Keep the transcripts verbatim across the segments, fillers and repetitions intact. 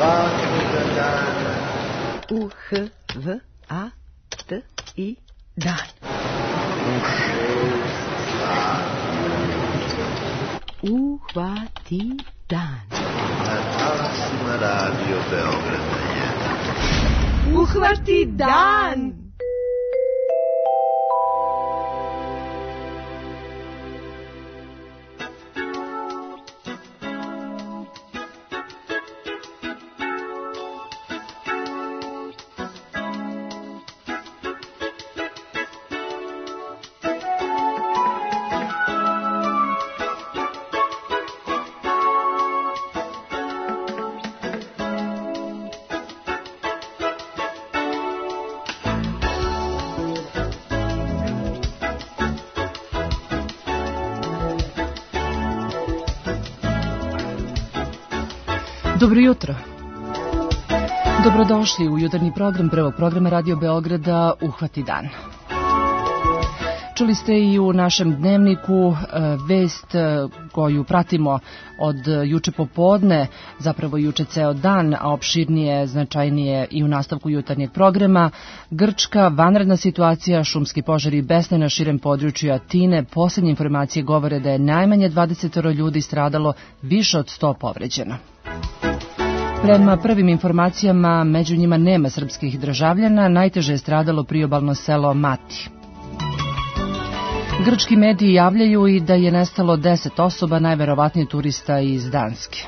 svakoga dana. U H V A T I dan. U šest sati. Uhvati dan. Na talasima Radio Beograda jedan. Uhvati dan. Dobro jutro. Dobrodošli u jutarnji program prvog programa Radio Beograda Uhvati dan. Čuli ste i u našem dnevniku vest koju pratimo od juče popodne, zapravo juče ceo dan, a opširnije, značajnije i u nastavku jutarnjeg programa. Grčka, vanredna situacija, šumski požari i besne na širem području Atine. Poslednje informacije govore da je najmanje dvadeset ljudi stradalo, više od sto povređeno. Prema prvim informacijama, među njima nema srpskih državljana, najteže je stradalo priobalno selo Mati. Grčki mediji javljaju i da je nestalo deset osoba, najverovatnije turista iz Danske.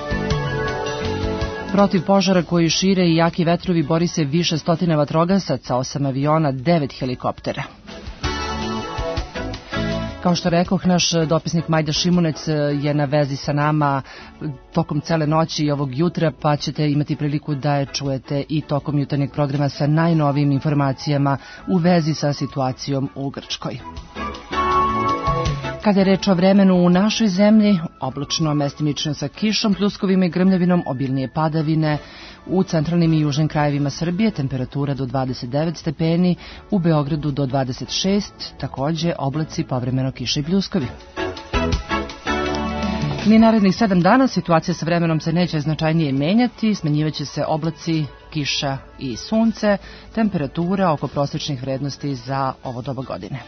Protiv požara koji šire i jaki vetrovi bori se više stotina vatrogasaca, osam aviona, devet helikoptera. Kao što rekoh, naš dopisnik Majda Šimunec je na vezi sa nama tokom cele noći i ovog jutra, pa ćete imati priliku da je čujete i tokom jutarnjeg programa sa najnovijim informacijama u vezi sa situacijom u Grčkoj. Kada je reč o vremenu u našoj zemlji, oblačno, mestimično sa kišom, pljuskovima i grmljavinom, obilnije padavine, u centralnim i južnim krajevima Srbije temperatura do dvadeset devet stepeni, u Beogradu do dvadeset šest, takođe oblaci, povremeno kiše i pljuskovi. Ni narednih sedam dana situacija sa vremenom se neće značajnije menjati, smenjivaće se oblaci, kiša i sunce, temperatura oko prosečnih vrednosti za ovo doba godine.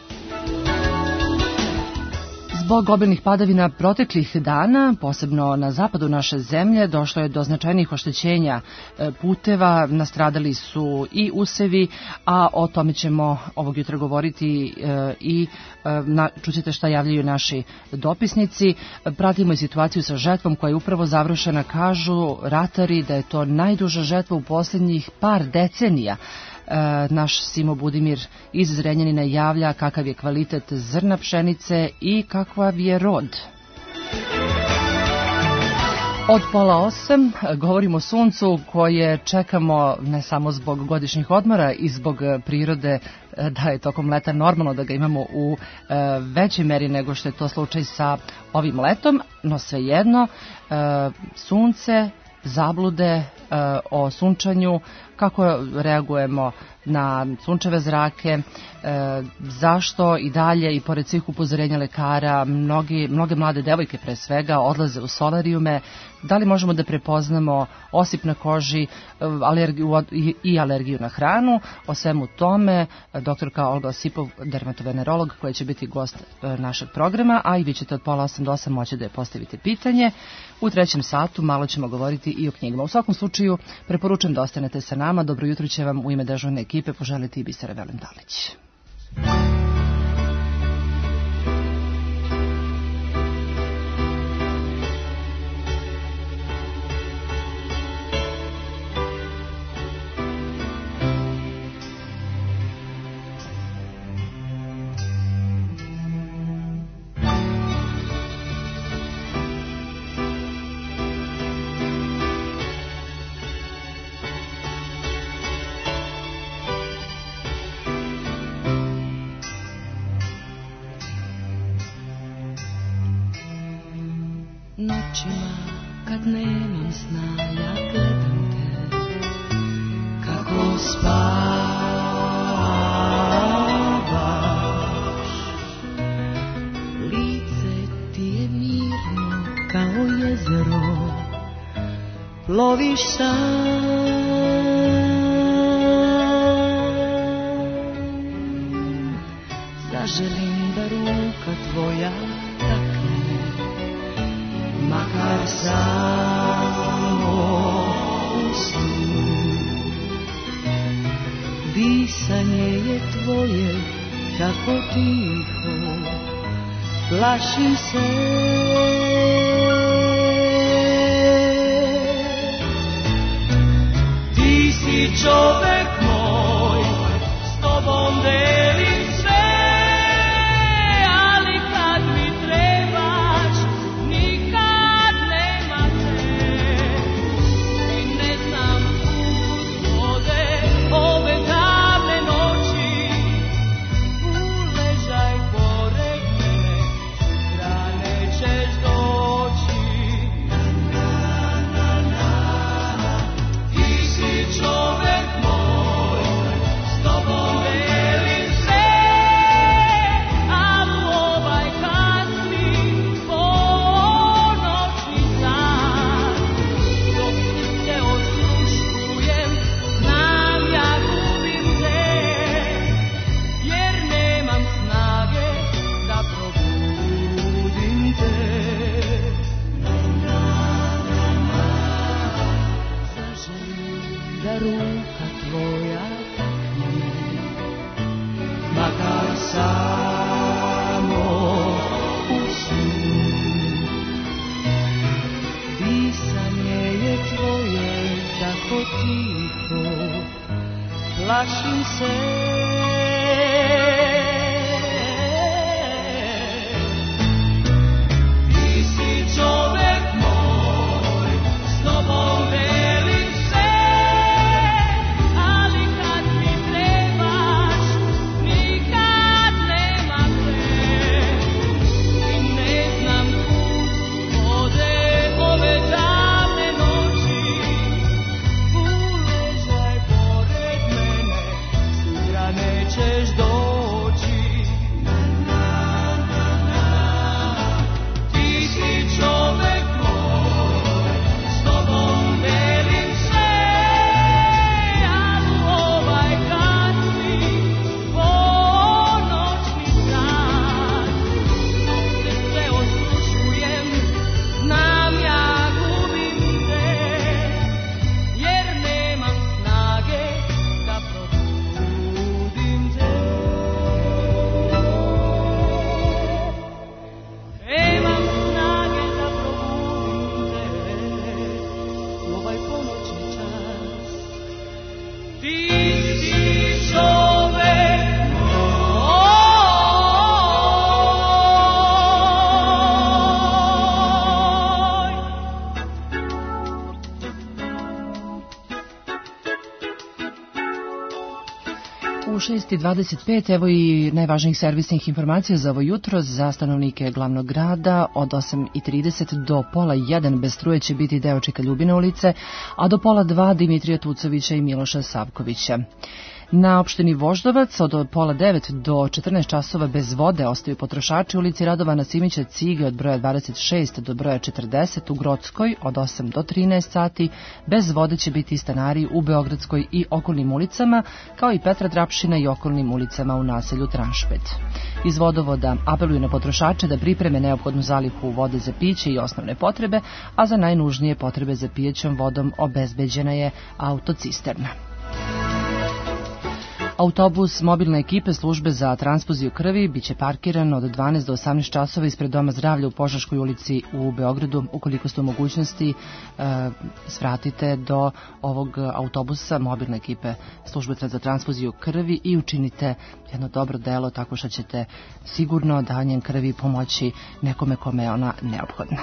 Zbog obilnih padavina proteklih dana, posebno na zapadu naše zemlje, došlo je do značajnih oštećenja puteva, nastradali su i usevi, a o tome ćemo ovog jutra govoriti i čućete šta javljaju naši dopisnici. Pratimo i situaciju sa žetvom koja je upravo završena, kažu ratari da je to najduža žetva u posljednjih par decenija. Naš Simo Budimir iz Zrenjanina javlja kakav je kvalitet zrna pšenice i kakav je rod. Od pola osam govorimo o suncu koje čekamo ne samo zbog godišnjih odmora i zbog prirode, da je tokom leta normalno da ga imamo u većoj meri nego što je to slučaj sa ovim letom, no svejedno sunce, zablude o sunčanju, kako reagujemo na sunčeve zrake, e, zašto i dalje i pored svih upozorenja lekara mnogi, mnoge mlade devojke pre svega odlaze u solarijume, da li možemo da prepoznamo osip na koži alergiju, i, i alergiju na hranu. O svemu tome doktorka Olga Osipov, dermatovenerolog, koja će biti gost našeg programa, a i vi ćete od pola osam do osam moći da je postavite pitanje. U trećem satu malo ćemo govoriti i o knjigama. U svakom slučaju preporučujem da ostanete sa nama. Dobro jutro će vam u ime dežurne ekipe poželiti i Bisera Velendalić. Noćima kad nemam sna ja gledam te kako spavaš, lice ti je mirno kao jezero, loviš sam. Zaželim da ruka tvoja takne, makar samo u snu. Disanje je tvoje tako tiho, plašim se. Ti si čovek moj, s tobom delim sve, ali kad mi trebaš, nikad nema te. I ne znam kud vode ove davne noći, uležaj pored mene, sutra nećeš doći. Ti si čovek moj, s tobom delim sve, ali ovaj kasni ponoćni san, dok te osluškujem, znam ja gubim te, jer nemam snage da probudim te. Zaželim da ruka tvoja takne, makar samo u snu. Disanje je tvoje tako tiho, plašim se. Ti si čovek moj, s tobom delim sve, ali kad mi trebaš, nikad nema te. I ne znam kud vode ove davne noći, uležaj pored mene, sutra nećeš doći. Ti si čovek moj, s tobom delim sve, ali ovaj kasni ponoćni san, dok te sve osluškujem, znam ja gubim te, jer nemam snage da probudim te. Nemam snage da probudim te u ovaj ponoćni čas. Ti si čovek moj. U šest i dvadeset pet evo i najvažnijih servisnih informacija za ovo jutro za stanovnike glavnog grada. Od osam i trideset do pola jedan bez struje će biti deo Čika Ljubine ulice, a do pola dva Dimitrija Tucovića i Miloša Savkovića. Na opštini Voždovac od pola devet do četrnaest časova bez vode ostaju potrošači u ulici Radovana Simića Cige od broja dvadeset šest do broja četrdeset, u Grockoj od osam do trinaest sati. Bez vode će biti i stanari u Beogradskoj i okolnim ulicama, kao i Petra Drapšina i okolnim ulicama u naselju Tranšpet. Iz vodovoda apeluju na potrošače da pripreme neophodnu zalihu vode za piće i osnovne potrebe, a za najnužnije potrebe za pijećom vodom obezbeđena je autocisterna. Autobus mobilne ekipe službe za transfuziju krvi biće parkiran od dvanaest do osamnaest časova ispred Doma zdravlja u Požeškoj ulici u Beogradu. Ukoliko ste u mogućnosti, e, svratite do ovog autobusa mobilne ekipe službe za transfuziju krvi i učinite jedno dobro delo tako što ćete sigurno danjem krvi pomoći nekome kome je ona neophodna.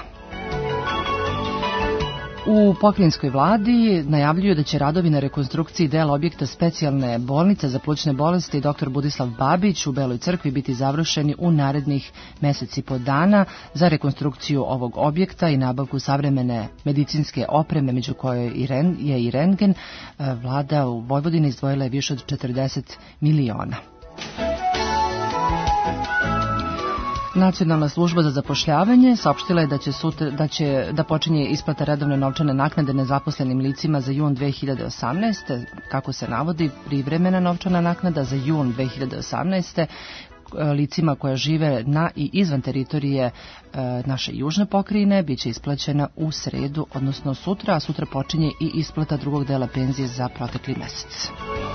U pokrajinskoj vladi najavljuju da će radovi na rekonstrukciji dela objekta specijalne bolnice za plućne bolesti dr Budislav Babić u Beloj crkvi biti završeni u narednih meseci po dana. Za rekonstrukciju ovog objekta i nabavku savremene medicinske opreme, među kojoj je i rentgen, vlada u Vojvodini izdvojila je više od četrdeset miliona. Nacionalna služba za zapošljavanje saopštila je da će, sutra, da će da počinje isplata redovne novčane naknade nezaposlenim licima za jun dve hiljade osamnaeste. Kako se navodi, privremena novčana naknada za jun dve hiljade osamnaeste licima koja žive na i izvan teritorije e, naše južne pokrajine biće isplaćena u sredu, odnosno sutra, a sutra počinje i isplata drugog dela penzije za protekli mesec.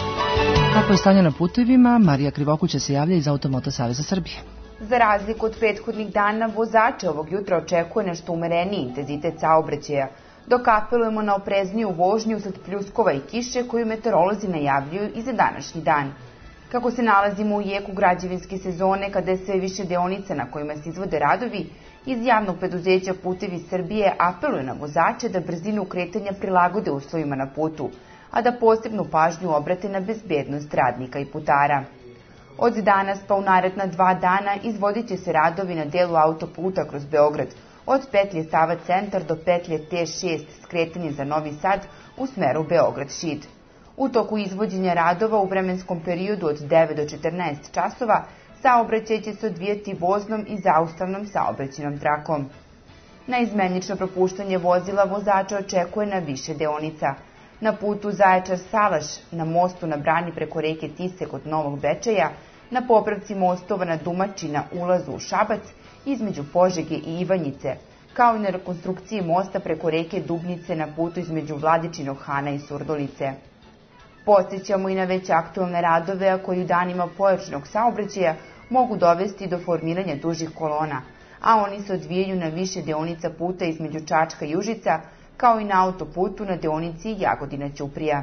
Kako je stanje na putevima, Marija Krivokuća se javlja iz Automoto Saveza Srbije. Za razliku od prethodnih dana, vozače ovog jutra očekuje nešto umereniji intenzitet saobraćaja, dok apelujemo na oprezniju vožnju usled pljuskova i kiše koju meteorolozi najavljuju i za današnji dan. Kako se nalazimo u jeku građevinske sezone, kada je sve više deonica na kojima se izvode radovi, iz javnog preduzeća Putevi Srbije apeluje na vozače da brzinu kretanja prilagode uslovima na putu, a da posebnu pažnju obrate na bezbednost radnika i putara. Od danas pa u naredna dva dana izvodit će se radovi na delu autoputa kroz Beograd, od petlje Sava centar do petlje T šest skretanje za Novi Sad u smeru Beograd-Šid. U toku izvođenja radova u vremenskom periodu od devet do četrnaest časova saobraćaj će se odvijati voznom i zaustavnom saobraćajnom trakom. Na izmenično propuštanje vozila vozača očekuje na više deonica. Na putu Zaječar-Salaš, na mostu na brani preko reke Tise kod Novog Bečeja, na popravci mostova na Dumači na ulazu u Šabac, između Požege i Ivanjice, kao i na rekonstrukciji mosta preko reke Dubnice na putu između Vladičinog Hana i Surdolice. Podsjećamo i na već aktualne radove, a koji u danima pojačanog saobraćaja mogu dovesti do formiranja dužih kolona, a oni se odvijaju na više deonica puta između Čačka i Užica, kao i na autoputu na deonici Jagodina-Ćuprija.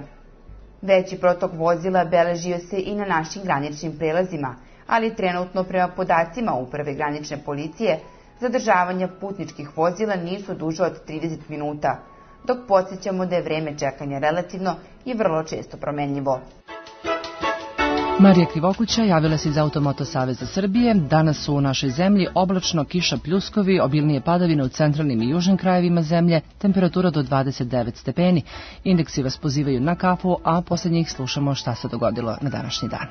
Veći protok vozila beležio se i na našim graničnim prelazima, ali trenutno prema podacima Uprave granične policije, zadržavanja putničkih vozila nisu duže od trideset minuta, dok podsjećamo da je vreme čekanja relativno i vrlo često promenljivo. Marija Krivokuća javila se iz Automoto Saveza Srbije. Danas su u našoj zemlji oblačno, kiša, pljuskovi, obilnije padavine u centralnim i južnim krajevima zemlje, temperatura do dvadeset devet stepeni. Indeksi vas pozivaju na kafu, a posle njih slušamo šta se dogodilo na današnji dan.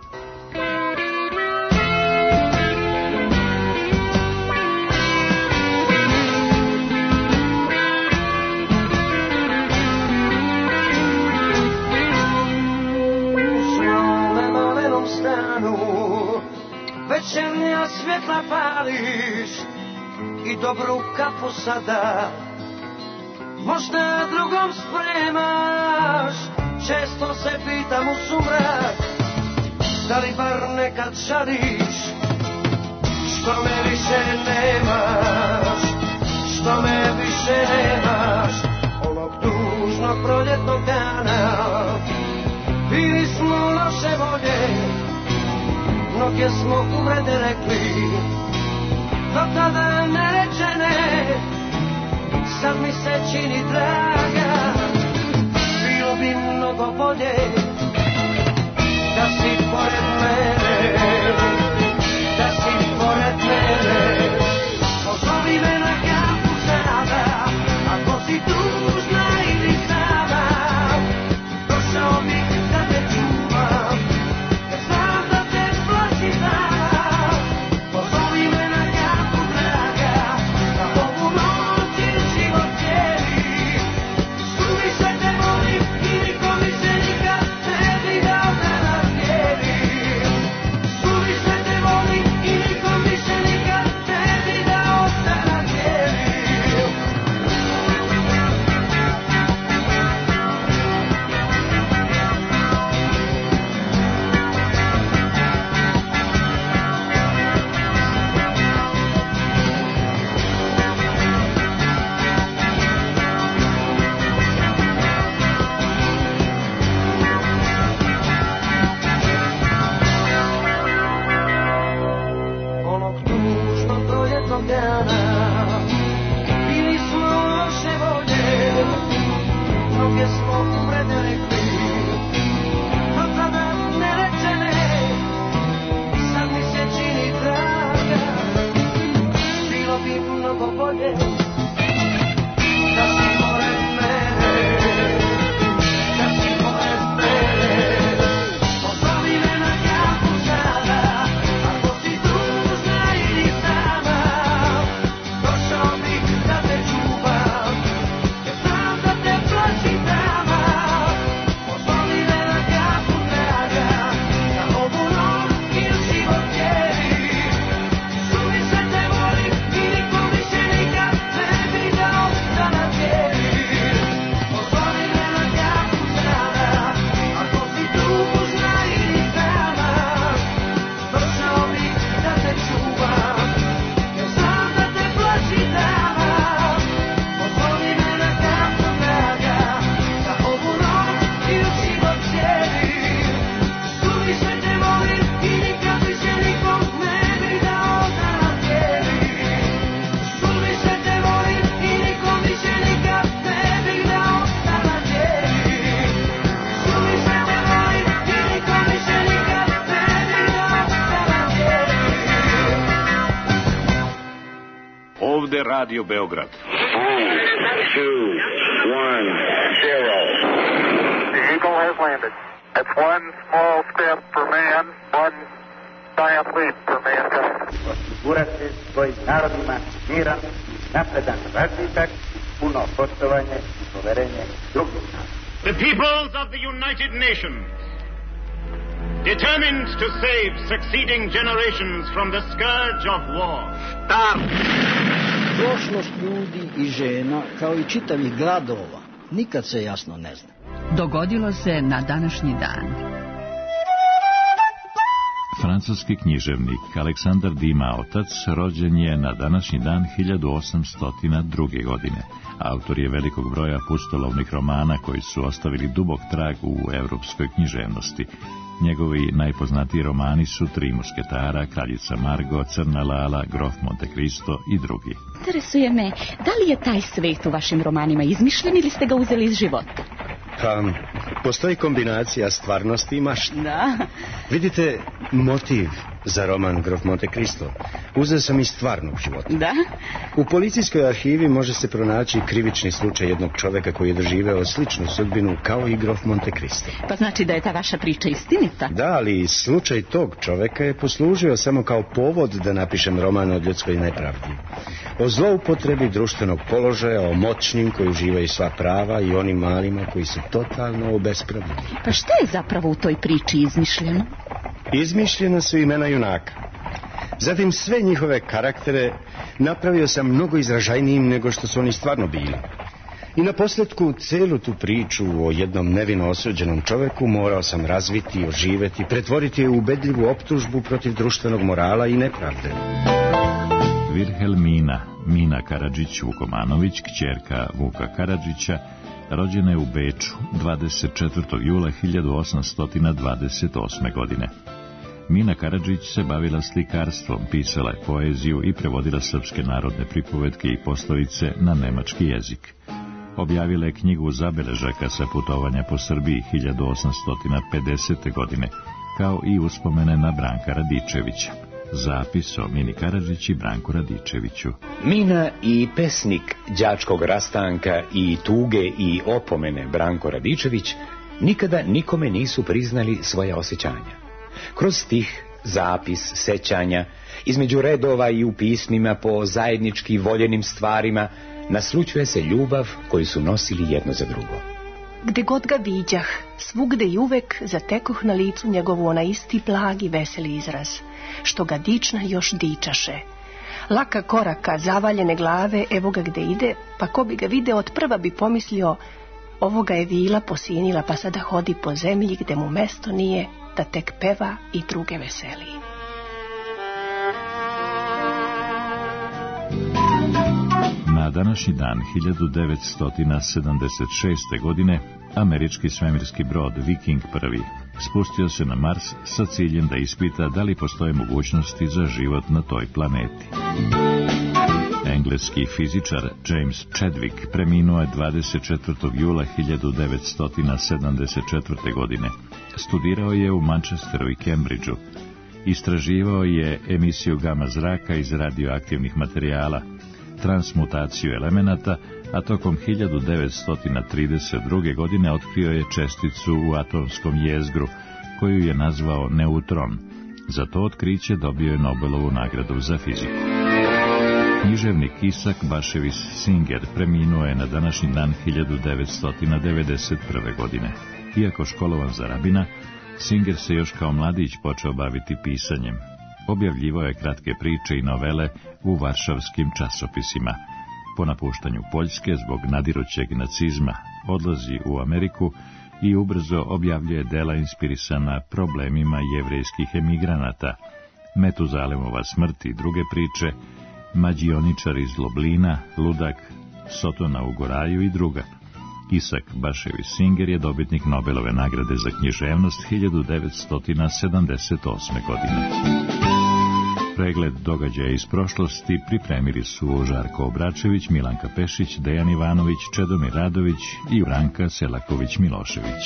Večernja svjetla pališ i dobru kafu sada možda drugom spremaš. Često se pitam u sumrak da li bar nekad žališ što me više nemaš, što me više nemaš. Onog tužnog proljetnog dana bili smo loše volje, mnoge smo uvrede rekli, do tada nerečene, sad mi se čini draga. Bilo bi mnogo bolje da si pored mene, da si pored mene. Pozovi me na kafu sada, ako si tužna ili sama, došao bih da te čuvam, jer znam da te plaši sama. Pozovi me na kafu draga, da ovu noć i život cijeli, suviše te volim i niko mi se nikad Radio Beograd. Three, two, one, zero. The Eagle has landed. That's one small step for man, one giant leap for mankind. Osigurati svojim narodima miran, napredan razvitak, puno poštovanje i poverenje drugih naroda. The peoples of the United Nations, determined to save succeeding generations from the scourge of war. Start! Prošlost ljudi i žena, kao i čitavih gradova, nikad se jasno ne zna. Dogodilo se na današnji dan. Francuski književnik Aleksandar Dima otac rođen je na današnji dan hiljadu osamsto druge. godine. Autor je velikog broja pustolovnih romana koji su ostavili dubok trag u evropskoj književnosti. Njegovi najpoznatiji romani su Tri musketara, Kraljica Margo, Crna Lala, Grof Monte Cristo i drugi. Interesuje me, da li je taj svet u vašim romanima izmišljen ili ste ga uzeli iz života? Pa, postoji kombinacija stvarnosti i mašte. Da. Vidite, motiv za roman Grof Monte Cristo uzeo sam iz stvarnog života. Da? U policijskoj arhivi može se pronaći krivični slučaj jednog čoveka koji je doživeo sličnu sudbinu kao i Grof Monte Cristo. Pa znači da je ta vaša priča istinita? Da, ali slučaj tog čoveka je poslužio samo kao povod da napišem roman o ljudskoj nepravdi. O zloupotrebi društvenog položaja, o moćnim koji uživaju sva prava i onim malima koji su totalno obespravljeni. Pa šta je zapravo u toj priči izmišljeno? Izmišljena su imena junaka. Zatim sve njihove karaktere napravio sam mnogo izražajnijim nego što su oni stvarno bili. I na posljedku celu tu priču o jednom nevino osuđenom čoveku morao sam razviti, oživeti, pretvoriti je u ubedljivu optužbu protiv društvenog morala i nepravde. Vilhelmina Mina Karadžić Vukomanović, kćerka Vuka Karadžića, rođena je u Beču dvadeset četvrtog jula hiljadu osamsto dvadeset osme. godine. Mina Karadžić se bavila slikarstvom, pisala je poeziju i prevodila srpske narodne pripovetke i poslovice na nemački jezik. Objavila je knjigu zabeležaka sa putovanja po Srbiji hiljadu osamsto pedesete. godine, kao i uspomene na Branka Radičevića. Zapis o Mini Karadžić i Branku Radičeviću. Mina i pesnik đačkog rastanka i tuge i opomene Branko Radičević nikada nikome nisu priznali svoja osjećanja. Kroz stih, zapis, sećanja, između redova i u pismima po zajednički voljenim stvarima naslućuje se ljubav koju su nosili jedno za drugo. Gde god ga viđah, svugde i uvek zatekoh na licu njegovu onaj isti blagi veseli izraz, što ga dična još dičaše. Laka koraka, zavaljene glave, evo ga gde ide, pa ko bi ga video od prva bi pomislio, ovoga je vila posinila pa sada hodi po zemlji gde mu mesto nije, da tek peva i druge veseli. Na današnji dan hiljadu devetsto sedamdeset šeste. godine američki svemirski brod Viking prvi spustio se na Mars sa ciljem da ispita da li postoje mogućnosti za život na toj planeti. Engleski fizičar James Chadwick preminuo je dvadeset četvrtog jula hiljadu devetsto sedamdeset četvrte. godine. Studirao je u Manchesteru i Cambridgeu. Istraživao je emisiju gama zraka iz radioaktivnih materijala, transmutaciju elemenata, a tokom hiljadu devetsto trideset druge. godine otkrio je česticu u atomskom jezgru, koju je nazvao neutron. Za to otkriće dobio je Nobelovu nagradu za fiziku. Književnik Isak Baševis Singer preminuo je na današnji dan hiljadu devetsto devedeset prve. godine. Iako školovan za rabina, Singer se još kao mladić počeo baviti pisanjem. Objavljivao je kratke priče i novele u varšavskim časopisima. Po napuštanju Poljske zbog nadirućeg nacizma odlazi u Ameriku i ubrzo objavljuje dela inspirisana problemima jevrejskih emigranata, Metuzalemova smrt i druge priče, Mađioničar iz Loblina, Ludak, Sotona u Goraju i druga. Isak Baševis Singer je dobitnik Nobelove nagrade za književnost hiljadu devetsto sedamdeset osme. godine. Pregled događaja iz prošlosti pripremili su Žarko Obračević, Milanka Pešić, Dejan Ivanović, Čedomir Radović i Branka Selaković-Milošević.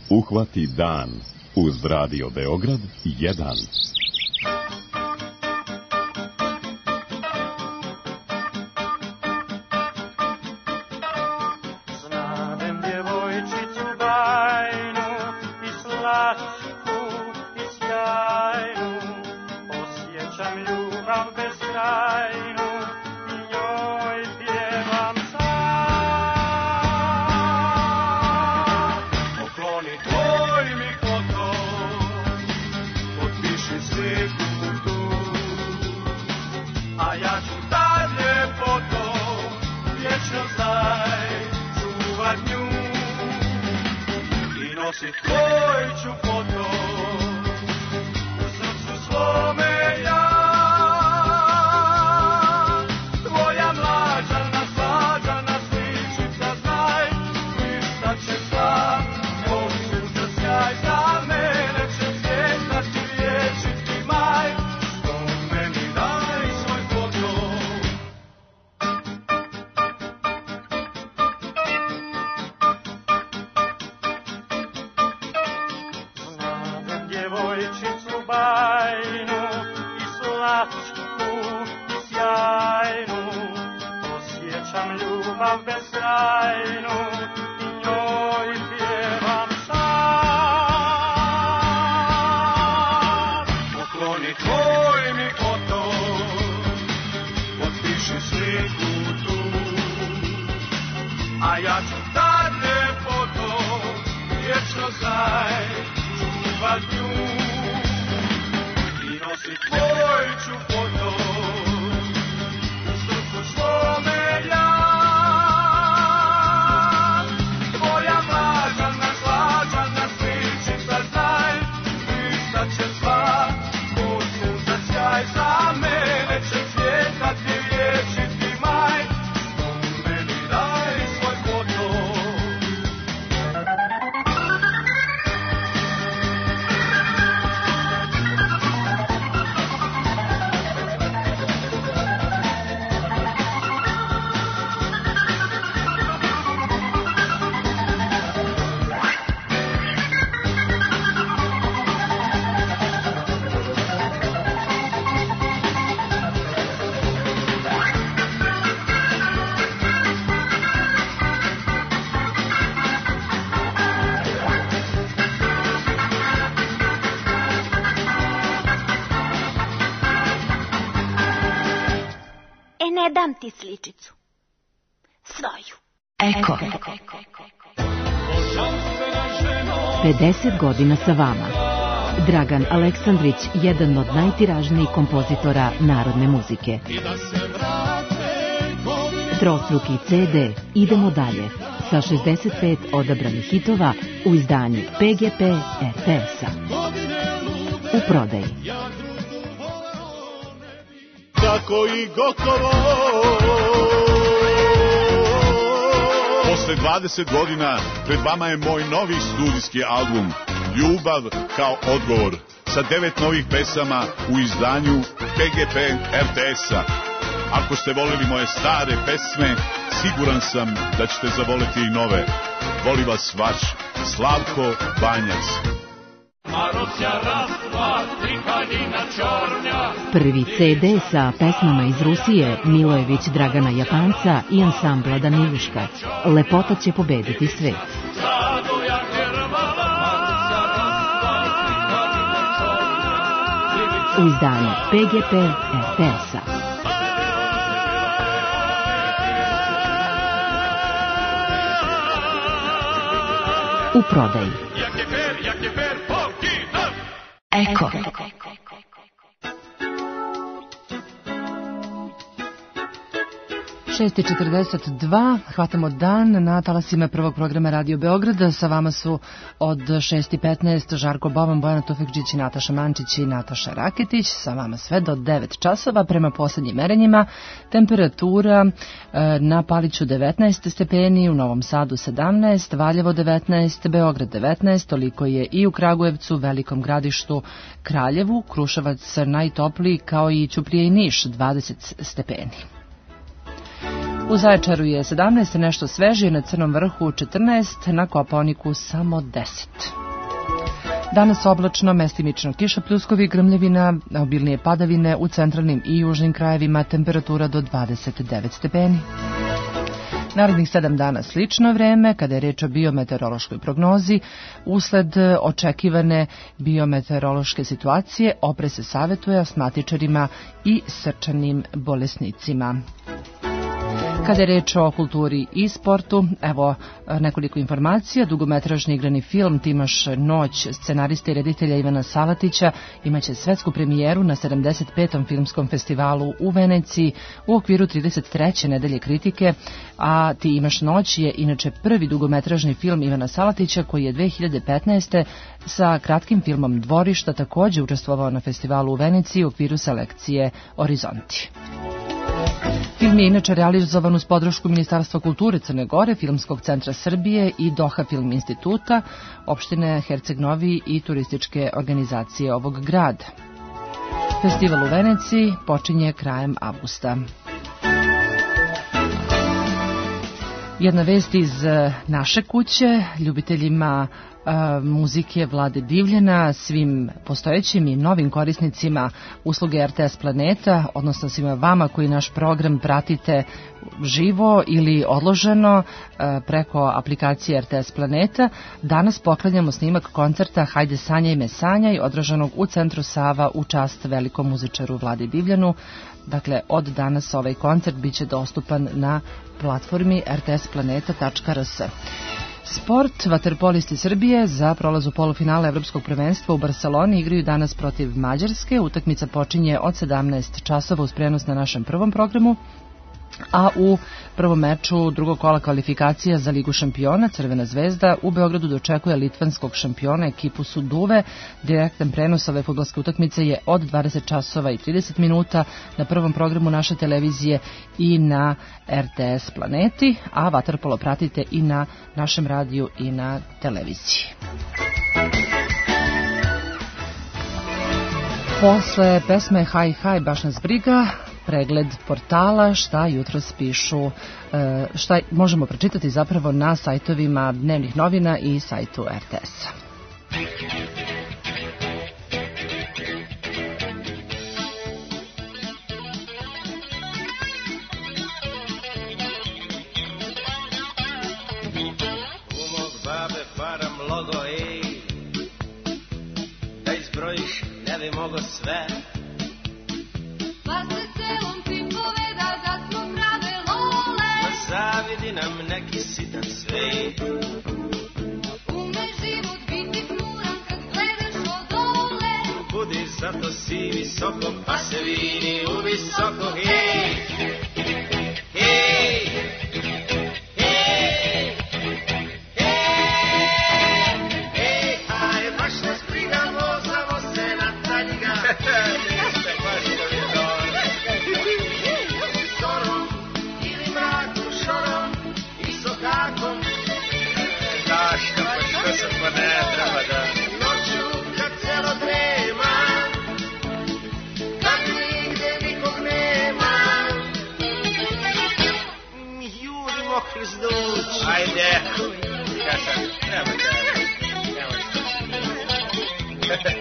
Uhvati dan uz Radio Beograd jedan. nosit tvoj ću foto u srcu svome ja. Tvoja mlađana, slađana sličica, znaj, ništa će sva, tvoj suza sjaj, za mene će cvjetati vječiti maj, što meni daj svoj foto. Znam djevojčicu bajnu i slatku i sjajnu, osjećam ljubav beskrajnu i njoj pjevam sam. Pokloni tvoj mi foto, potpiši sliku tu, a ja ću tate foto vječno znaj čuvat nju. I nosit tvoj ću foto u srcu svome ja. Tvoja mlađana, slađana sličica, znaj, ništa će sva, tvoj suza sjaj, za mene će cvjetati vječiti maj, što meni daj svoj foto. E, ne dam ti sličicu. Svoju. Eko. pedeset godina sa vama. Dragan Aleksandrić, jedan od najtiražnijih kompozitora narodne muzike. Trostruki ce de Idemo dalje sa šezdeset pet odabranih hitova u izdanju pe ge pe er te es-a. U prodaji. Tako i gotovo. Posle dvadeset godina pred vama je moj novi studijski album Ljubav kao odgovor sa devet novih pesama u izdanju pe ge pe er te es-a. Ako ste voleli moje stare pesme, siguran sam da ćete zavoleti i nove. Voli vas vaš Slavko Banjac. Prvi ce de sa pesmama iz Rusije, Milojević Dragana Japanca i ansambla Daniljuška. Lepota će pobediti svet. U izdanju pe ge pe er te es-a. U prodaji. Eko. šest i četrdeset dva, hvatamo dan na talasima prvog programa Radio Beograda. Sa vama su od šest i petnaest Žarko Boban, Bojana Tufekđić, Nataša Mančić i Nataša Raketić. Sa vama sve do devet časova. Prema poslednjim merenjima temperatura e, na Paliću devetnaest stepeni, u Novom Sadu sedamnaest, Valjevo devetnaest, Beograd devetnaest, toliko je i u Kragujevcu, Velikom Gradištu, Kraljevu, Kruševac najtopliji, kao i Ćuprija i Niš dvadeset stepeni. U Zaječaru je sedamnaest, nešto svežije, na Crnom vrhu četrnaest, na Kopaoniku samo deset. Danas oblačno, mestimično kiša, pljuskovi, grmljevina, obilnije padavine u centralnim i južnim krajevima, temperatura do dvadeset devet stepeni. Narednih sedam dana slično vreme, kada je reč o biometeorološkoj prognozi, usled očekivane biometeorološke situacije, oprez se savjetuje astmatičarima i srčanim bolesnicima. Kada je reč o kulturi i sportu, evo nekoliko informacija. Dugometražni igrani film Timaš noć scenarista i reditelja Ivana Salatića imaće svetsku premijeru na sedamdeset petom filmskom festivalu u Veneciji u okviru trideset treće nedelje kritike, a Ti imaš noć je inače prvi dugometražni film Ivana Salatića koji je dve hiljade petnaeste. sa kratkim filmom Dvorišta takođe učestvovao na festivalu u Veneciji u okviru selekcije Horizonti. Film je inače realizovan uz podršku Ministarstva kulture Crne Gore, Filmskog centra Srbije i Doha Film instituta, opštine Herceg Novi i turističke organizacije ovog grada. Festival u Veneciji počinje krajem avgusta. Jedna vest iz naše kuće, ljubiteljima muzike Vlade Divljana, svim postojećim i novim korisnicima usluge R T S Planeta, odnosno svima vama koji naš program pratite živo ili odloženo preko aplikacije R T S Planeta. Danas poklanjamo snimak koncerta Hajde sanjaj me sanjaj, održanog u centru Sava u čast velikom muzičaru Vlade Divljanu. Dakle, od danas ovaj koncert biće dostupan na platformi r t s planeta tačka r s. Sport, vaterpolisti Srbije za prolaz u polufinale Evropskog prvenstva u Barceloni igraju danas protiv Mađarske. Utakmica počinje od sedamnaest časova uz prenos na našem prvom programu, a u prvom meču drugog kola kvalifikacija za Ligu šampiona Crvena zvezda u Beogradu dočekuje litvanskog šampiona ekipu Suduve. Direktan prenos ove fudbalske utakmice je od dvadeset časova i trideset minuta na prvom programu naše televizije i na R T S Planeti, a vaterpolo pratite i na našem radiju i na televiziji. Posle pesme Haj Haj baš nas briga, pregled portala, šta jutros pišu, šta možemo pročitati zapravo na sajtovima dnevnih novina i sajtu R T S-a. Umog babe param logo, ej, da izbrojiš ne bi mogo sve. Zavidi nam neki sitan svet. Ume život biti hmuran kad gledaš od dole. Budi zato si visoko pa se vidi u visoko. Hej, hej, hej, hej, hej, haj, baš nas briga, vozamo se na tanjiga. Niste baš to je dobro. Zorom ili mrakom, šorom i sokakom. Daška, pa što se pa ne treba da... Noću kad celo drema, kad nigde nikog nema, mi jurimo kroz noć. Ajde, ja sam, nema da, nema da.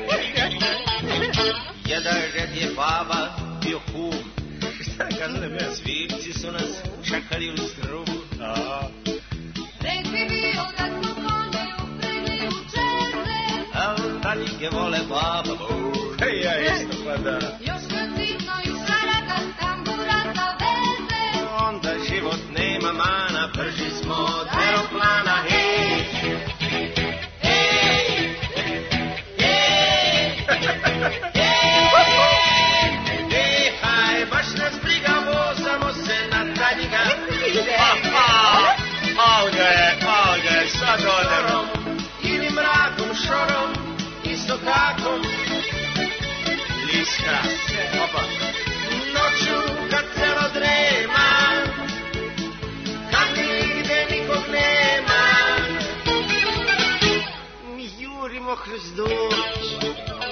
Jedan red je baba bio kum. Šta je kazali me? Svipci su nas čekali u strubu. Red bi bio da smo konje upregli u čeze, a tanjike vole baba. Hej, ja isto pa da. Još kad sitno i šaraka tambura za veze, onda život nema mana, brži smo od aeroplana. Hej, hej, hej, hej, haj, baš nas briga, vozamo se na tanjiga. Olga je, Olga je, sad odemo. Ili mrakom, šorom i sokakom. Liska, opa. Noću kad celo drema, kad nigde nikog nema, mi jurimo kroz noć.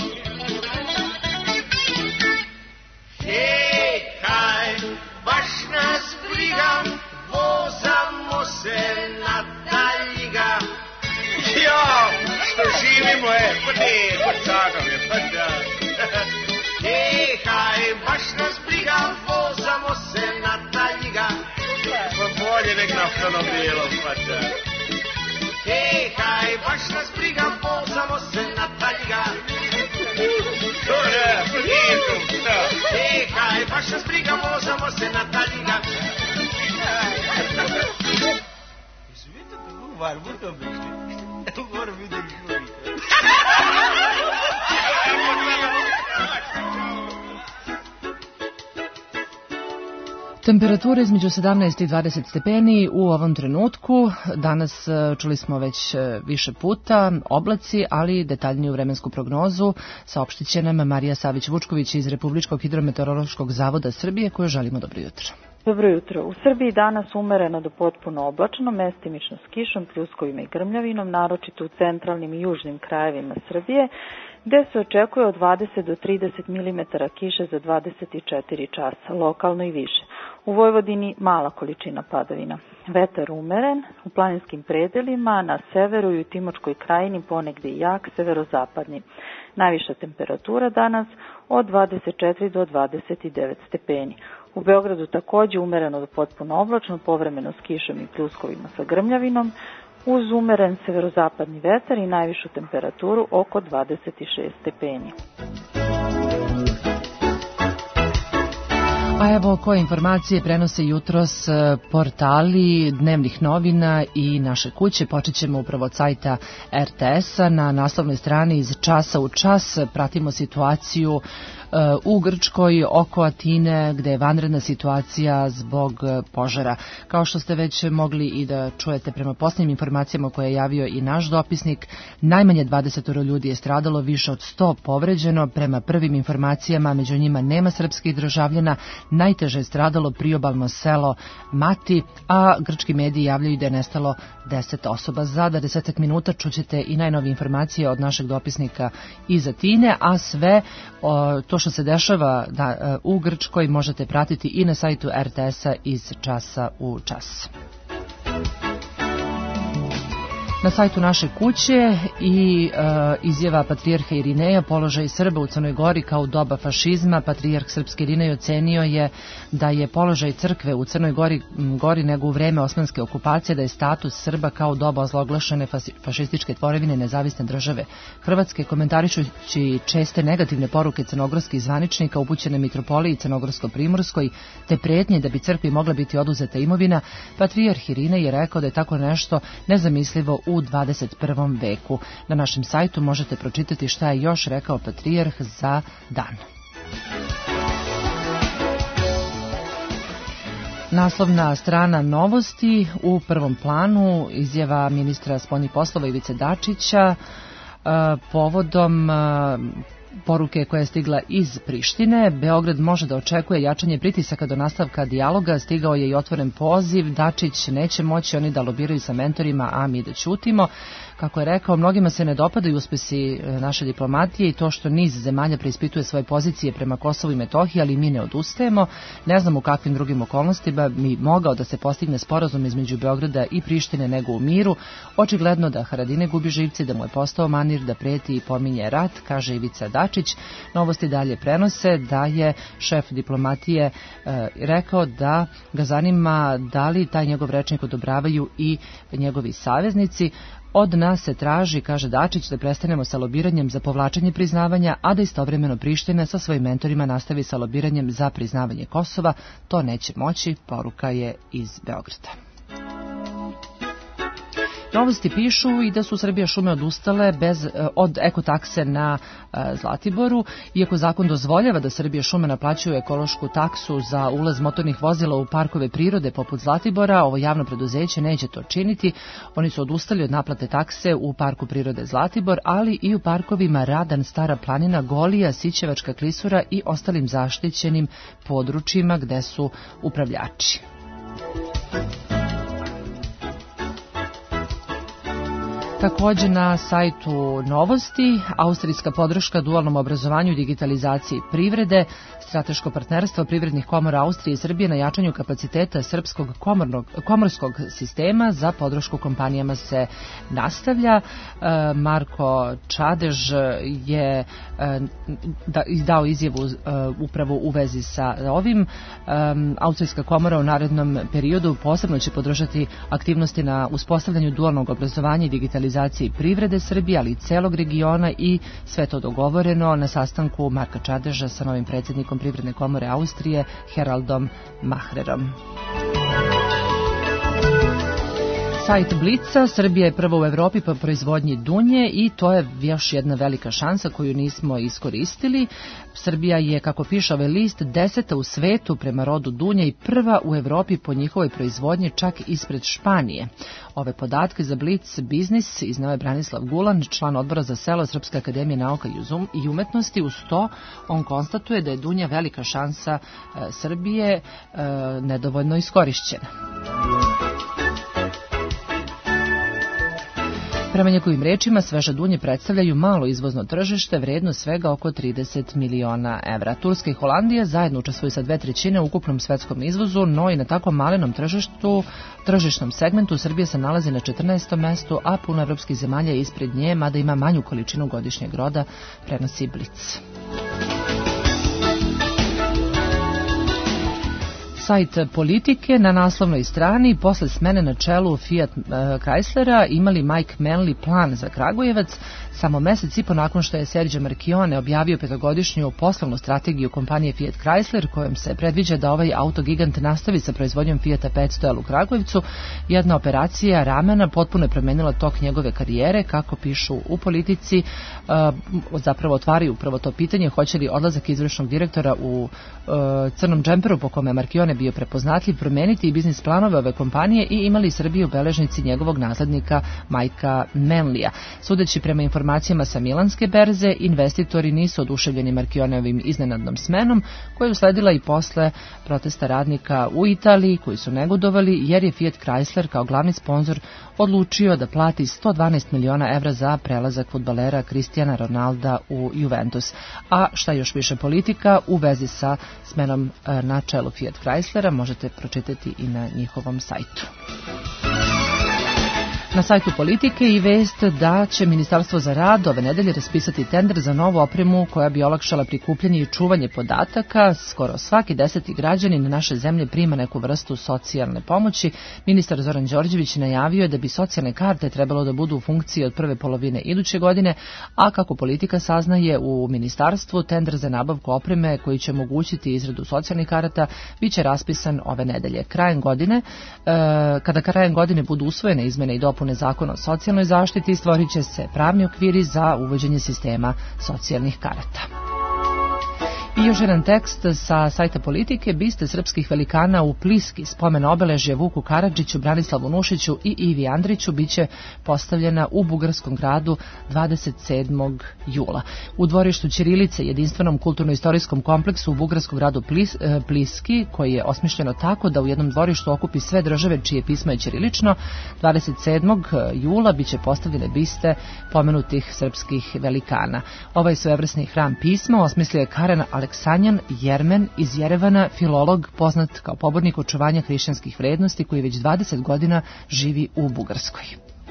Hej, haj, baš nas briga, vozamo se na taljiga. Ja, što živimo je, pa ne, pa cagam je, pa da. Hej, haj, baš nas briga, vozamo se na taljiga. Pa bolje nek na automobilom, pa da. Hej, haj, baš nas briga, vozamo se na taljiga. To ne, pa nijekom, da. Hej, haj, baš nas briga, vozamo se na taljiga. Izvinite kako varbu dobili. Moram mi da ih čujete. Temperatura između sedamnaest i dvadeset stepeni u ovom trenutku. Danas čuli smo već više puta oblaci, ali detaljniju vremensku prognozu saopštit će nam Marija Savić-Vučković iz Republičkog hidrometeorološkog zavoda Srbije, koju želimo dobro jutro. Dobro jutro. U Srbiji danas umereno do potpuno oblačno, mestimično s kišom, pljuskovima i grmljavinom, naročito u centralnim i južnim krajevima Srbije, gde se očekuje od dvadeset do trideset milimetara kiše za dvadeset četiri časa, lokalno i više. U Vojvodini mala količina padavina. Vetar umeren, u planinskim predelima, na severu i u Timočkoj krajini ponegde i jak severozapadni. Najviša temperatura danas od dvadeset četiri do dvadeset devet stepeni. U Beogradu takođe umereno do potpuno oblačno, povremeno s kišom i pljuskovima sa grmljavinom, uz umeren severozapadni vetar i najvišu temperaturu oko dvadeset šest stepeni. A evo koje informacije prenose jutros portali dnevnih novina i naše kuće. Počet ćemo upravo od sajta er te es-a. Na naslovnoj strani iz časa u čas pratimo situaciju u Grčkoj oko Atine, gde je vanredna situacija zbog požara. Kao što ste već mogli i da čujete prema posljednjim informacijama koje je javio i naš dopisnik, najmanje dvadeset ljudi je stradalo, više od sto povređeno. Prema prvim informacijama, među njima nema srpskih državljana. Najteže je stradalo priobalno selo Mati, a grčki mediji javljaju da je nestalo deset osoba. Za desetak minuta čućete i najnovije informacije od našeg dopisnika iz Atine, a sve o, to što se dešava da, u Grčkoj možete pratiti i na sajtu er te es-a iz časa u čas. Na sajtu naše kuće i e, izjava patrijarha Irineja, položaj Srba u Crnoj Gori kao u doba fašizma. Patrijarh srpski Irinej ocenio je da je položaj crkve u Crnoj Gori gori nego u vreme osmanske okupacije, da je status Srba kao u doba ozloglašene fašističke tvorevine nezavisne države Hrvatske, komentarišući česte negativne poruke crnogorskih zvaničnika upućene mitropoliji Crnogorsko-Primorskoj, te pretnje da bi crkvi mogla biti oduzeta imovina. Patrijarh Irinej je rekao da je tako nešto nezamislivo u dvadeset prvom veku. Na našem sajtu možete pročitati šta je još rekao patrijarh za dan. Naslovna strana Novosti, u prvom planu izjava ministra spoljnih poslova Ivice Dačića povodom poruke koja je stigla iz Prištine. Beograd može da očekuje jačanje pritisaka do nastavka dijaloga. Stigao je i otvoren poziv. Dačić neće moći oni da lobiraju sa mentorima, a mi da ćutimo. Kako je rekao, mnogima se ne dopadaju uspesi naše diplomatije i to što niz zemalja preispituje svoje pozicije prema Kosovu i Metohiji, ali mi ne odustajemo. Ne znam u kakvim drugim okolnostima bi mogao da se postigne sporazum između Beograda i Prištine nego u miru. Očigledno da Haradine gubi živci, da mu je postao manir da preti i pominje rat, kaže Ivica Dačić. Novosti dalje prenose da je šef diplomatije e, rekao da ga zanima da li taj njegov rečnik odobravaju i njegovi saveznici. Od nas se traži, kaže Dačić, da prestanemo sa lobiranjem za povlačenje priznavanja, a da istovremeno Priština sa svojim mentorima nastavi sa lobiranjem za priznavanje Kosova. To neće moći, poruka je iz Beograda. Novosti pišu i da su Srbija šume odustale bez, od ekotakse na e, Zlatiboru. Iako zakon dozvoljava da Srbija šume naplaćuju ekološku taksu za ulaz motornih vozila u parkove prirode poput Zlatibora, ovo javno preduzeće neće to činiti. Oni su odustali od naplate takse u parku prirode Zlatibor, ali i u parkovima Radan, Stara planina, Golija, Sićevačka klisura i ostalim zaštićenim područjima gde su upravljači. Također na sajtu Novosti, austrijska podrška dualnom obrazovanju i digitalizaciji privrede, strateško partnerstvo privrednih komora Austrije i Srbije na jačanju kapaciteta srpskog komornog, komorskog sistema za podršku kompanijama se nastavlja. E, Marko Čadež je e, da, dao izjavu e, upravo u vezi sa ovim. E, Austrijska komora u narednom periodu posebno će podržati aktivnosti na uspostavljanju dualnog obrazovanja i digitalizacije privrede Srbije, ali i celog regiona, i sve to dogovoreno na sastanku Marka Čadeža sa novim predsjednikom Privredne komore Austrije, Heraldom Mahrerom. Sajt Blica, Srbija je prva u Evropi po proizvodnji dunje i to je još jedna velika šansa koju nismo iskoristili. Srbija je, kako piše ovaj list, deseta u svetu prema rodu dunja i prva u Evropi po njihovoj proizvodnji, čak ispred Španije. Ove podatke za Blic biznis iznao je Branislav Gulan, član odbora za selo Srpske akademije nauka i umetnosti. Uz to on konstatuje da je dunja velika šansa e, Srbije, e, nedovoljno iskorišćena. Prema njegovim rečima, sveže dunje predstavljaju malo izvozno tržište, vredno svega oko trideset miliona evra. Turska i Holandija zajedno učestvuju sa dve trećine u ukupnom svetskom izvozu, no i na tako malenom tržištu, tržišnom segmentu Srbija se nalazi na četrnaestom mestu, a puno evropskih zemalja je ispred nje, mada ima manju količinu godišnjeg roda, prenosi Blic. Sajt Politike na naslovnoj strani: posle smene na čelu Fiat Chryslera imali Mike Manley plan za Kragujevac. Samo mesec i po nakon što je Sergio Marchionne objavio petogodišnju poslovnu strategiju kompanije Fiat Chrysler, kojom se predviđa da ovaj autogigant nastavi sa proizvodnjom Fiata petsto L u Kragujevcu, jedna operacija ramena potpuno je promenila tok njegove karijere. Kako pišu u Politici, zapravo otvaraju upravo to pitanje: hoće li odlazak izvršnog direktora u crnom džemperu po kome Marchionne bio prepoznatljiv promeniti i biznis planove ove kompanije i imali Srbiju beležnici njegovog naslednika Majka Manleya. Sudeći prema informacijama sa milanske berze, investitori nisu oduševljeni Marchionneovim iznenadnom smenom, koja je usledila i posle protesta radnika u Italiji, koji su negodovali jer je Fiat Chrysler kao glavni sponzor odlučio da plati sto dvanaest miliona evra za prelazak fudbalera Cristiana Ronalda u Juventus. A šta još više Politika u vezi sa smenom na čelu Fiat Chryslera možete pročitati i na njihovom sajtu. Na sajtu Politike i vest da će Ministarstvo za rad ove nedelje raspisati tender za novu opremu koja bi olakšala prikupljanje i čuvanje podataka. Skoro svaki deseti građanin naše zemlje prima neku vrstu socijalne pomoći. Ministar Zoran Đorđević najavio je da bi socijalne karte trebalo da budu u funkciji od prve polovine iduće godine, a kako Politika saznaje u ministarstvu, tender za nabavku opreme koji će omogućiti izradu socijalnih karata biće raspisan ove nedelje. Krajem godine, kada krajem godine budu usvojene izmene i dopune Zakona o socijalnoj zaštiti, stvorit će se pravni okviri za uvođenje sistema socijalnih karata. I još jedan tekst sa sajta Politike: biste srpskih velikana u Pliski, spomen obeležje Vuku Karadžiću, Branislavu Nušiću i Ivi Andriću biće postavljena u bugarskom gradu dvadeset sedmog jula. U dvorištu ćirilice, jedinstvenom kulturno-istorijskom kompleksu u bugarskom gradu Plis, eh, Pliski, koji je osmišljeno tako da u jednom dvorištu okupi sve države čije pismo je ćirilično, dvadeset sedmog jula biće postavljene biste pomenutih srpskih velikana. Ovaj svojevrsni hram pisma osmislio je Karen Aleksanjan Jermen iz Jerevana, filolog poznat kao pobornik očuvanja hrišćanskih vrednosti, koji već dvadeset godina živi u Bugarskoj.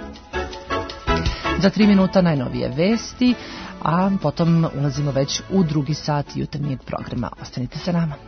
Za tri minuta najnovije vesti, a potom ulazimo već u drugi sat jutarnjeg programa. Ostanite sa nama.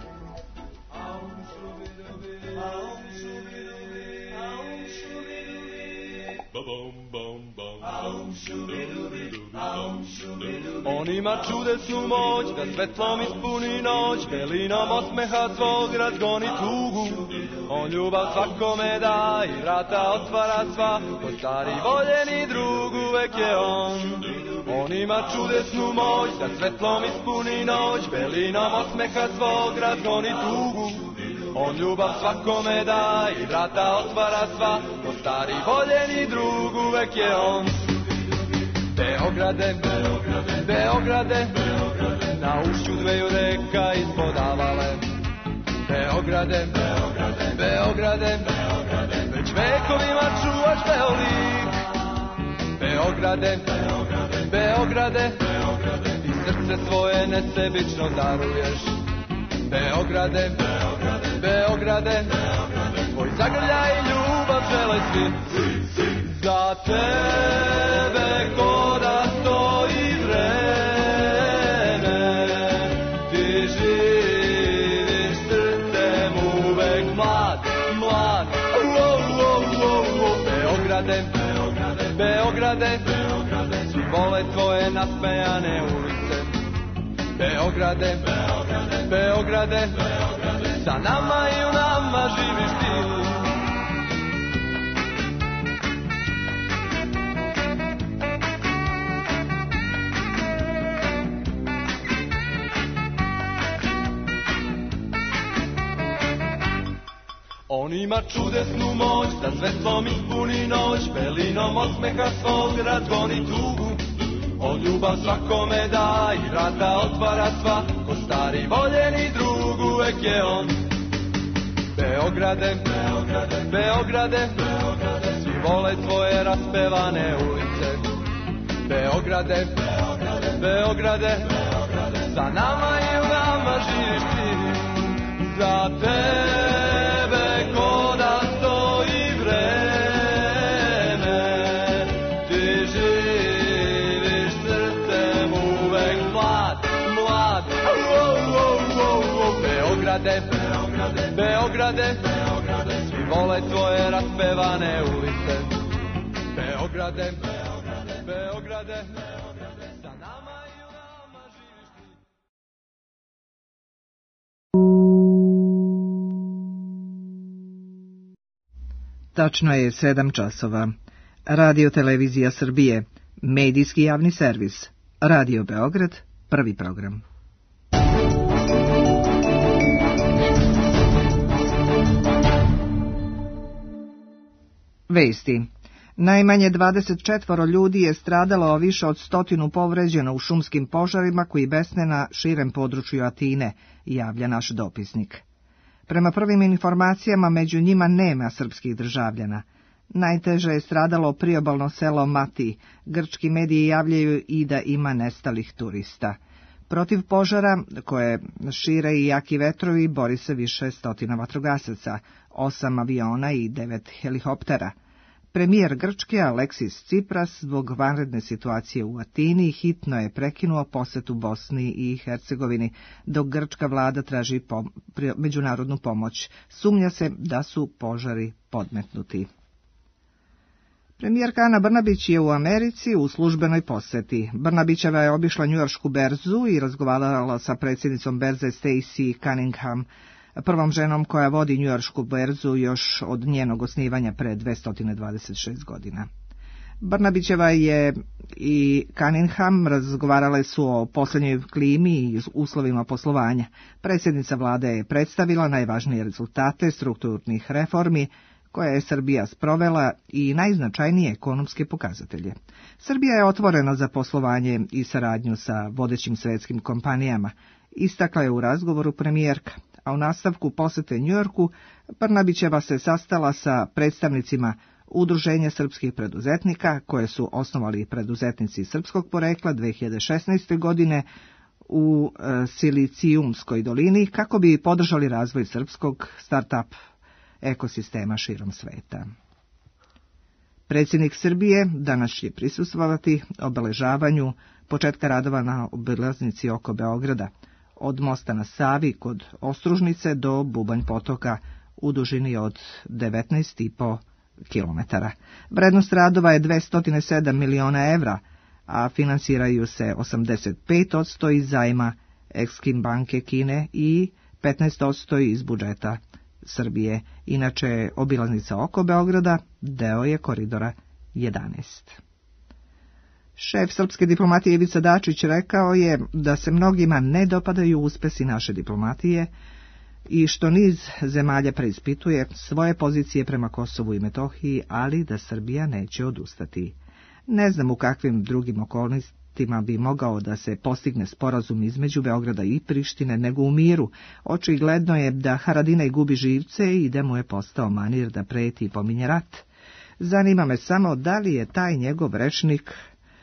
On ima čudesnu moć da svetlom ispuni noć, belinom osmeha svog razgoni tugu. On ljubav svakome da i vrata otvara sva, ko stari voljeni drug uvek je on. On ima čudesnu moć da svetlom ispuni noć, belinom osmeha svog razgoni tugu. On ljubav svakome da i vrata otvara sva, ko stari voljeni drug uvek je on. Beograde, Beograde, Beograde, na ušću dveju reka ispod avale. Beograde, Beograde, Beograde, već vekovima čuvaš beolik. Beograde, Beograde, Beograde, i srce svoje nesebično daruješ. Beograde, Beograde, Beograde, tvoj zagrljaj i ljubav žele svi. Za tebe ko da stoji vreme, ti živiš srcem uvek mlad, mlad. Oh, oh, oh, oh. Beograde, Beograde, Beograde, svi vole tvoje nasmejane ulice. Beograde, Beograde, Beograde, sa nama i u nama živiš ti. On ima čudesnu moć da svetlom ispuni noć, belinom osmeha svog razgoni tugu. On ljubav svakome da i vrata otvara sva, ko stari voljeni drug uvek je on. Beograde, Beograde, Beograde, Beograde, svi vole tvoje raspevane ulice. Beograde, Beograde, Beograde, Beograde, za nama i u nama živiš ti. Za tebe ko da stoji vreme, ti živiš srcem uvek mlad, mlad. Oh, oh, oh, oh. Beograde, Beograde, Beograde, Beograde, svi vole tvoje raspevane ulice. Beograde, Beograde, Beograde, Beograde, za nama i u nama živiš ti. Tačno je sedam časova. Radio Televizija Srbije, medijski javni servis, Radio Beograd, prvi program. Vesti. Najmanje dvadeset četvoro ljudi je stradalo, a više od stotinu povređeno u šumskim požarima koji besne na širem području Atine, javlja naš dopisnik. Prema prvim informacijama među njima nema srpskih državljana. Najteže je stradalo priobalno selo Mati. Grčki mediji javljaju i da ima nestalih turista. Protiv požara, koje šire i jaki vetrovi, bori se više stotina vatrogasaca, osam aviona i devet helikoptera. Premijer Grčke Aleksis Tsipras zbog vanredne situacije u Atini hitno je prekinuo posetu Bosni i Hercegovini, dok grčka vlada traži pom- međunarodnu pomoć. Sumnja se da su požari podmetnuti. Premijerka Ana Brnabić je u Americi u službenoj poseti. Brnabićeva je obišla njujoršku berzu i razgovarala sa predsjednicom berze Stacey Cunningham, prvom ženom koja vodi njujoršku berzu još od njenog osnivanja pre dvesta dvadeset šest godina. Brnabićeva je i Cunningham razgovarale su o posljednjoj klimi i uslovima poslovanja. Predsjednica vlade je predstavila najvažnije rezultate strukturnih reformi koje je Srbija sprovela i najznačajnije ekonomske pokazatelje. Srbija je otvorena za poslovanje i saradnju sa vodećim svetskim kompanijama, istakla je u razgovoru premijerka, a u nastavku posete Njujorku Brnabićeva se sastala sa predstavnicima Udruženja srpskih preduzetnika, koje su osnovali preduzetnici srpskog porekla dve hiljade šesnaeste. godine u e, Silicijumskoj dolini, kako bi podržali razvoj srpskog start-up ekosistema širom sveta. Predsjednik Srbije danas će prisustvovati obeležavanju početka radova na obilaznici oko Beograda, od mosta na Savi kod Ostružnice do Bubanj potoka u dužini od devetnaest i po kilometara. Vrednost radova je dvesta sedam miliona evra, a finansiraju se osamdeset pet posto iz zajma Ekskim banke Kine i petnaest posto iz budžeta Srbije. Inače, obilaznica oko Beograda deo je koridora jedanaest. Šef srpske diplomatije Ivica Dačić rekao je da se mnogima ne dopadaju uspesi naše diplomatije i što niz zemalja preispituje svoje pozicije prema Kosovu i Metohiji, ali da Srbija neće odustati. Ne znam u kakvim drugim okolnostima bi mogao da se postigne sporazum između Beograda i Prištine nego u miru. Očigledno je da Haradinaj gubi živce i da mu je postao manir da preti i pominje rat. Zanima me samo da li je taj njegov rečnik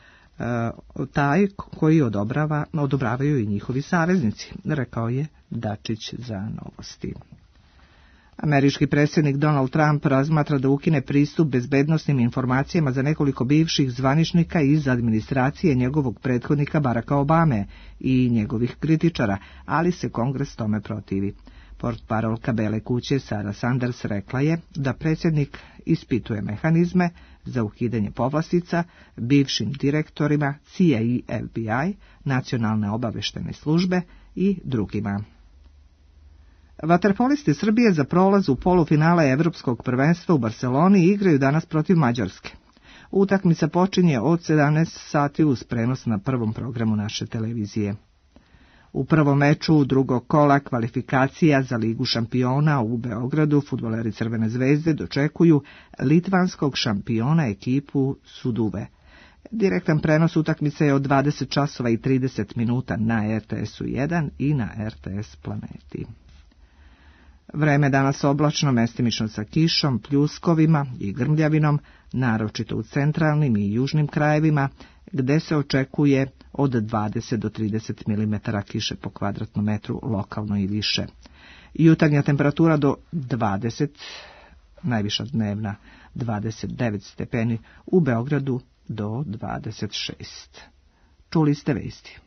taj koji odobrava, odobravaju i njihovi saveznici, rekao je Dačić za Novosti. Američki predsjednik Donald Trump razmatra da ukine pristup bezbednosnim informacijama za nekoliko bivših zvaničnika iz administracije njegovog prethodnika Baracka Obame i njegovih kritičara, ali se Kongres tome protivi. Portparolka Bele kuće Sara Sanders rekla je da predsjednik ispituje mehanizme za ukidanje povlastica bivšim direktorima C I A i F B I, nacionalne obaveštene službe i drugima. Vaterpolisti Srbije za prolaz u polufinale Evropskog prvenstva u Barseloni igraju danas protiv Mađarske. Utakmica počinje od sedamnaest sati uz prenos na prvom programu naše televizije. U prvom meču drugog kola kvalifikacija za Ligu šampiona u Beogradu fudbaleri Crvene zvezde dočekuju litvanskog šampiona ekipu Suduve. Direktan prenos utakmice je od dvadeset časova i trideset minuta na R T S-u jedan i na R T S Planeti. Vreme danas oblačno, mestimično sa kišom, pljuskovima i grmljavinom, naročito u centralnim i južnim krajevima, gde se očekuje od dvadeset do trideset milimetara kiše po kvadratnom metru, lokalno i više. Jutarnja temperatura do dvadeset, najviša dnevna dvadeset devet stepeni, u Beogradu do dvadeset šest. Čuli ste vesti.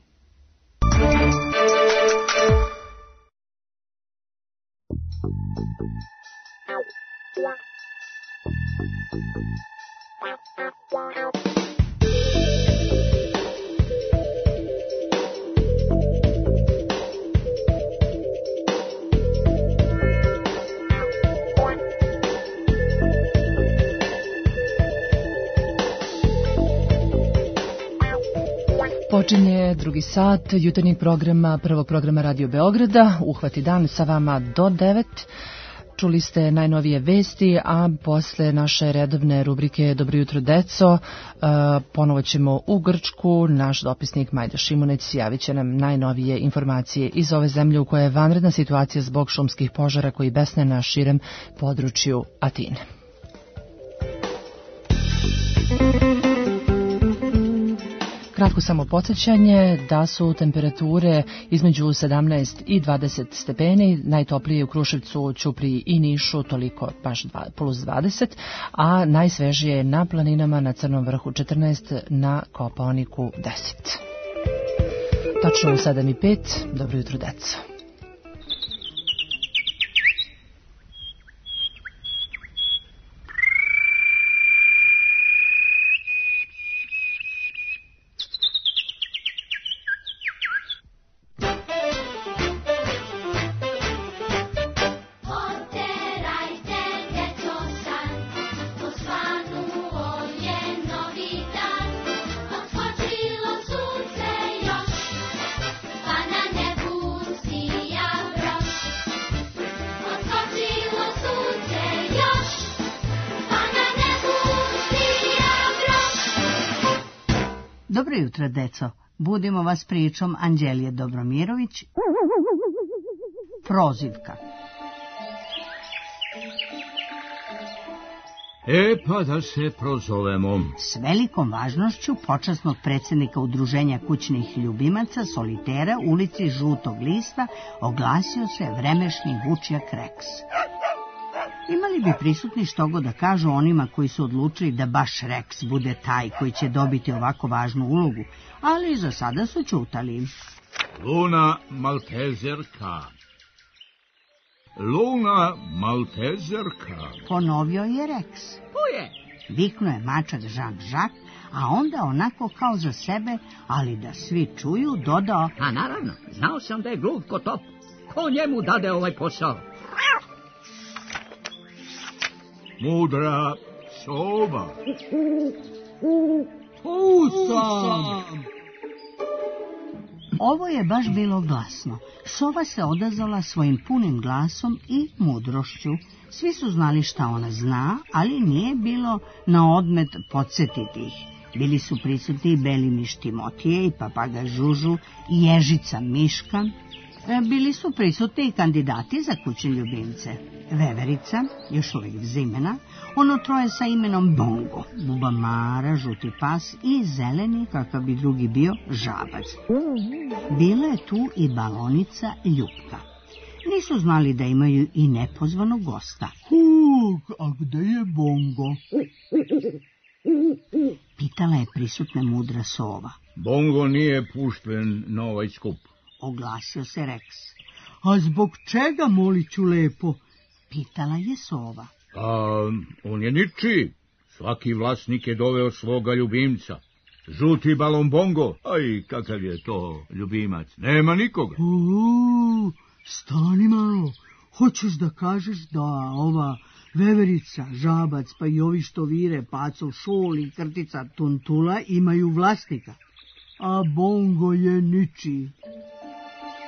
Počinje drugi sat jutarnjeg programa, prvog programa Radio Beograda. Uhvati dan sa vama do devet. Čuli ste najnovije vesti, a posle naše redovne rubrike Dobro jutro, deco, ponovo ćemo u Grčku. Naš dopisnik Majda Šimunec javit će nam najnovije informacije iz ove zemlje u kojoj je vanredna situacija zbog šumskih požara koji besne na širem području Atine. Kratko samo podsjećanje da su temperature između sedamnaest i dvadeset stepeni, najtoplije u Kruševcu, Ćupriji i Nišu, toliko baš plus dvadeset, a najsvežije na planinama na Crnom vrhu četrnaest, na Kopaoniku deset. Tačno u sedam i pet, dobro jutro, deco. Dobro jutro, deco. Budimo vas pričom Anđelije Dobromirović. Prozivka. E pa da se prozovemo. S velikom važnošću počasnog predsjednika Udruženja kućnih ljubimaca Solitera u ulici Žutog lista oglasio se vremešni vučjak Reks. Imali bi prisutni što god da kažu onima koji su odlučili da baš Rex bude taj koji će dobiti ovako važnu ulogu, ali za sada su ćutali. Luna Maltezerka. Luna Maltezerka. Ponovio je Rex. To je. Viknuo je mačak Žak-Žak, a onda onako kao za sebe, ali da svi čuju, dodao... A naravno, znao sam da je gluv ko top. Ko njemu dade ovaj posao? Mudra sova. Tu sam. Ovo je baš bilo glasno. Sova se odazvala svojim punim glasom i mudrošću. Svi su znali šta ona zna, ali nije bilo na odmet podsjetiti ih. Bili su prisutni i beli miš Timotije i papaga Žužu i ježica Miška. Bili su prisutni i kandidati za kućne ljubimce. Veverica, još uvijek zimena, ono troje sa imenom Bongo, Buba Mara, Žuti pas i zeleni, kakav bi drugi bio, Žabac. Bila je tu i balonica Ljupka. Nisu znali da imaju i nepozvanog gosta. Huk, a gde je Bongo? Pitala je prisutna mudra sova. Bongo nije pušten na ovaj skup. Oglasio se Rex. A zbog čega, moliću lepo? Pitala je sova. A on je ničiji. Svaki vlasnik je doveo svoga ljubimca. Žuti balon Bongo. Aj, kakav je to ljubimac? Nema nikoga. Uuu, stani malo. Hoćeš da kažeš da ova Veverica, Žabac, pa i ovi što vire, Pacov Šol i Krtica Tuntula imaju vlasnika, a Bongo je ničiji.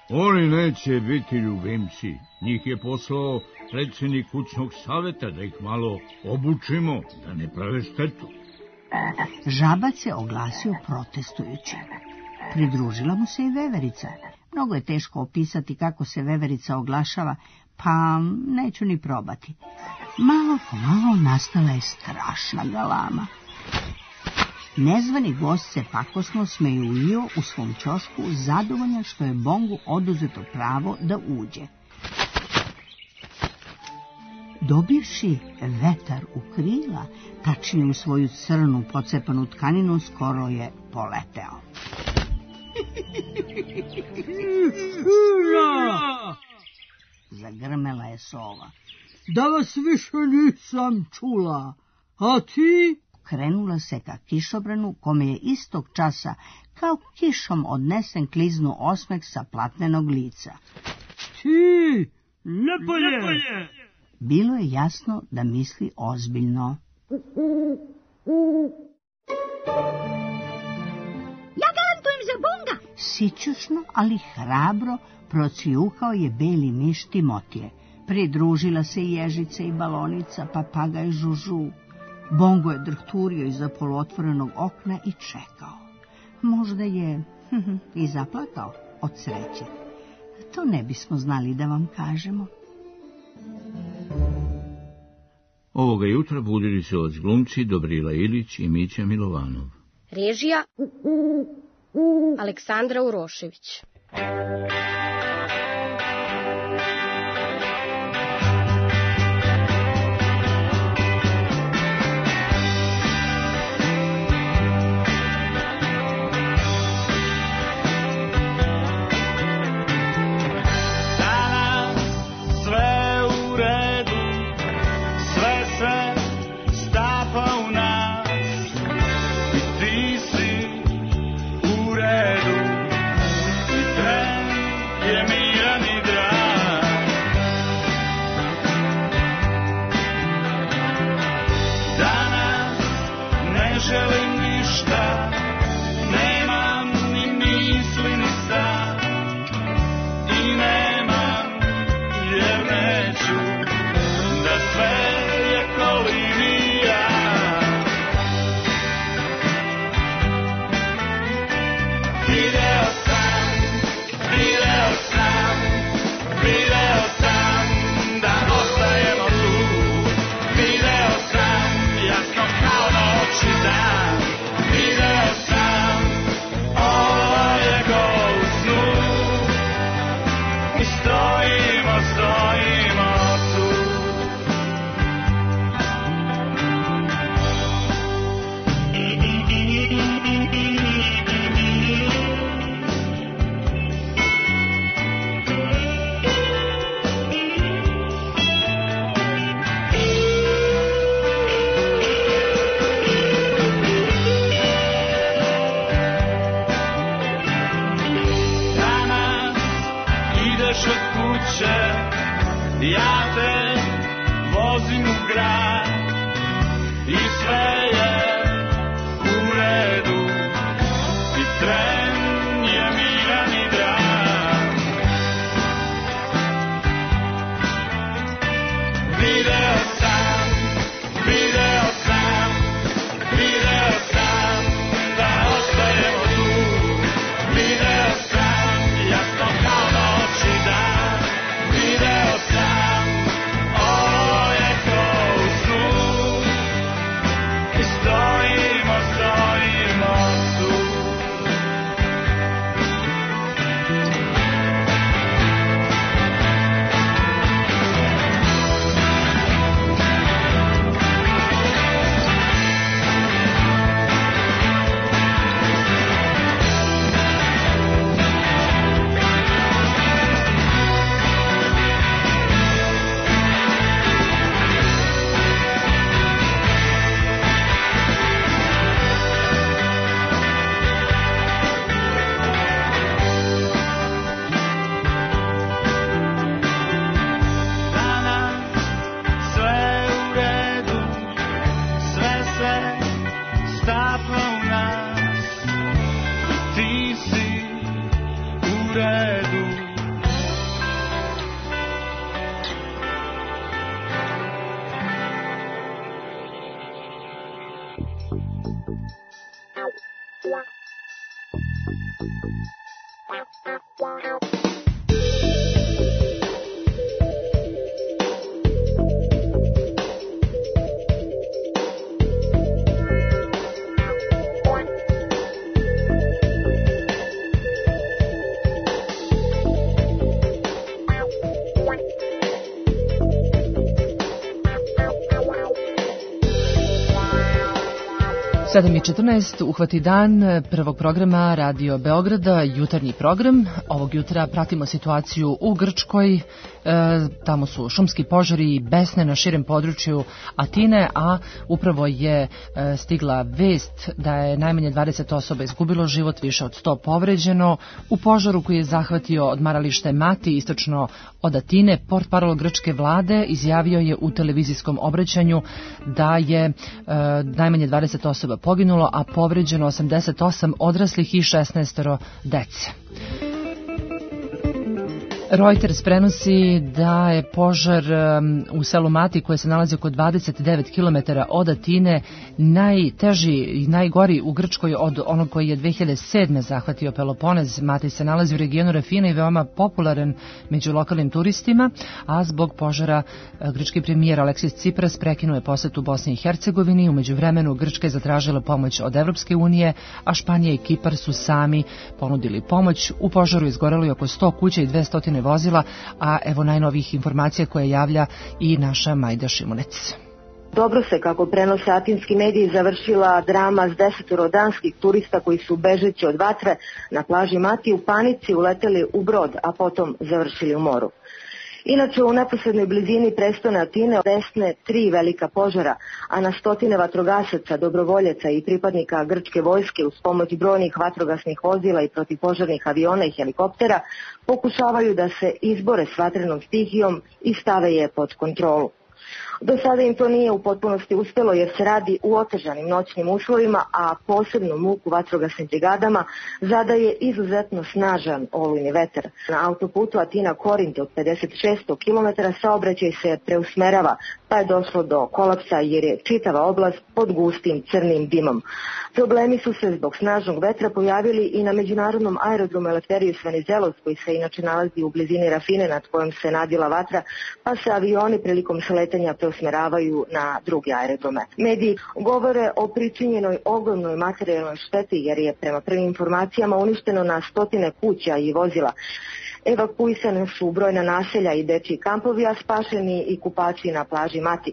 Oni neće biti ljubimci. Njih je poslao predsjednik kućnog saveta da ih malo obučimo, da ne prave štetu. Žabac se oglasio protestujući. Pridružila mu se i veverica. Mnogo je teško opisati kako se veverica oglašava, pa neću ni probati. Malo po malo nastala je strašna galama. Nezvani gost se pakosno smejulio u svom ćošku, zadovoljan što je Bongu oduzeto pravo da uđe. Dobivši vetar u krila, tačnije u svoju crnu pocepanu tkaninu, skoro je poleteo. Ura! Zagrmela je sova. Da vas više nisam čula, a ti? Krenula se ka kišobranu, kome je istog časa kao kišom odnesen kliznu osmeh sa platnenog lica. Ti, napolje! Bilo je jasno da misli ozbiljno. Ja garantujem za Bonga! Sićušno, ali hrabro procvjukao je beli miš Timotije. Pridružila se i ježica i balonica, papagaj Žužu. Bongo je drhturio iza poluotvorenog okna i čekao. Možda je i zaplakao od sreće. To ne bismo znali da vam kažemo. Ovoga jutra budili se od glumci Dobrila Ilić i Mića Milovanov. Režija Aleksandra Urošević. Down. sedam i četrnaest, uhvati dan prvog programa Radio Beograda, jutarnji program. Ovog jutra pratimo situaciju u Grčkoj, e, tamo su šumski požari i besne na širem području Atine, a upravo je e, stigla vest da je najmanje dvadeset osoba izgubilo život, više od sto povređeno. U požaru koji je zahvatio odmaralište Mati, istočno od Atine, portparol grčke vlade izjavio je u televizijskom obraćanju da je e, najmanje dvadeset osoba poginulo, a povređeno osamdeset osam odraslih i šesnaest dece. Reuters prenosi da je požar u selu Mati, koje se nalazi oko dvadeset devet kilometara od Atine, najteži i najgori u Grčkoj od onog koji je dve hiljade sedme zahvatio Peloponez. Mati se nalazi u regionu Rafina i veoma popularan među lokalnim turistima, a zbog požara grčki premijer Aleksis Tsipras prekinuo je posetu Bosni i Hercegovini. U međuvremenu Grčka je zatražila pomoć od Evropske unije, a Španija i Kipar su sami ponudili pomoć. U požaru izgorelo je oko sto kuća i dvesta vozila, a evo najnovijih informacija koje javlja i naša Majda Šimunec. Dobro se, kako prenose atinski mediji, završila drama s desetoro danskih turista koji su bežeći od vatre na plaži Mati u panici uleteli u brod, a potom završili u moru. Inače, u neposrednoj blizini prestone Atine desne tri velika požara, a na stotine vatrogasaca, dobrovoljaca i pripadnika grčke vojske uz pomoć brojnih vatrogasnih vozila i protivpožarnih aviona i helikoptera pokušavaju da se izbore s vatrenom stihijom i stave je pod kontrolu. Do sada im to nije u potpunosti uspelo jer se radi u otežanim noćnim uslovima, a posebno muku vatrogasnim brigadama zadaje izuzetno snažan olujni vetar. Na autoputu Atina-Korint od pedeset šest kilometara saobraćaj se preusmerava, pa je došlo do kolapsa jer je čitava oblast pod gustim crnim dimom. Problemi su se zbog snažnog vetra pojavili i na međunarodnom aerodromu Eleftherios Venizelos, koji se inače nalazi u blizini Rafine nad kojom se nadila vatra, pa se avioni prilikom sletanja preusmeravaju na druge aerodrome. Mediji govore o pričinjenoj ogromnoj materijalnoj šteti jer je prema prvim informacijama uništeno na stotine kuća i vozila. Evakuisane su brojna naselja i dečji kampovi, a spašeni i kupači na plaži Mati.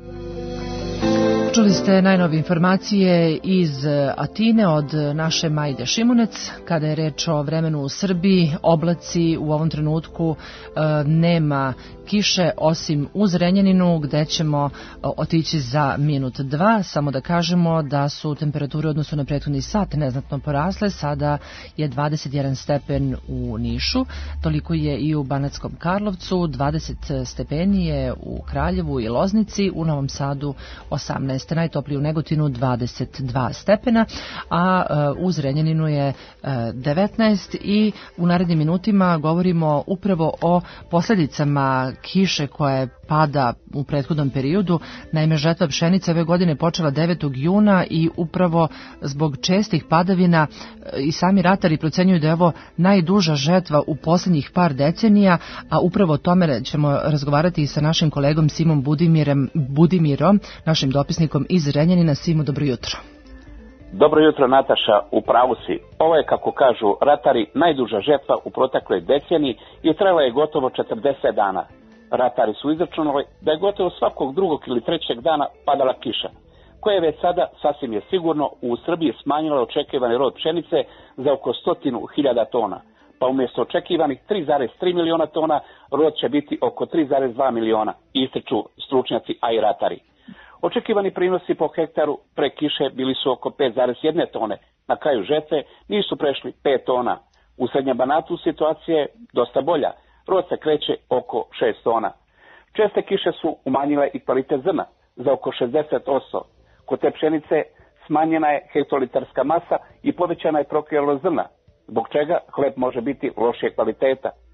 Čuli ste najnovije informacije iz Atine od naše Majde Šimunec. Kada je reč o vremenu u Srbiji, oblaci u ovom trenutku e, nema kiše osim u Zrenjaninu gde ćemo otići za minut dva. Samo da kažemo da su temperature u odnosu na prethodni sat neznatno porasle. Sada je dvadeset jedan stepen u Nišu, toliko je i u Banatskom Karlovcu, dvadeset stepeni je u Kraljevu i Loznici, u Novom Sadu osamnaest, najtopliji u Negotinu dvadeset dva stepena, a u Zrenjaninu je devetnaest i u narednim minutima govorimo upravo o posljedicama kiše koje pada u prethodnom periodu. Naime, žetva pšenice ove godine počela devetog juna i upravo zbog čestih padavina i sami ratari procenjuju da je ovo najduža žetva u posljednjih par decenija, a upravo o tome ćemo razgovarati i sa našim kolegom Simom Budimirom, Budimirom, našim dopisnikom iz Zrenjanina. Simo, dobro jutro. Dobro jutro, Nataša, u pravu si. Ovo je, kako kažu ratari, najduža žetva u protekloj deceniji i trajala je gotovo četrdeset dana. Ratari su izračunali da je gotovo svakog drugog ili trećeg dana padala kiša, koja je već sada, sasvim je sigurno, u Srbiji smanjila očekivani rod pšenice za oko stotinu hiljada tona, pa umjesto očekivanih tri zarez tri miliona tona, rod će biti oko tri zarez dva miliona, ističu stručnjaci, a i ratari. Očekivani prinosi po hektaru pre kiše bili su oko pet zarez jedna tone, na kraju žetve nisu prešli pet tona. U Srednjem Banatu situacija je dosta bolja, rod se kreće oko šest tona. Česte kiše su umanjile i kvalitet zrna za oko šezdeset posto. Kod te pšenice smanjena je hektolitarska masa i povećana je prokrijalost zrna, zbog čega hleb može biti lošije kvaliteta.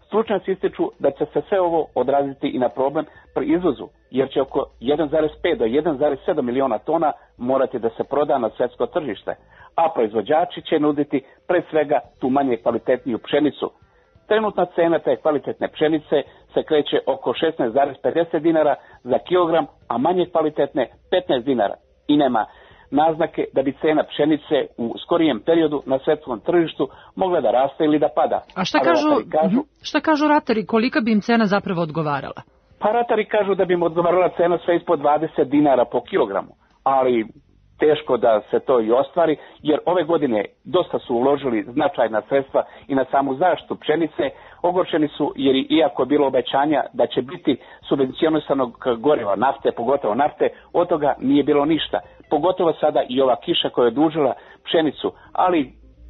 Stručnjaci ističu da će se sve ovo odraziti i na problem pri izvozu, jer će oko jedan zarez pet do jedan zarez sedam miliona tona morati da se proda na svetsko tržište, a proizvođači će nuditi pre svega tu manje kvalitetniju pšenicu. Trenutna cena te kvalitetne pšenice se kreće oko šesnaest zarez pedeset dinara za kilogram, a manje kvalitetne petnaest dinara. I nema naznake da bi cena pšenice u skorijem periodu na svetskom tržištu mogla da raste ili da pada. A šta kažu, kažu, šta kažu ratari, kolika bi im cena zapravo odgovarala? Pa ratari kažu da bi im odgovarala cena sve ispod dvadeset dinara po kilogramu, ali teško da se to i ostvari, jer ove godine dosta su uložili značajna sredstva i na samu zaštitu pšenice. Ogorčeni su jer iako je bilo obećanja da će biti subvencionisanog goriva, nafte, pogotovo nafte, od toga nije bilo ništa. Pogotovo sada i ova kiša koja je odužila pšenicu, ali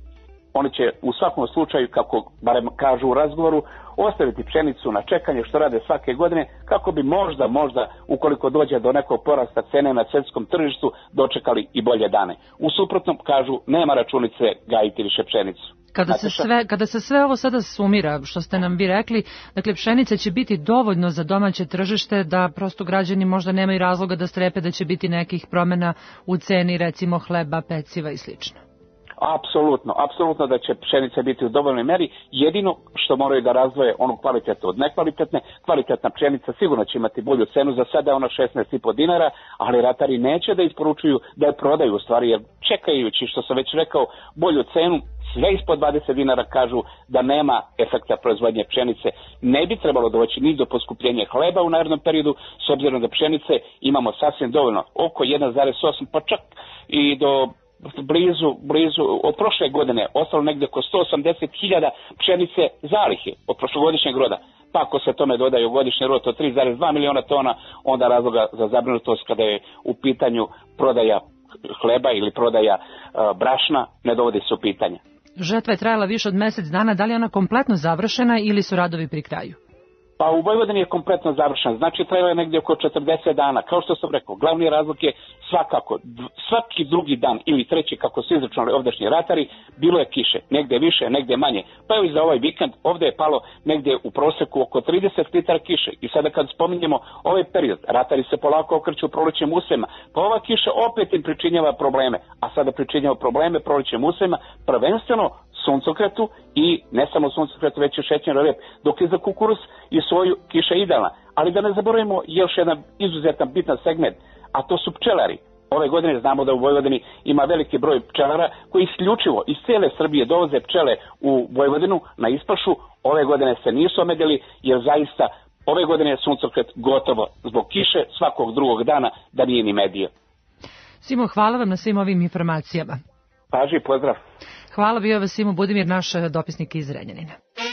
oni će u svakom slučaju, kako barem kažu u razgovoru, ostaviti pšenicu na čekanje što rade svake godine, kako bi možda, možda, ukoliko dođe do nekog porasta cene na svjetskom tržištu, dočekali i bolje dane. U suprotnom, kažu, nema računice gajiti više pšenicu. Kada se, sve, kada se sve ovo sada sumira, što ste nam vi rekli, dakle pšenica će biti dovoljno za domaće tržište da prosto građani možda nemaju razloga da strepe da će biti nekih promjena u ceni, recimo hleba, peciva i slično. Apsolutno, apsolutno da će pšenica biti u dovoljnoj meri. Jedino što moraju da razdvoje onu kvalitetu od nekvalitetne, kvalitetna pšenica sigurno će imati bolju cenu, za sada je ona šesnaest i po dinara, ali ratari neće da isporučuju, da je prodaju u stvari, jer čekajući, što sam već rekao, bolju cenu, sve ispod dvadeset dinara kažu da nema efekta proizvodnje pšenice. Ne bi trebalo doći ni do poskupljenja hleba u narednom periodu, s obzirom da pšenice imamo sasvim dovoljno, oko jedan zarez osam, pa čak i do blizu, blizu, od prošle godine ostalo negdje oko sto osamdeset hiljada pšenice zalihe od prošlogodišnjeg roda. Pa ako se tome dodaju godišnji rod od tri zarez dva miliona tona, onda razloga za zabrinutost kada je u pitanju prodaja hleba ili prodaja uh, brašna ne dovodi se u pitanje. Žetva je trajala više od mjesec dana, da li je ona kompletno završena ili su radovi pri kraju? Pa u Vojvodini je kompletno završen, znači trajalo je negdje oko četrdeset dana. Kao što sam rekao, glavni razlog je svakako, svaki drugi dan ili treći, kako su izračunali ovdašnji ratari, bilo je kiše, negdje više, negdje manje. Pa evo i za ovaj vikend ovdje je palo negdje u proseku oko trideset litara kiše. I sada kad spominjemo ovaj period, ratari se polako okreću prolećnim usevima, pa ova kiša opet im pričinjava probleme, a sada pričinjava probleme prolećnim usevima, prvenstveno suncokretu i ne samo suncokretu, već i šećerni rep, dok je za kukuruz i soju kiša idealna. Ali da ne zaboravimo još jedan izuzetan bitan segment, a to su pčelari. Ove godine znamo da u Vojvodini ima veliki broj pčelara koji isključivo iz cijele Srbije dovoze pčele u Vojvodinu na ispašu. Ove godine se nisu omedili jer zaista ove godine je suncokret gotovo zbog kiše svakog drugog dana da nije ni medio. Simo, hvala vam na svim ovim informacijama. Paži, pozdrav. Hvala, bio vas Simo Budimir, naš dopisnik iz Renjanina.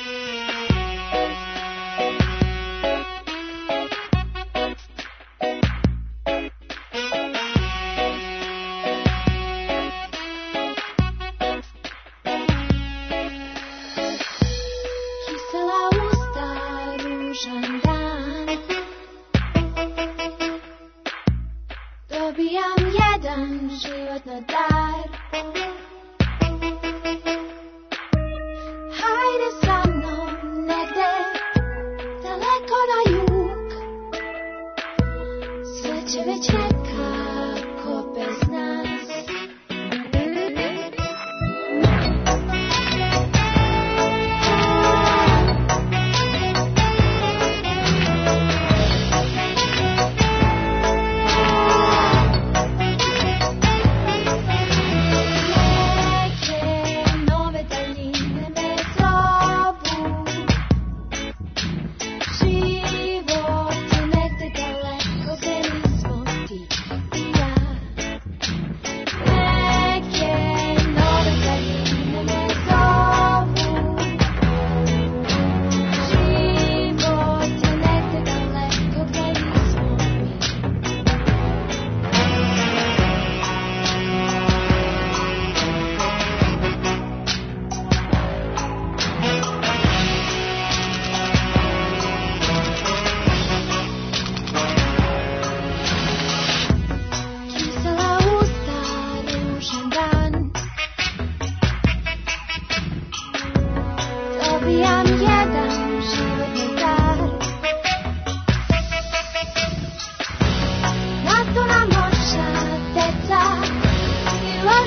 Dobijam jedan život na dar. Hajde sa mnom negde daleko na jug. Sve će već nekako bez nas.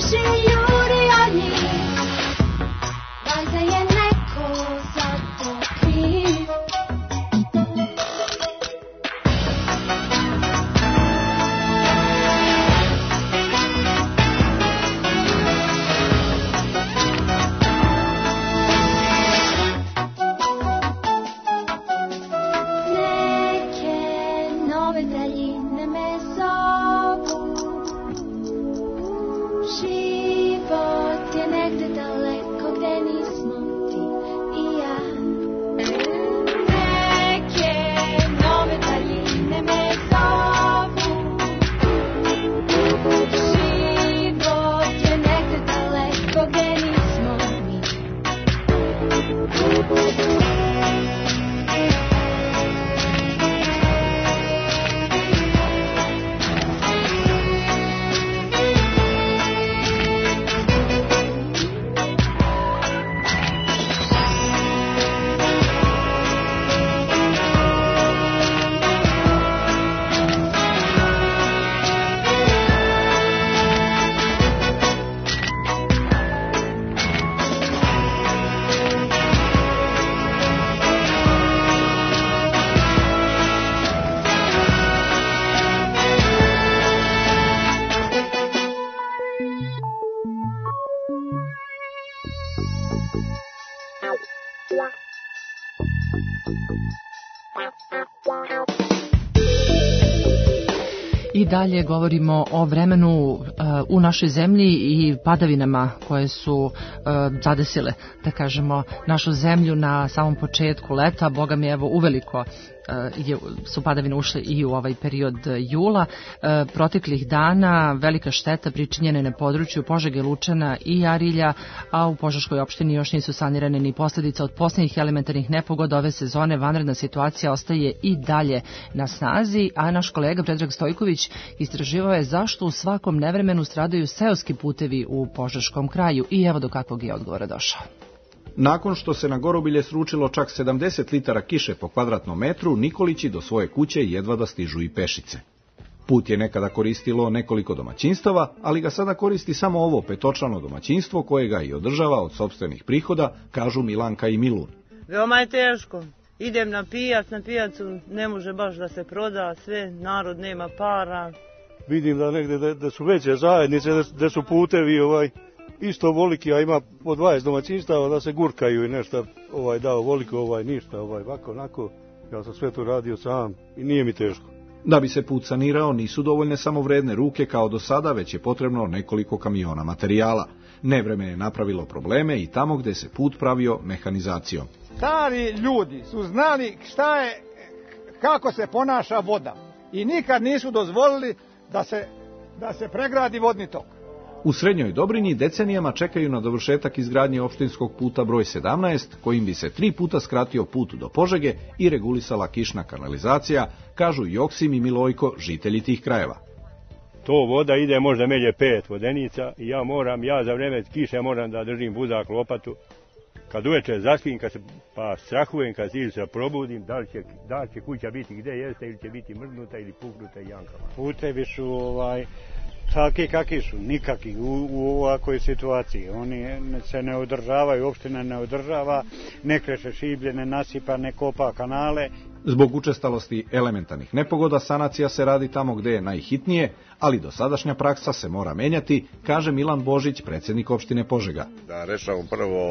I dalje govorimo o vremenu uh, u našoj zemlji i padavinama koje su uh, zadesile, da kažemo, našu zemlju na samom početku leta. Boga mi, evo, uveliko je, su padavine ušle i u ovaj period jula. E, proteklih dana velika šteta pričinjena je na području Požege, Lučana i Arilja, a u Požeškoj opštini još nisu sanirane ni posljedice od posljednjih elementarnih nepogoda ove sezone. Vanredna situacija ostaje i dalje na snazi, a naš kolega Predrag Stojković istraživao je zašto u svakom nevremenu stradaju seoski putevi u Požeškom kraju i evo do kakvog je odgovora došao. Nakon što se na Gorobilje sručilo čak sedamdeset litara kiše po kvadratnom metru, Nikolići do svoje kuće jedva da stižu i pešice. Put je nekada koristilo nekoliko domaćinstava, ali ga sada koristi samo ovo petočlano domaćinstvo koje ga i održava od sopstvenih prihoda, kažu Milanka i Milun. Veoma je teško. Idem na pijac, na pijacu ne može baš da se proda, sve, narod nema para. Vidim da negde da, da su veće zajednice, da, da su putevi ovaj isto voliki, a ima po dvadeset domaćinstava da se gurkaju i nešto ovaj dao voliko, ovaj ništa, ovaj ovako onako. Ja sam sve to radio sam i nije mi teško. Da bi se put sanirao nisu dovoljne samo vredne ruke kao do sada, već je potrebno nekoliko kamiona materijala. Nevreme je napravilo probleme i tamo gde se put pravio mehanizacijom. Stari ljudi su znali šta je, kako se ponaša voda i nikad nisu dozvolili da se, da se pregradi vodni tok. U Srednjoj Dobrinji decenijama čekaju na dovršetak izgradnje opštinskog puta broj sedamnaest, kojim bi se tri puta skratio put do Požege i regulisala kišna kanalizacija, kažu Joksim i Milojko, žitelji tih krajeva. To voda ide možda melje pet vodenica i ja moram, ja za vreme kiše moram da držim buzak, lopatu. Kad uveče zaspim, kad se, pa strahujem kad se ili se probudim, da li, će, da li će kuća biti gde jeste ili će biti mrznuta ili puknuta i jankama. Putevi su ovaj, takvi kakvi su, nikakvi u, u ovakvoj situaciji. Oni se ne održavaju, opština ne održava, ne kreše šiblje, ne nasipa, ne kopa kanale. Zbog učestalosti elementarnih nepogoda sanacija se radi tamo gde je najhitnije, ali dosadašnja praksa se mora menjati, kaže Milan Božić, predsjednik opštine Požega. Da rešavamo prvo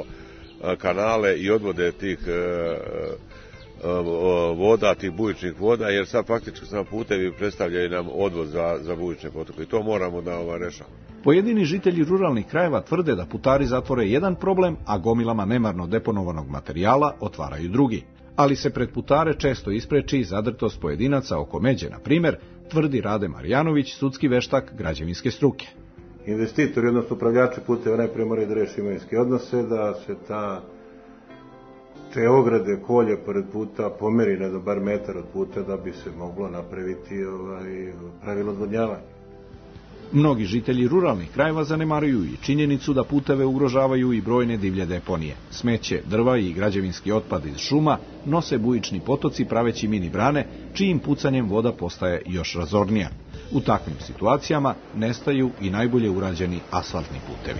kanale i odvode tih voda, tih bujičnih voda, jer sad praktički samo putevi predstavljaju nam odvoz za, za bujične potoke i to moramo da ova rešavamo. Pojedini žitelji ruralnih krajeva tvrde da putari zatvore jedan problem, a gomilama nemarno deponovanog materijala otvaraju drugi. Ali se pred putare često ispreči i zadrtost pojedinaca oko međe, na primjer, tvrdi Rade Marjanović, sudski veštak građevinske struke. Investitori, odnosno upravljači puteva, najprije moraju da reši imovinske odnose, da se ta te ograde, kolje pored puta pomeri na do bar metar od puta da bi se moglo napraviti ovaj, pravilo odvodnjavanja. Mnogi žitelji ruralnih krajeva zanemaruju i činjenicu da puteve ugrožavaju i brojne divlje deponije. Smeće, drva i građevinski otpad iz šuma nose bujični potoci praveći mini brane, čijim pucanjem voda postaje još razornija. U takvim situacijama nestaju i najbolje urađeni asfaltni putevi.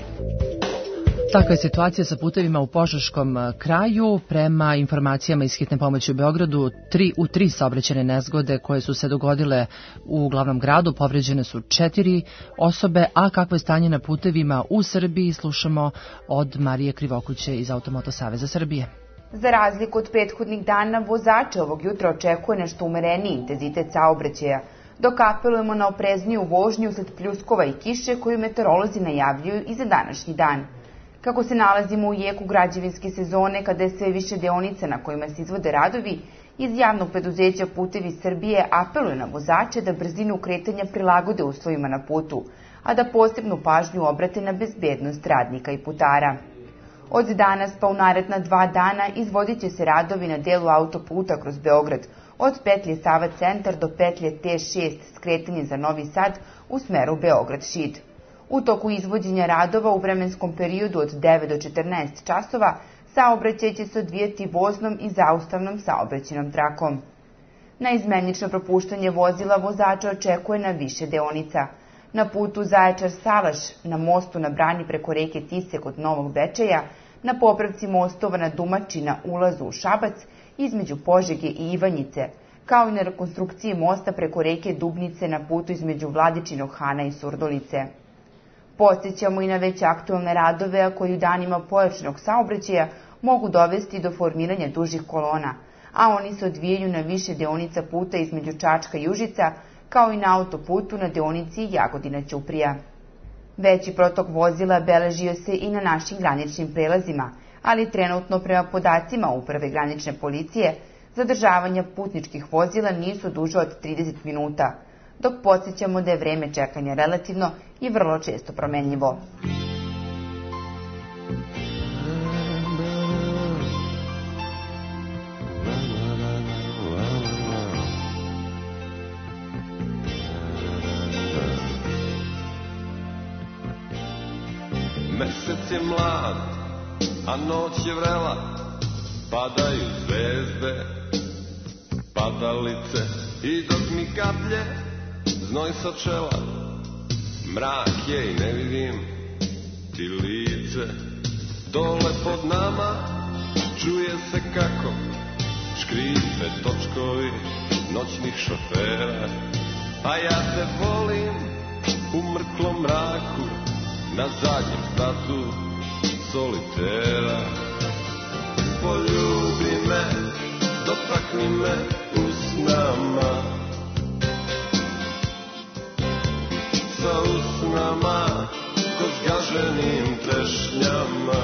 Takva je situacija sa putevima u Požeškom kraju. Prema informacijama iz hitne pomoći u Beogradu, tri, u tri saobraćajne nezgode koje su se dogodile u glavnom gradu povređene su četiri osobe, a kakvo je stanje na putevima u Srbiji slušamo od Marije Krivokuće iz Automoto Saveza Srbije. Za razliku od prethodnih dana, vozače ovog jutra očekuje nešto umereniji intenzitet saobraćaja, dok apelujemo na oprezniju vožnju usled pljuskova i kiše koju meteorolozi najavljuju i za današnji dan. Kako se nalazimo u jeku građevinske sezone, kada je sve više deonica na kojima se izvode radovi, iz javnog preduzeća Putevi Srbije apeluje na vozače da brzinu kretanja prilagode uslovima na putu, a da posebnu pažnju obrate na bezbednost radnika i putara. Od danas pa u naredna dva dana izvodit će se radovi na delu autoputa kroz Beograd, od petlje Sava centar do petlje T šest skretanje za Novi Sad u smeru Beograd-Šid. U toku izvođenja radova u vremenskom periodu od devet do četrnaest časova saobraćaj će se odvijati voznom i zaustavnom saobraćajnom trakom. Na izmenično propuštanje vozila vozača očekuje na više deonica. Na putu Zaječar-Salaš, na mostu na brani preko reke Tise kod Novog Bečeja, na popravci mostova na Dumači na ulazu u Šabac, između Požege i Ivanjice, kao i na rekonstrukciji mosta preko reke Dubnice na putu između Vladičinog Hana i Surdolice. Podsjećamo i na već aktualne radove, a koji u danima pojačanog saobraćaja mogu dovesti do formiranja dužih kolona, a oni se odvijaju na više deonica puta između Čačka i Užica, kao i na autoputu na deonici Jagodina-Ćuprija. Veći protok vozila beležio se i na našim graničnim prelazima, ali trenutno prema podacima Uprave granične policije, zadržavanja putničkih vozila nisu duže od trideset minuta, dok podsjećamo da je vreme čekanja relativno i vrlo često promenljivo. Mesec je mlad, a noć je vrela, padaju zvezde, padalice, i dok mi kaplje znoj sa čela, mrak je i ne vidim ti lice. Dole pod nama čuje se kako škripe točkovi noćnih šofera, a ja te volim u mrklom mraku na zadnjem spratu solitera. Poljubi me, dotakni me usnama, sa usnama ko zgaženim trešnjama.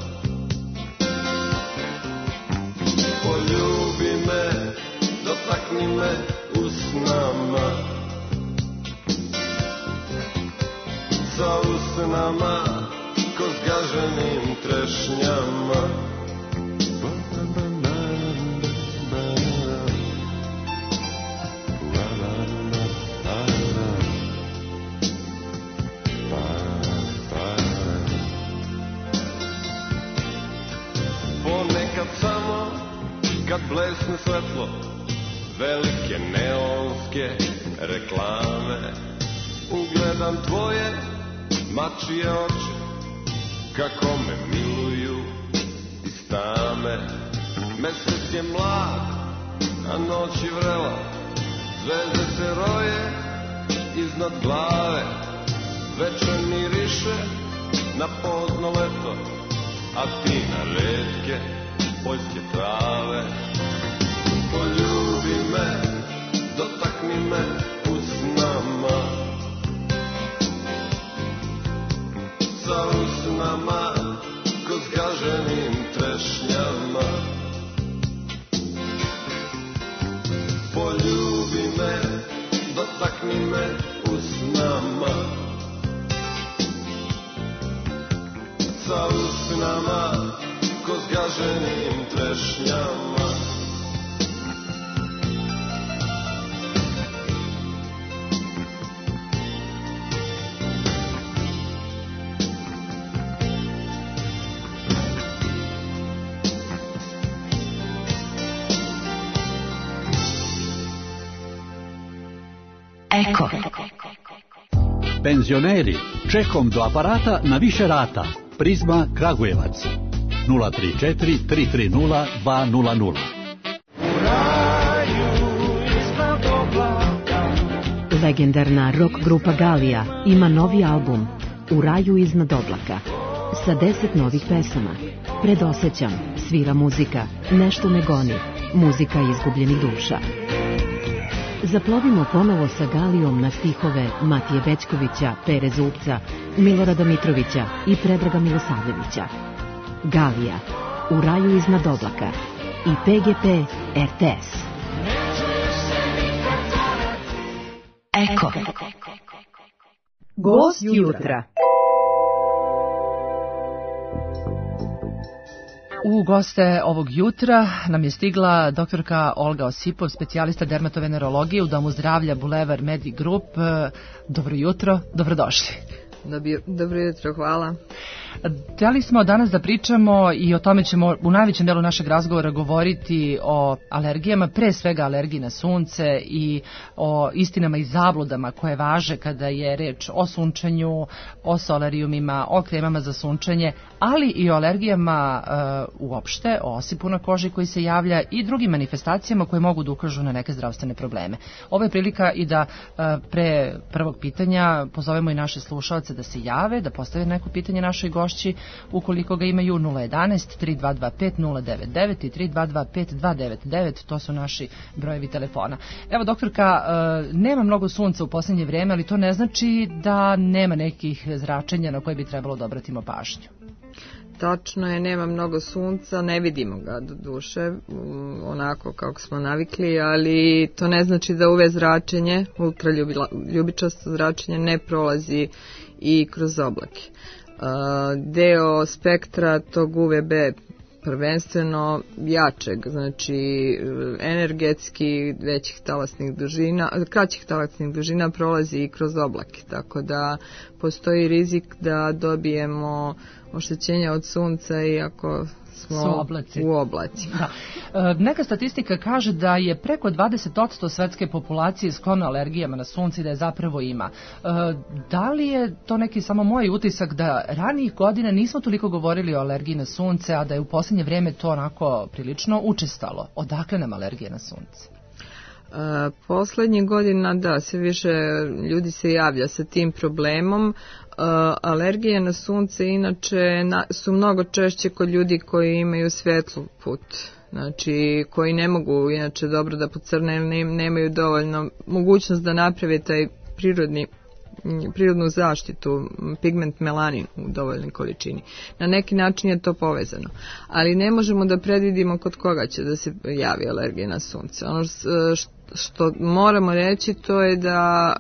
Poljubi me, dotakni me usnama, sa usnama ko zgaženim trešnjama. Ponekad samo kad blesne svetlo velike neonske reklame, ugledam tvoje mačije oči kako me miluju i stame. Mesec je mlad, a noć je vrela, zvezde se roje iznad glave, večer miriše na pozno leto, a ti na retke poljske trave. Poljubi me, dotakni me usnama, sa usnama ko zgaženim trešnjama. Poljubi me, dotakni me usnama, sa usnama ko zgaženim trešnjama. Eko. Penzioneri, čekom do aparata na više rata. Prizma Kragujevac. nula tri četiri tri tri nula dva nula nula. Legendarna rock grupa Galija ima novi album U raju iznad oblaka sa deset novih pesama. Predosećam, svira muzika, nešto me goni, muzika izgubljenih duša. Zaplovimo ponovo sa Galijom na stihove Matije Bećkovića, Pere Zupca, Milorada Mitrovića i Predraga Milosavljevića. Galija, U raju iznad oblaka i P G P R T S. Eko. Gost jutra. U goste ovog jutra nam je stigla doktorka Olga Osipov, specijalista dermatovenerologije u Domu zdravlja Bulevar Medi Group. Dobro jutro, dobrodošli. Dobro jutro, hvala. Htjeli smo danas da pričamo i o tome ćemo u najvećem delu našeg razgovora govoriti o alergijama, pre svega alergiji na sunce i o istinama i zabludama koje važe kada je reč o sunčanju, o solarijumima, o kremama za sunčanje, ali i o alergijama uh, uopšte, o osipu na koži koji se javlja i drugim manifestacijama koje mogu da ukažu na neke zdravstvene probleme. Ovo je prilika i da uh, pre prvog pitanja pozovemo i naše slušalce da se jave, da postave neko pitanje našoj gošći, ukoliko ga imaju nula jedanaest tri dva dva pet nula devet devet i tri dva dva pet dva devet devet, to su naši brojevi telefona. Evo, doktorka, nema mnogo sunca u posljednje vrijeme, ali to ne znači da nema nekih zračenja na koje bi trebalo da obratimo pažnju. Tačno je, nema mnogo sunca, ne vidimo ga do duše, onako kako smo navikli, ali to ne znači da U V zračenje, ultraljubičasto zračenje, ne prolazi i kroz oblake. Deo spektra tog U V B prvenstveno jačeg, znači energetski većih talasnih dužina, kraćih talasnih dužina prolazi i kroz oblake, tako da postoji rizik da dobijemo oštećenja od sunca iako smo u oblacima. Da. E, neka statistika kaže da je preko dvadeset posto svetske populacije sklona alergijama na sunce i da je zapravo ima. E, da li je to neki samo moj utisak da ranijih godina nismo toliko govorili o alergiji na sunce, a da je u posljednje vrijeme to onako prilično učestalo? Odakle nam alergija na sunce? Uh, poslednjih godina da, sve više ljudi se javlja sa tim problemom. Uh, alergije na sunce inače na, su mnogo češće kod ljudi koji imaju svetlu put, znači koji ne mogu inače dobro da pocrne, ne, nemaju dovoljno mogućnost da naprave taj prirodni prirodnu zaštitu, pigment melanin u dovoljnoj količini. Na neki način je to povezano. Ali ne možemo da predvidimo kod koga će da se javi alergija na sunce. Ono što moramo reći to je da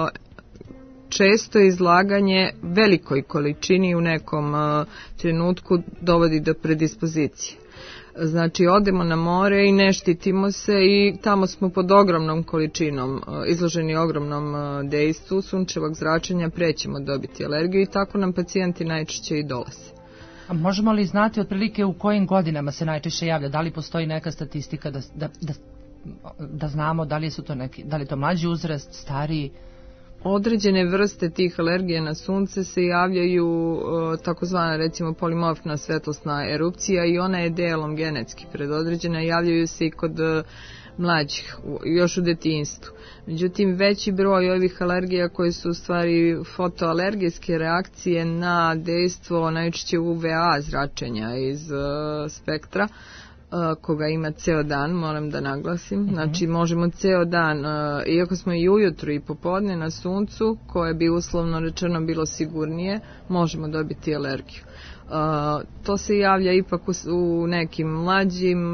često izlaganje velikoj količini u nekom trenutku dovodi do predispozicije. Znači, odemo na more i ne štitimo se i tamo smo pod ogromnom količinom, izloženi ogromnom dejstvu sunčevog zračenja, prećemo dobiti alergiju i tako nam pacijenti najčešće i dolaze. A možemo li znati otprilike u kojim godinama se najčešće javlja? Da li postoji neka statistika da, da, da, da znamo da li su to neki, da li to mlađi uzrast, stariji? Određene vrste tih alergija na sunce se javljaju takozvana recimo polimorfna svetlosna erupcija i ona je delom genetski predodređena, javljaju se i kod mlađih, još u detinjstvu. Međutim, veći broj ovih alergija koji su u stvari fotoalergijske reakcije na dejstvo najčešće U V A zračenja iz uh, spektra, koga ima ceo dan, moram da naglasim. Znači, možemo ceo dan, iako smo i ujutru i popodne na suncu, koje bi uslovno rečeno bilo sigurnije, možemo dobiti alergiju. To se javlja ipak u nekim mlađim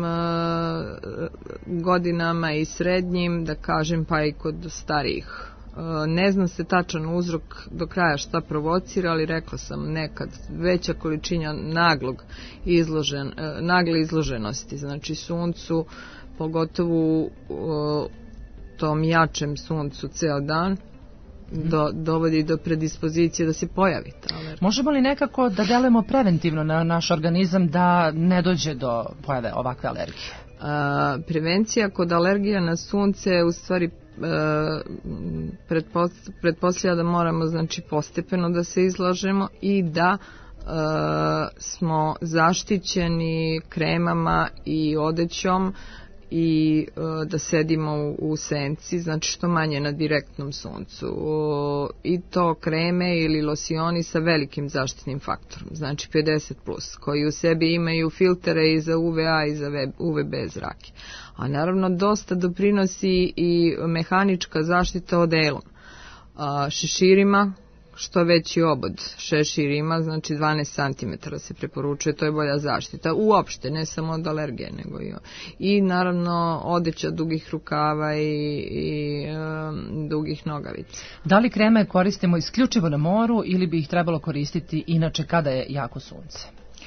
godinama i srednjim, da kažem, pa i kod starijih. Ne zna se tačan uzrok do kraja šta provocira, ali rekla sam nekad veća količina naglog izložen, nagle izloženosti, znači suncu, pogotovo u tom jačem suncu ceo dan, do, dovodi do predispozicije da se pojavi ta alergija. Možemo li nekako da delujemo preventivno na naš organizam da ne dođe do pojave ovakve alergije? A, prevencija kod alergija na sunce u stvari pretpostavlja da moramo znači postepeno da se izlažemo i da e, smo zaštićeni kremama i odećom i e, da sedimo u, u senci, znači što manje na direktnom suncu. O, I to kreme ili losioni sa velikim zaštitnim faktorom, znači pedeset plus, koji u sebi imaju filtere i za U V A i za U V B zrake. A naravno dosta doprinosi i mehanička zaštita odelom. A, šeširima, što veći obod šešir ima, znači dvanaest centimetara se preporučuje, to je bolja zaštita. Uopšte, ne samo od alergije, nego i I naravno odeća dugih rukava i, i um, dugih nogavica. Da li kreme koristimo isključivo na moru ili bi ih trebalo koristiti inače kada je jako sunce?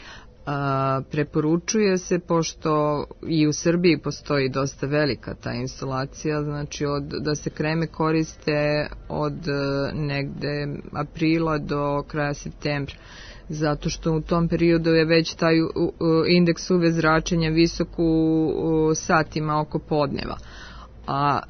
A, preporučuje se, pošto i u Srbiji postoji dosta velika ta instalacija, znači od, da se kreme koriste od negde aprila do kraja septembra, zato što u tom periodu je već taj indeks U V zračenja visok u satima oko podneva, a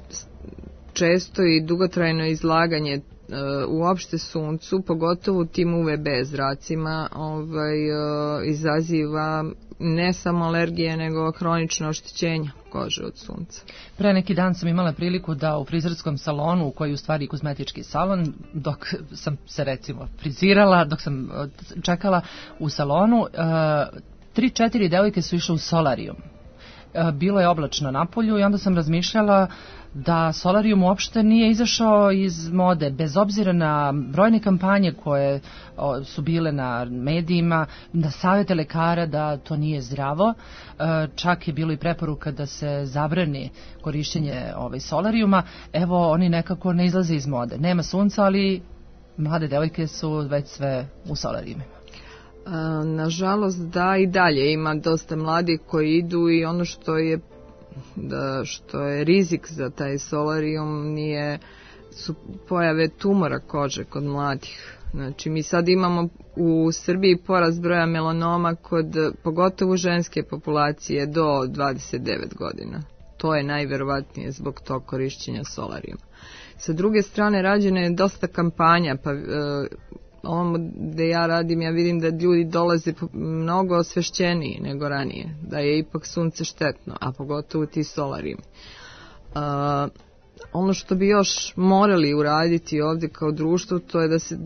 često i dugotrajno izlaganje uopšte suncu, pogotovo u tim U V B zracima, ovaj, izaziva ne samo alergije, nego hronično oštećenja kože od sunca. Pre neki dan sam imala priliku da u frizerskom salonu, koji je u stvari kozmetički salon, dok sam se recimo frizirala, dok sam čekala u salonu, tri, četiri devojke su išle u solarijum. Bilo je oblačno napolju i onda sam razmišljala da solarijum uopšte nije izašao iz mode, bez obzira na brojne kampanje koje su bile na medijima, na savjete lekara da to nije zdravo. Čak je bilo i preporuka da se zabrani korišćenje ovaj solarijuma. Evo, oni nekako ne izlaze iz mode. Nema sunca, ali mlade devojke su već sve u solarijumima. Nažalost, da, i dalje ima dosta mladih koji idu i ono što je da što je rizik za taj solarijum nije su pojave tumora kože kod mladih. Znači mi sad imamo u Srbiji porast broja melanoma kod pogotovo ženske populacije do dvadeset devet godina. To je najverovatnije zbog tog korišćenja solarijuma. Sa druge strane rađeno je dosta kampanja, pa e, ovom gde ja radim, ja vidim da ljudi dolaze mnogo osvešćeniji nego ranije, da je ipak sunce štetno, a pogotovo ti solarijumi. Uh, ono što bi još morali uraditi ovdje kao društvo, to je da se uh,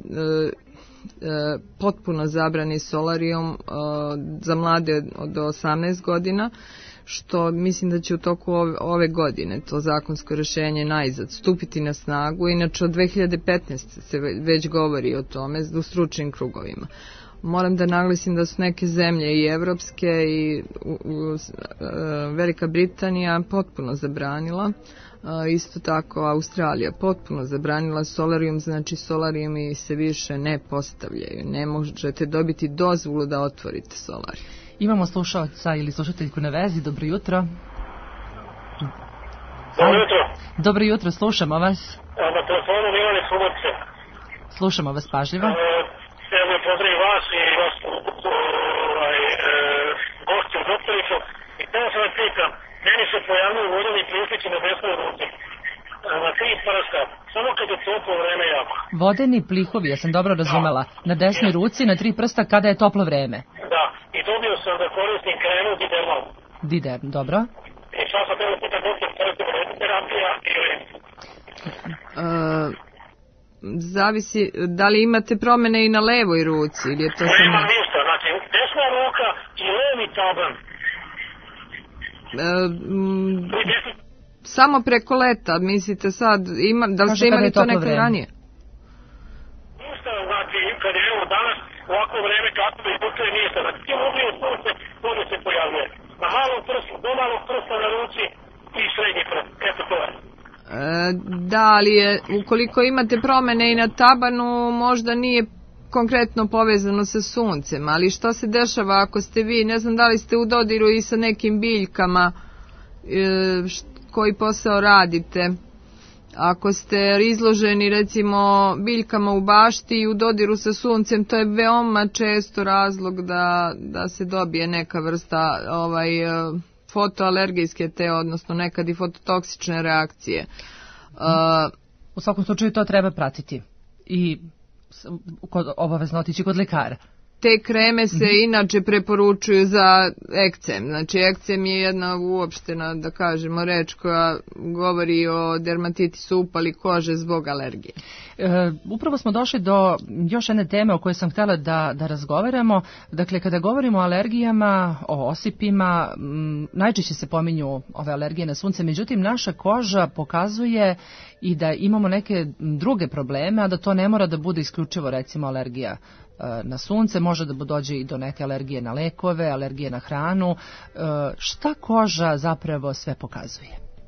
uh, potpuno zabrani solarijum uh, za mlade od osamnaest godina, što mislim da će u toku ove, ove godine to zakonsko rješenje najzad stupiti na snagu. Inače od dve hiljade petnaeste. se već govori o tome u stručnim krugovima. Moram da naglasim da su neke zemlje i evropske i u, u, Velika Britanija potpuno zabranila, isto tako Australija potpuno zabranila solarijum, znači solarijumi se više ne postavljaju. Ne možete dobiti dozvolu da otvorite solarijum. Imamo slušalca ili slušateljku na vezi. Dobro jutro. Dobro jutro. Dobro jutro, slušamo vas. Na telefonu Milan iz Subotice. Slušamo vas pažljivo. E, evo pozdravim vas i vas ovaj, e, gošću, doktoricu. I tamo se vas pitam, meni se pojavljaju vodeni pljuskići na desnoj ruci. Na tri prsta, samo kad je toplo vreme jako. Vodeni plihovi, ja sam dobro razumela. Na desnoj ruci, na tri prsta kada je toplo vreme. Da, i dobio sam da koristim kremu Didermal. Diderm, dobro. I sad sam prvo puta doktor, terapija ili... Uh, zavisi, da li imate promjene i na levoj ruci ili je to samo... Nema ništa, znači desna ruka i levi taban. Uh, m, samo preko leta, mislite sad, ima, da li ste imali to nekad ranije? Ništa, znači, kad je evo danas ovako vreme kako bi juče ništa, znači ti mogli od sunce, ovdje se pojavljuje. Na malom prstu, do malog prsta na ruci i srednji prst, eto to je. E, da, ali je, ukoliko imate promjene i na tabanu, možda nije konkretno povezano sa suncem, ali šta se dešava ako ste vi, ne znam da li ste u dodiru i sa nekim biljkama, e, št, koji posao radite, ako ste izloženi recimo biljkama u bašti i u dodiru sa suncem, to je veoma često razlog da, da se dobije neka vrsta ovaj, fotoalergijske te, odnosno nekad i fototoksične reakcije. Uh, U svakom slučaju to treba pratiti i kod, obavezno otići kod lekara. Te kreme se mm-hmm. inače preporučuju za ekcem. Znači, ekcem je jedna uopštena, da kažemo, reč koja govori o dermatitisu upali kože zbog alergije. E, upravo smo došli do još jedne teme o kojoj sam htjela da, da razgovaramo. Dakle, kada govorimo o alergijama, o osipima, m, najčešće se pominju ove alergije na sunce, međutim, naša koža pokazuje i da imamo neke druge probleme, a da to ne mora da bude isključivo, recimo, alergija na sunce, može da dođe i do neke alergije na lekove, alergije na hranu. E, šta koža zapravo sve pokazuje?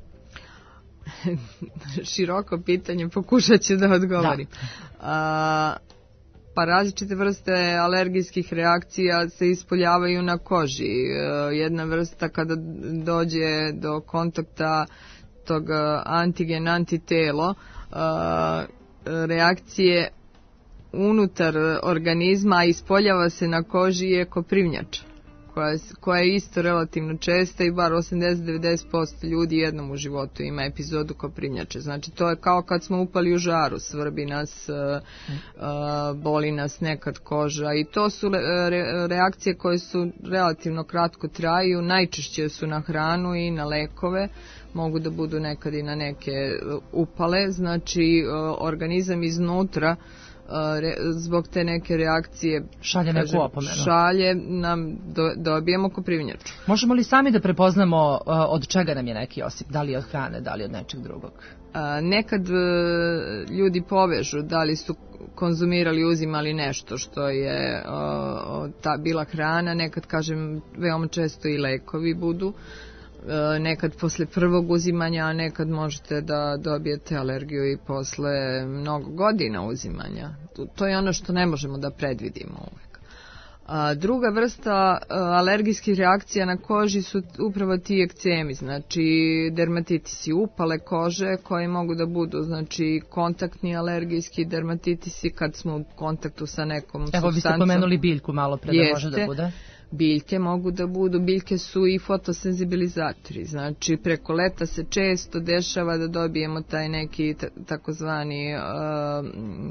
Široko pitanje, pokušat ću da odgovorim. Da. A, pa različite vrste alergijskih reakcija se ispoljavaju na koži. E, jedna vrsta kada dođe do kontakta tog antigen, antitelo, a, reakcije unutar organizma ispoljava se na koži je koprivnjača, koja, koja je isto relativno česta i bar osamdeset do devedeset posto ljudi jednom u životu ima epizodu koprivnjače. Znači to je kao kad smo upali u žaru, svrbi nas, uh, boli nas nekad koža i to su re, reakcije koje su relativno kratko traju, najčešće su na hranu i na lekove, mogu da budu nekad i na neke upale, znači uh, organizam iznutra Re, zbog te neke reakcije šalje neku opomenu. Šalje nam do, dobijemo koprivnjaču. Možemo li sami da prepoznamo uh, od čega nam je neki osip? Da li od hrane, da li od nečeg drugog? Uh, nekad uh, ljudi povežu da li su konzumirali, uzimali nešto što je uh, ta bila hrana, nekad kažem veoma često i lekovi budu. Nekad posle prvog uzimanja, a nekad možete da dobijete alergiju i posle mnogo godina uzimanja. To je ono što ne možemo da predvidimo uvek. A druga vrsta alergijskih reakcija na koži su upravo ti ekcemi, znači dermatitisi, upale kože koje mogu da budu, znači kontaktni alergijski dermatitisi kad smo u kontaktu sa nekom Evo, supstancom. Evo, vi ste pomenuli biljku malo pre da može da bude. Biljke mogu da budu, biljke su i fotosenzibilizatori, znači preko leta se često dešava da dobijemo taj neki takozvani uh,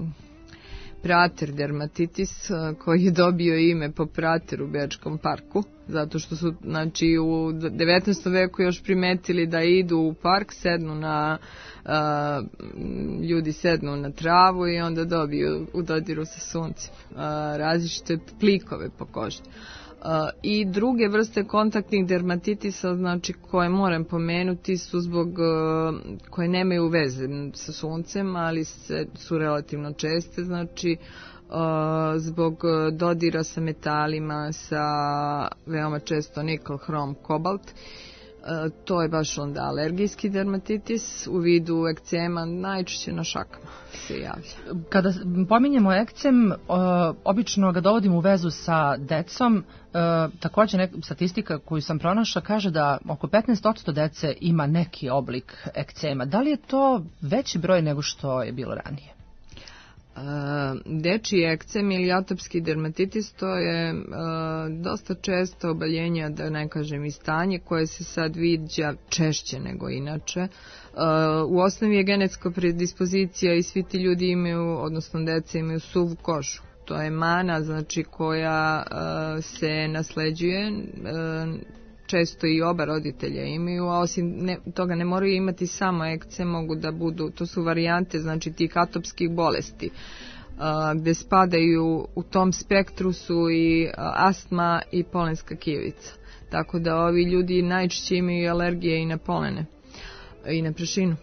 prater dermatitis uh, koji je dobio ime po prateru u Bečkom parku, zato što su znači u devetnaestom veku još primetili da idu u park, sednu na uh, ljudi sednu na travu i onda dobiju u dodiru sa suncem uh, različite plikove po koži. Uh, I druge vrste kontaktnih dermatitisa, znači koje moram pomenuti, su zbog uh, koje nemaju veze sa suncem, ali se, su relativno česte, znači uh, zbog dodira sa metalima, sa veoma često nikl, hrom, kobalt. Uh, to je baš onda alergijski dermatitis u vidu ekcema, najčešće na šakama se javlja. Kada pominjemo ekcem, uh, obično ga dovodimo u vezu sa decom. Uh, također nek, statistika koju sam pronašla kaže da oko petnaest posto dece ima neki oblik ekcema. Da li je to veći broj nego što je bilo ranije? Uh, dečiji ekcem ili atopski dermatitis, to je uh, dosta često oboljenje, da ne kažem i stanje, koje se sad viđa češće nego inače. Uh, u osnovi je genetska predispozicija i svi ti ljudi imaju, odnosno deca imaju suvu kožu. To je mana, znači koja uh, se nasleđuje, uh, često i oba roditelja imaju, a osim ne, toga ne moraju imati samo ekcem, mogu da budu, to su varijante, znači tih atopskih bolesti, uh, gde spadaju u tom spektru su i uh, astma i polenska kijevica. Tako da ovi ljudi najčešće imaju alergije i na polene i na prašinu.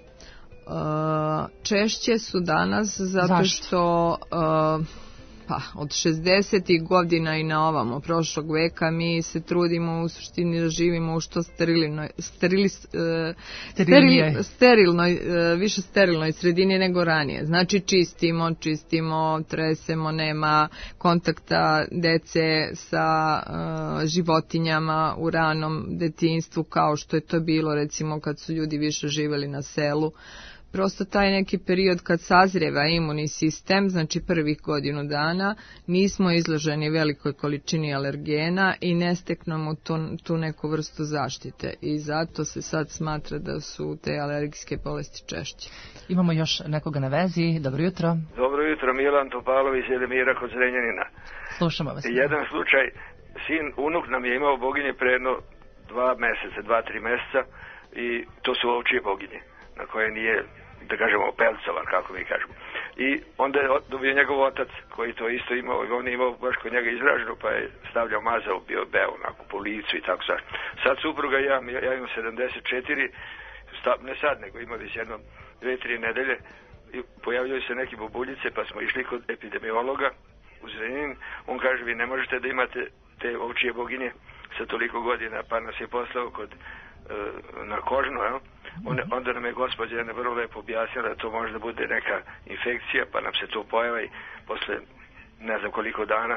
Uh, češće su danas zato Zašto? što uh, pa od šezdesetih godina i na ovamo prošlog veka mi se trudimo u suštini da živimo u što sterilnoj, sterili, uh, steril, sterilnoj, uh, više sterilnoj sredini nego ranije. Znači čistimo, čistimo, tresemo, nema kontakta dece sa uh, životinjama u ranom detinjstvu kao što je to bilo recimo kad su ljudi više živeli na selu. prosto taj neki period kad sazrijeva imunni sistem, znači prvih godinu dana, nismo izloženi velikoj količini alergena i ne steknemo tu, tu neku vrstu zaštite. I zato se sad smatra da su te alergijske bolesti češće. Imamo još nekoga na vezi. Dobro jutro. Dobro jutro, Milan Topalović iz Edemira kod Zrenjanina. Slušamo vas. Jedan slučaj, sin, unuk nam je imao boginje pre jedno dva meseca, dva, tri meseca i to su ovčije boginje na koje nije, da kažemo, pelcovan, kako mi kažemo. I onda je dobio njegov otac koji to isto imao i on je imao baš kod njega izraženo pa je stavljao mazao, bio beo onako po licu i tako sad. Sad supruga i ja, ja imam sedamdeset četiri, ne sad nego ima već jedno dve, tri nedelje i pojavljaju se neke bubuljice pa smo išli kod epidemiologa u Zrenjanin. On kaže vi ne možete da imate te ovčije boginje sa toliko godina pa nas je poslao kod na kožno, jel? Onda nam je gospođa jedna vrlo lepo objasnila da to može da bude neka infekcija, pa nam se to pojavi posle ne znam koliko dana.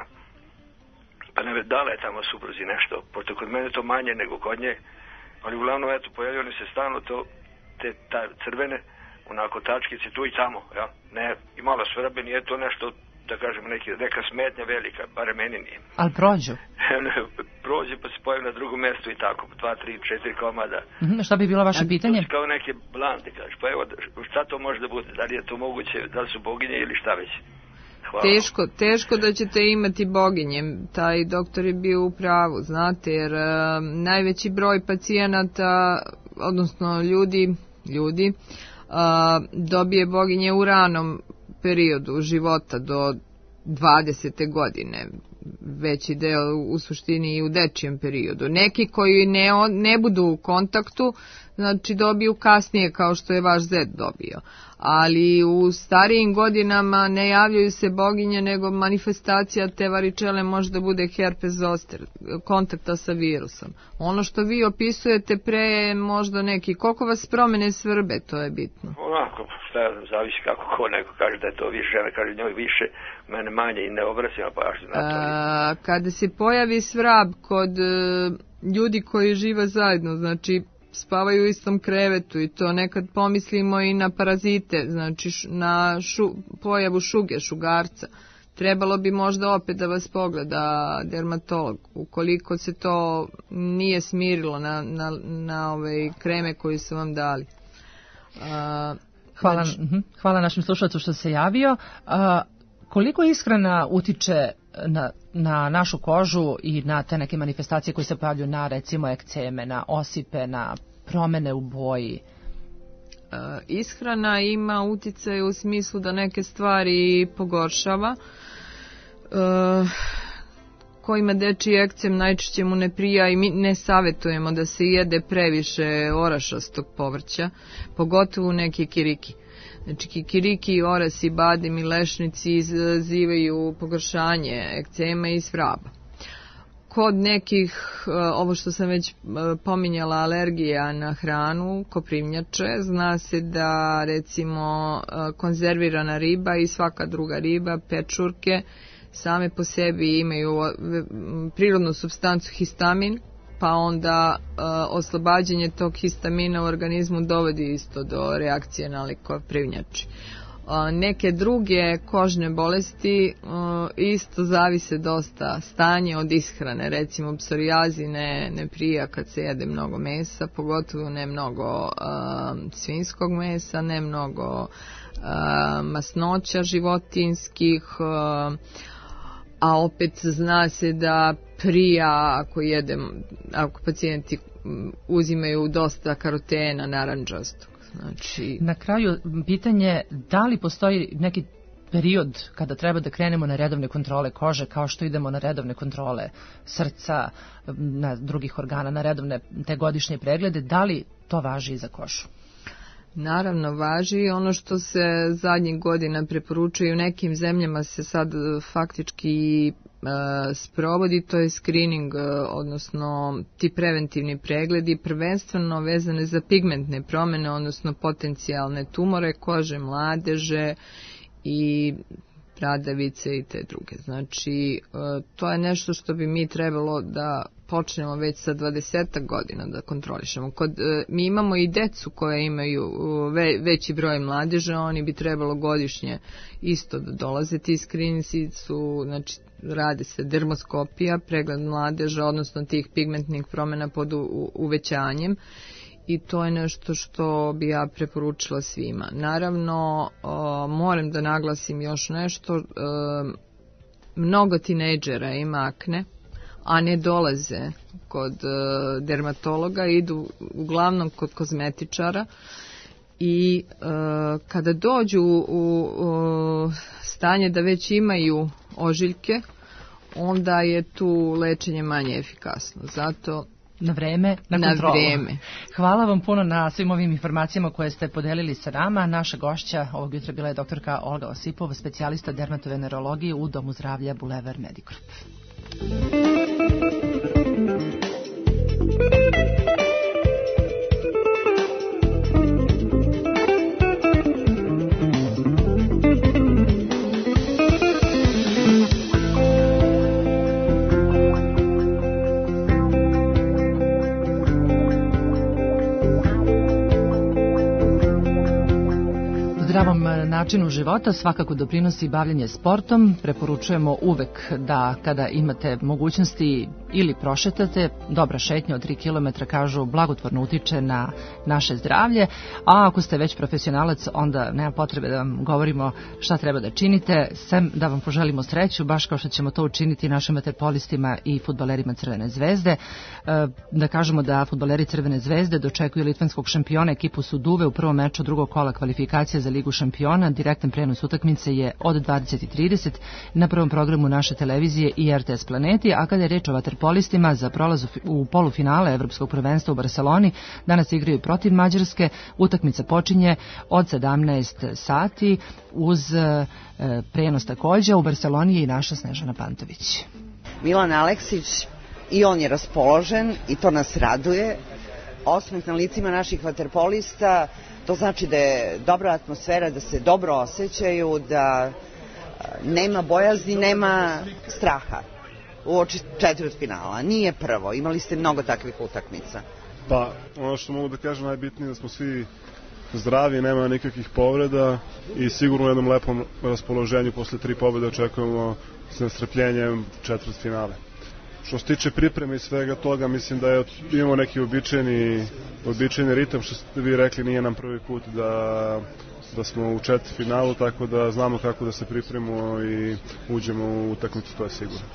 Pa nam je dala je tamo supruzi nešto, pošto kod mene to manje nego kod nje, ali uglavnom eto pojavljaju se stalno to, te ta crvene, onako tačkice tu i tamo, jel? Ne, i malo svrbe, nije to nešto, da kažem, neki, neka smetnja velika, bare meni nije. Ali prođu? Prođe pa se pojavi na drugom mjestu i tako, dva, tri, četiri komada. Mm, šta bi bilo vaše pitanje? To kao neke blante, kažeš, pa evo, šta to može da bude, da li je to moguće, da li su boginje ili šta već? Hvala. Teško, teško da ćete imati boginje, taj doktor je bio u pravu, znate, jer uh, najveći broj pacijenata, odnosno ljudi, ljudi, uh, dobije boginje u ranom periodu života do dvadesete godine, veći deo u suštini i u dečijem periodu. Neki koji ne, ne budu u kontaktu, znači dobiju kasnije kao što je vaš zet dobio. Ali u starijim godinama ne javljaju se boginje, nego manifestacija te varičele može da bude herpes zoster, kontakta sa virusom. Ono što vi opisujete pre je možda neki, koliko vas promene svrbe, to je bitno. Onako, šta ja znam, zavisi kako ko neko kaže da je to više, žena kaže njoj više, mene manje i ne obraćam pažnju na to. A, kada se pojavi svrab kod uh, ljudi koji žive zajedno, znači spavaju u istom krevetu i to nekad pomislimo i na parazite, znači š, na šu, pojavu šuge, šugarca. Trebalo bi možda opet da vas pogleda dermatolog, ukoliko se to nije smirilo na, na, na ove kreme koje su vam dali. A, hvala, znači, hvala našem slušalcu što se javio. A, koliko ishrana utiče na, na našu kožu i na te neke manifestacije koje se pojavljuju na recimo ekceme, na osipe, na promene u boji? Uh, ishrana ima uticaj u smislu da neke stvari pogoršava. Uh, ko ima dečiji ekcem najčešće mu ne prija i mi ne savjetujemo da se jede previše orašastog povrća, pogotovo neke kiriki. Znači kikiriki, orasi, badem i lešnici izazivaju pogoršanje ekcema i svraba. Kod nekih, ovo što sam već pominjala, alergija na hranu, koprivnjače, zna se da recimo konzervirana riba i svaka druga riba, pečurke, same po sebi imaju prirodnu supstancu histamin, pa onda uh, oslobađanje tog histamina u organizmu dovodi isto do reakcije na koprivnjači. Uh, neke druge kožne bolesti uh, isto zavise dosta stanje od ishrane, recimo psorijazi ne, ne prija kad se jede mnogo mesa, pogotovo ne mnogo uh, svinjskog mesa, ne mnogo uh, masnoća životinskih, uh, a opet zna se da prija ako jedem, ako pacijenti uzimaju dosta karotena narančastog. Znači... Na kraju pitanje, da li postoji neki period kada treba da krenemo na redovne kontrole kože, kao što idemo na redovne kontrole srca, na drugih organa, na redovne te godišnje preglede, da li to važi i za kožu? Naravno važi. Ono što se zadnjih godina preporučuje u nekim zemljama se sad faktički e, sprovodi, to je screening, odnosno ti preventivni pregledi, prvenstveno vezane za pigmentne promjene, odnosno potencijalne tumore kože, mladeže i bradavice i te druge. Znači, e, to je nešto što bi mi trebalo da počnemo već sa dvadesetak godina da kontrolišemo. Kod, mi imamo i decu koje imaju ve, veći broj mladeža, oni bi trebalo godišnje isto da dolaze. Ti screeninzi su, znači, radi se dermoskopija, pregled mladeža, odnosno tih pigmentnih promjena pod u, uvećanjem. I to je nešto što bi ja preporučila svima. Naravno, o, moram da naglasim još nešto, o, mnogo tinejdžera ima akne, a ne dolaze kod o, dermatologa, idu uglavnom kod kozmetičara i o, kada dođu u, u stanje da već imaju ožiljke, onda je tu lečenje manje efikasno. Zato na vreme, na, na kontrolu. Vreme. Hvala vam puno na svim ovim informacijama koje ste podelili sa nama. Naša gošća ovog jutra bila je doktorka Olga Osipova, specijalista dermatovenerologije u Domu zdravlja Bulevar Medicorp. Zdravom načinu života svakako doprinosi bavljenje sportom. Preporučujemo uvek da kada imate mogućnosti ili prošetate, dobra šetnja od tri kilometra, kažu, blagotvorno utiče na naše zdravlje, a ako ste već profesionalac, onda nema potrebe da vam govorimo šta treba da činite, sem da vam poželimo sreću, baš kao što ćemo to učiniti našim vaterpolistima i fudbalerima Crvene zvezde. Da kažemo da fudbaleri Crvene zvezde dočekuju litvanskog šampiona ekipu Suduve u prvom meču drugog kola kvalifikacija za Ligu šampiona. Direktan prenos utakmice je od dvadeset i trideset na prvom programu naše televizije i R T S Planeti, a kada je reč o vaterpolistima, za prolaz u polufinale Evropskog prvenstva u Barceloni danas igraju protiv Mađarske. Utakmica počinje od sedamnaest sati uz e, prenos takođe. U Barceloni je i naša Snežana Pantović. Milan Aleksić, i on je raspoložen i to nas raduje. Osmeh na licima naših vaterpolista, to znači da je dobra atmosfera, da se dobro osjećaju, da nema bojazni, nema straha uoči četvrtfinala. Nije prvo, imali ste mnogo takvih utakmica. Pa, ono što mogu da kažem najbitnije da smo svi zdravi, nema nikakvih povreda i sigurno u jednom lepom raspoloženju posle tri pobjede očekujemo s nestrpljenjem četvrtfinale. Što se tiče pripreme i svega toga, mislim da je, imamo neki običajni, običajni ritam, što ste vi rekli, nije nam prvi put da, da smo u četvrtfinalu, tako da znamo kako da se pripremimo i uđemo u utakmicu, to je sigurno.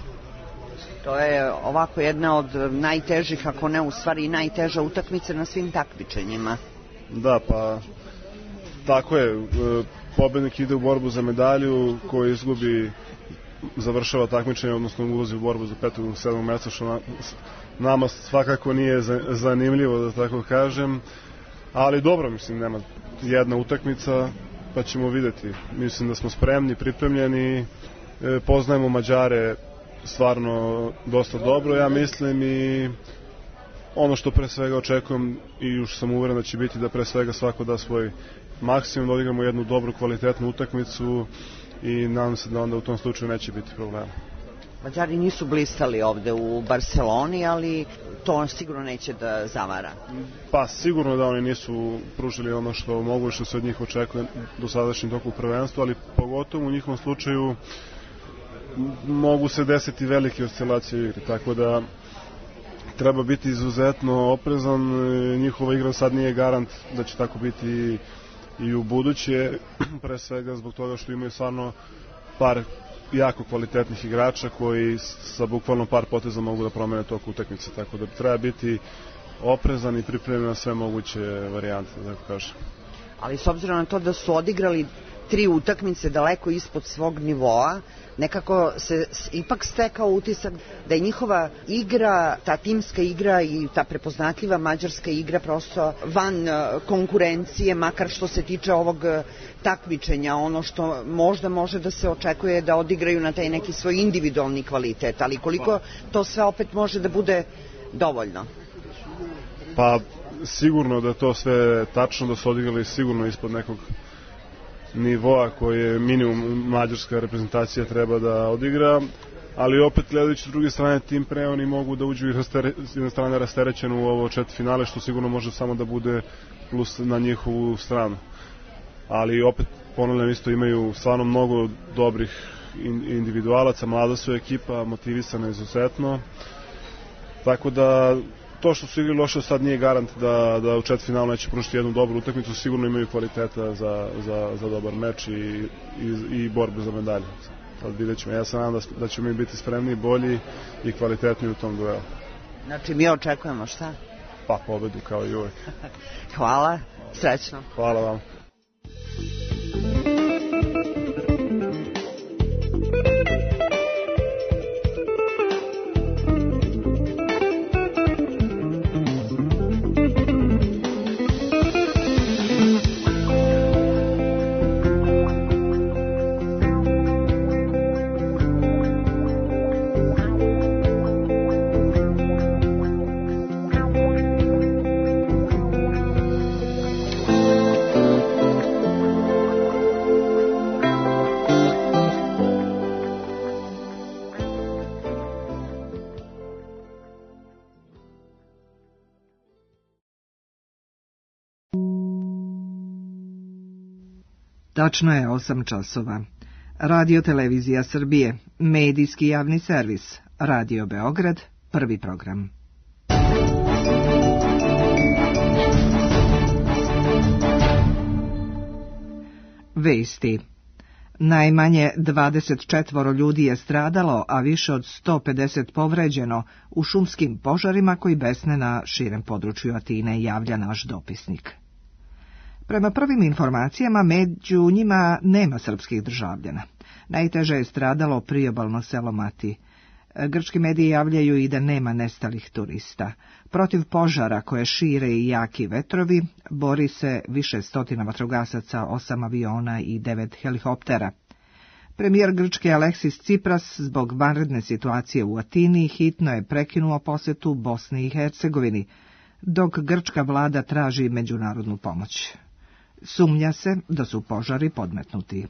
To je ovako jedna od najtežih, ako ne u stvari i najteža utakmica na svim takmičenjima. Da, pa tako je. Pobednik ide u borbu za medalju, koji izgubi završava takmičenje, odnosno ulazi u borbu za petog ili sedmog mesta, što nama svakako nije zanimljivo, da tako kažem. Ali dobro, mislim, nema jedna utakmica, pa ćemo videti. Mislim da smo spremni, pripremljeni, poznajemo Mađare stvarno dosta dobro, ja mislim, i ono što pre svega očekujem i još sam uveren da će biti da pre svega svako da svoj maksimum, da odigramo jednu dobru, kvalitetnu utakmicu i nadam se da onda u tom slučaju neće biti problema. Mađari nisu blistali ovde u Barceloni, ali to sigurno neće da zavara. Pa sigurno da oni nisu pružili ono što mogu i što se od njih očekuje do sadašnjeg toku prvenstva, ali pogotovo u njihovom slučaju mogu se desiti velike oscilacije u igri, tako da treba biti izuzetno oprezan. Njihova igra sad nije garant da će tako biti i u buduće, pre svega zbog toga što imaju stvarno par jako kvalitetnih igrača koji sa bukvalno par poteza mogu da promene tok utakmice, tako da treba biti oprezan i pripremljen na sve moguće varijante, da tako kažem. Ali s obzirom na to da su odigrali tri utakmice daleko ispod svog nivoa, nekako se ipak stekao utisak da je njihova igra, ta timska igra i ta prepoznatljiva mađarska igra prosto van konkurencije, makar što se tiče ovog takmičenja, ono što možda može da se očekuje da odigraju na taj neki svoj individualni kvalitet, ali koliko to sve opet može da bude dovoljno? Pa sigurno da to sve tačno, da su odigrali sigurno ispod nekog nivoa koji je minimum mađarska reprezentacija treba da odigra, ali opet gledajući s druge strane tim pre oni mogu da uđu i rastere, s jedne strane rasterećeno u ovo četvrtfinale, što sigurno može samo da bude plus na njihovu stranu. Ali opet ponavljam, isto imaju stvarno mnogo dobrih individualaca, mlada su ekipa, motivisana izuzetno, tako da to što su igrali loše sad nije garant da, da u četvrtfinalu neće pružiti jednu dobru utakmicu, sigurno imaju kvaliteta za, za, za dobar meč i, i, i borbu za medalje. Sad vidjet ćemo, ja se nadam da, da ćemo mi biti spremni, bolji i kvalitetniji u tom duelu. Znači mi očekujemo šta? Pa pobedu kao i uvek. Hvala, srećno. Hvala vam. Tačno je osam časova. Radio Televizija Srbije, medijski javni servis, Radio Beograd, prvi program. Vesti. Najmanje dvadeset četvoro ljudi je stradalo, a više od sto pedeset povređeno u šumskim požarima koji besne na širem području Atine, javlja naš dopisnik. Prema prvim informacijama, među njima nema srpskih državljana. Najteže je stradalo priobalno selo Mati. Grčki mediji javljaju i da nema nestalih turista. Protiv požara koje šire i jaki vetrovi bori se više stotina vatrogasaca, osam aviona i devet helikoptera. Premijer Grčke Aleksis Tsipras zbog vanredne situacije u Atini hitno je prekinuo posetu Bosni i Hercegovini, dok grčka vlada traži međunarodnu pomoć. Sumnja se da su požari podmetnuti.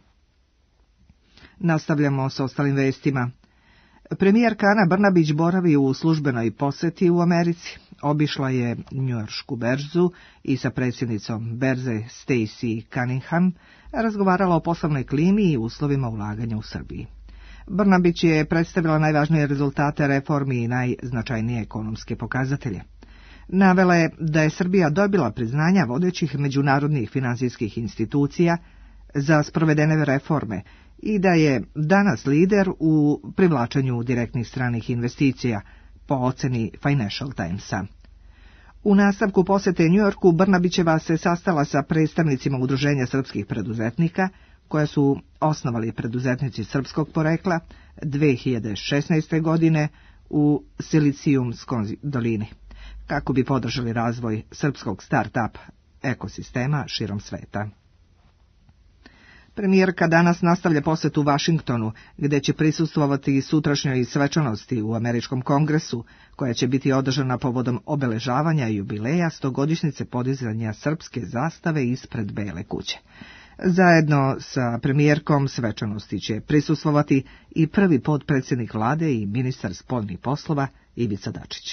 Nastavljamo s ostalim vestima. Premijerka Ana Brnabić boravi u službenoj poseti u Americi. Obišla je njujoršku berzu i sa predsjednicom berze Stacey Cunningham razgovarala o poslovnoj klimi i uslovima ulaganja u Srbiji. Brnabić je predstavila najvažnije rezultate reformi i najznačajnije ekonomske pokazatelje. Navela je da je Srbija dobila priznanja vodećih međunarodnih finansijskih institucija za sprovedene reforme i da je danas lider u privlačenju direktnih stranih investicija, po oceni Financial Timesa. U nastavku posete Njujorku Brnabićeva se sastala sa predstavnicima Udruženja srpskih preduzetnika, koje su osnovali preduzetnici srpskog porekla dve hiljade šesnaeste. godine u Silicijumskoj dolini, kako bi podržali razvoj srpskog start-up ekosistema širom sveta. Premijerka danas nastavlja posetu u Vašingtonu, gde će prisustvovati sutrašnjoj svečanosti u Američkom kongresu, koja će biti održana povodom obeležavanja jubileja stogodišnjice podizanja srpske zastave ispred Bele kuće. Zajedno sa premijerkom svečanosti će prisustvovati i prvi potpredsjednik vlade i ministar spoljnih poslova Ivica Dačić.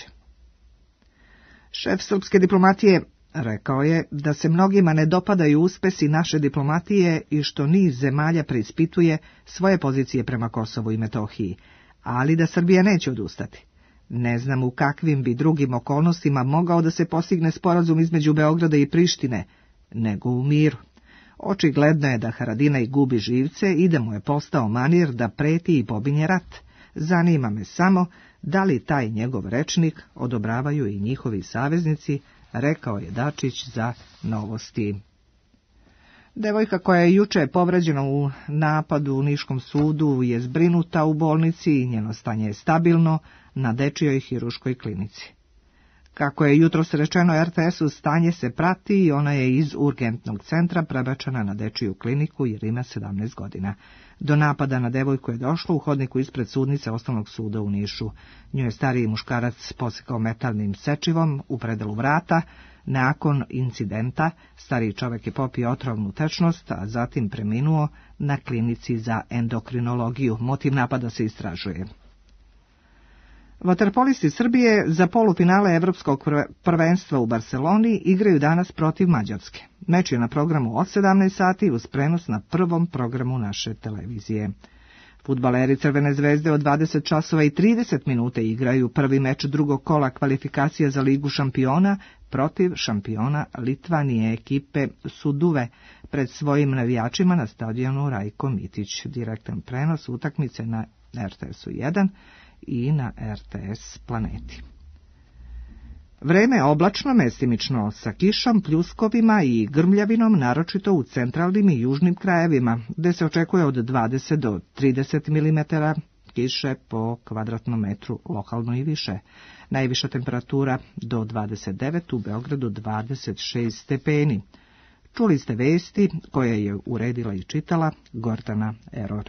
Šef srpske diplomatije rekao je da se mnogima ne dopadaju uspesi naše diplomatije i što niz zemalja preispituje svoje pozicije prema Kosovu i Metohiji, ali da Srbija neće odustati. Ne znam u kakvim bi drugim okolnostima mogao da se postigne sporazum između Beograda i Prištine, nego u miru. Očigledno je da Haradinaj gubi živce i da mu je postao manir da preti i pobinje rat. Zanima me samo da li taj njegov rečnik odobravaju i njihovi saveznici, rekao je Dačić za Novosti. Devojka koja je juče povređena u napadu u Niškom sudu je zbrinuta u bolnici i njeno stanje je stabilno na dečijoj hiruškoj klinici. Kako je jutros rečeno er te esu, stanje se prati i ona je iz urgentnog centra prebačena na dečiju kliniku jer ima sedamnaest godina. Do napada na devojku je došlo u hodniku ispred sudnice Osnovnog suda u Nišu. Nju je stariji muškarac posekao metalnim sečivom u predelu vrata. Nakon incidenta stariji čovjek je popio otrovnu tečnost, a zatim preminuo na klinici za endokrinologiju. Motiv napada se istražuje. Vaterpolisti Srbije za polufinale Evropskog prvenstva u Barseloni igraju danas protiv Mađarske. Meč je na programu od sedamnaest sati uz prenos na prvom programu naše televizije. Fudbaleri Crvene zvezde od dvadeset časova i trideset minuta igraju prvi meč drugog kola kvalifikacija za Ligu šampiona protiv šampiona Litvanije ekipe Suduve pred svojim navijačima na stadionu Rajko Mitić. Direktan prenos utakmice na R T S jedan i na R T S Planeti. Vreme je oblačno, mestimično sa kišom, pljuskovima i grmljavinom, naročito u centralnim i južnim krajevima, gde se očekuje od dvadeset do trideset milimetara kiše po kvadratnom metru, lokalno i više. Najviša temperatura do dvadeset devet, u Beogradu dvadeset šest stepeni. Čuli ste vesti koje je uredila i čitala Gordana Eror.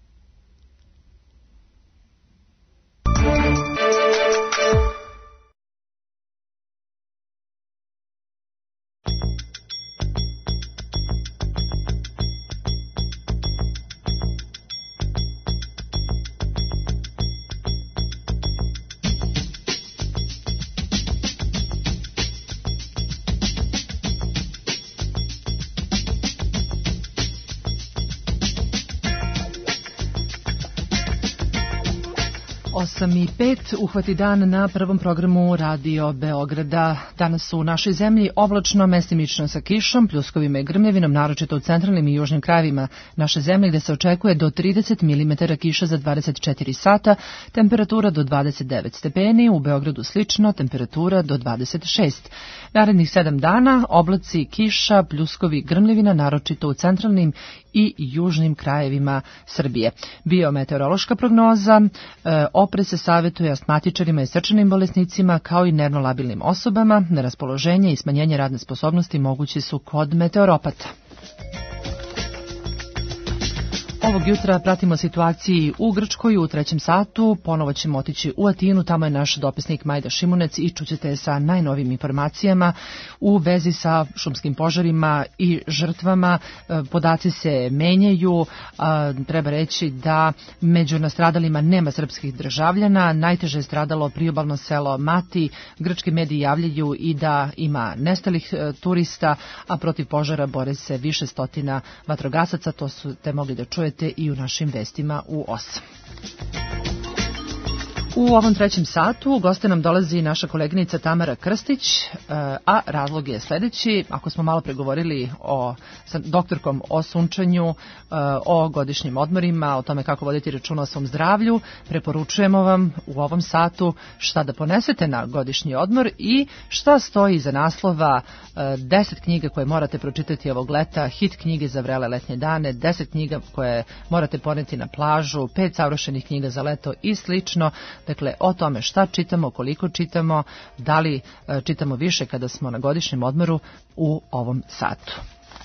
osam i pet, uhvati dan na prvom programu Radio Beograda. Danas su u našoj zemlji oblačno, mestimično sa kišom, pljuskovima i grmljavinom, naročito u centralnim i južnim krajevima naše zemlje, gde se očekuje do trideset milimetara kiša za dvadeset četiri sata, temperatura do dvadeset devet stepeni, u Beogradu slično, temperatura do dvadeset šest. Narednih sedam dana oblaci, kiša, pljuskovi, grmljavina, naročito u centralnim i južnim krajevima Srbije. Biometeorološka prognoza, e, opre se savjetuje astmatičarima i srčanim bolesnicima kao i nervno labilnim osobama. Neraspoloženje i smanjenje radne sposobnosti mogući su kod meteoropata. Ovog jutra pratimo situaciji u Grčkoj u trećem satu. Ponovo ćemo otići u Atinu, tamo je naš dopisnik Majda Šimunec i čućete sa najnovim informacijama u vezi sa šumskim požarima i žrtvama. Podaci se menjaju, treba reći da među nastradalima nema srpskih državljana, najteže je stradalo priobalno selo Mati, grčki mediji javljaju i da ima nestalih turista, a protiv požara bore se više stotina vatrogasaca, to su te mogli da čujete i u našim vestima u osam. U ovom trećem satu goste nam dolazi naša koleginica Tamara Krstić, a razlog je sledeći. Ako smo malo pregovorili o, sa doktorkom o sunčanju, o godišnjim odmorima, o tome kako voditi računa o svom zdravlju, preporučujemo vam u ovom satu šta da ponesete na godišnji odmor i šta stoji iza naslova deset knjiga koje morate pročitati ovog leta, hit knjige za vrele letnje dane, deset knjiga koje morate poneti na plažu, pet savršenih knjiga za leto i slično. Dakle, o tome šta čitamo, koliko čitamo, da li e, čitamo više kada smo na godišnjem odmoru u ovom satu.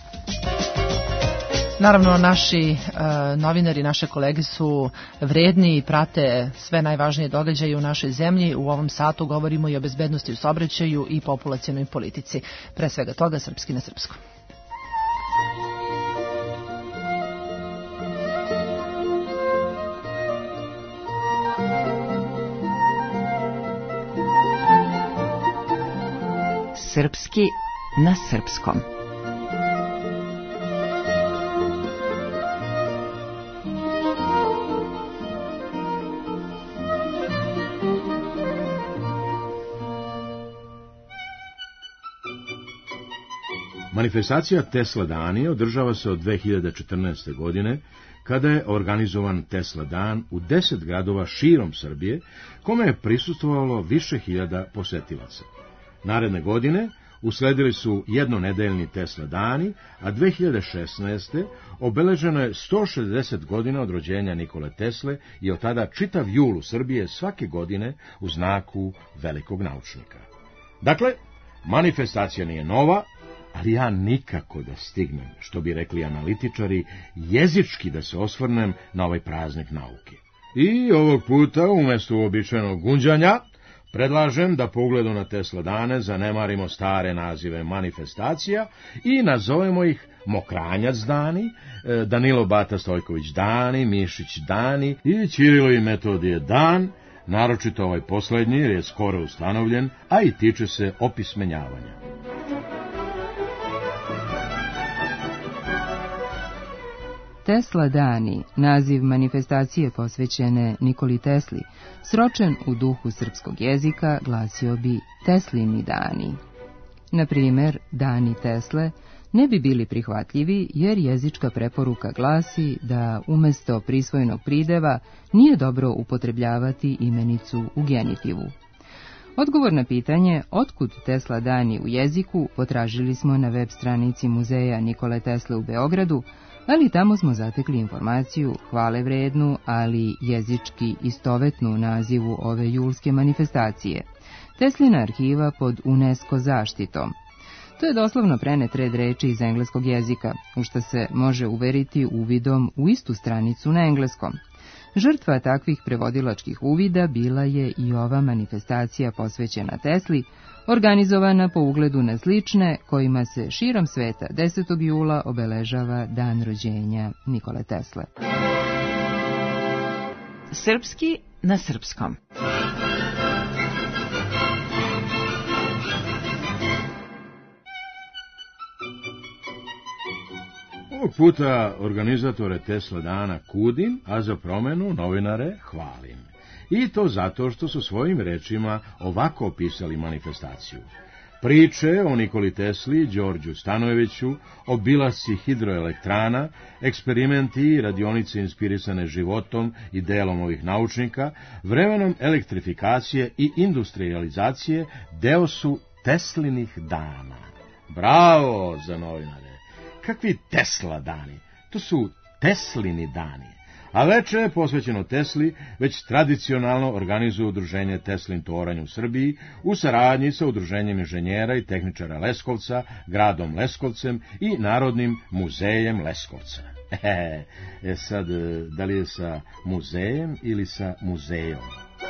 Naravno, naši e, novinari, naše kolege su vredni i prate sve najvažnije događaje u našoj zemlji. U ovom satu govorimo i o bezbednosti u saobraćaju i populacionoj politici. Pre svega toga, srpski na srpskom. Srpski na srpskom. Manifestacija Tesla dani održava se od dve hiljade četrnaeste. godine, kada je organizovan Tesla dan u deset gradova širom Srbije, kome je prisustvovalo više hiljada posetilaca. Naredne godine usledili su jednonedeljni Tesla dani, a dve hiljade šesnaeste. obeleženo je sto šezdeset godina od rođenja Nikole Tesle i od tada čitav jul u Srbije svake godine u znaku velikog naučnika. Dakle, manifestacija nije nova, ali ja nikako da stignem, što bi rekli analitičari, jezički da se osvrnem na ovaj praznik nauke. I ovog puta, umjesto uobičajenog gunđanja, predlažem da po ugledu na Tesla dane zanemarimo stare nazive manifestacija i nazovemo ih Mokranjac dani, Danilo Bata Stojković dani, Mišić dani i Ćirilo i Metodije dan, naročito ovaj poslednji jer je skoro ustanovljen, a i tiče se opismenjavanja. Tesla dani, naziv manifestacije posvećene Nikoli Tesli, sročen u duhu srpskog jezika, glasio bi Teslini dani. Na primer, dani Tesle ne bi bili prihvatljivi jer jezička preporuka glasi da umesto prisvojenog prideva nije dobro upotrebljavati imenicu u genitivu. Odgovor na pitanje otkud Tesla dani u jeziku potražili smo na web stranici Muzeja Nikole Tesle u Beogradu, ali tamo smo zatekli informaciju hvale vrednu, ali jezički istovetnu nazivu ove julske manifestacije. Teslina arhiva pod UNESCO zaštitom. To je doslovno prenet red reči iz engleskog jezika, u što se može uveriti uvidom u istu stranicu na engleskom. Žrtva takvih prevodilačkih uvida bila je i ova manifestacija posvećena Tesli, organizovana po ugledu na slične, kojima se širom sveta desetog jula obeležava dan rođenja Nikole Tesle. Srpski na srpskom. Ovog puta organizatore Tesla dana kudim, a za promenu novinare hvalim. I to zato što su svojim rečima ovako opisali manifestaciju. Priče o Nikoli Tesli, Đorđu Stanojeviću, obilasci hidroelektrana, eksperimenti i radionice inspirisane životom i delom ovih naučnika, vremenom elektrifikacije i industrializacije deo su Teslinih dana. Bravo za novinare! Kakvi Tesla dani? To su Teslini dani. A veče, posvećeno Tesli, već tradicionalno organizuje udruženje Teslin toranj u Srbiji u saradnji sa udruženjem inženjera i tehničara Leskovca, gradom Leskovcem i Narodnim muzejem Leskovca. E, e sad, da li je sa muzejem ili sa muzejom?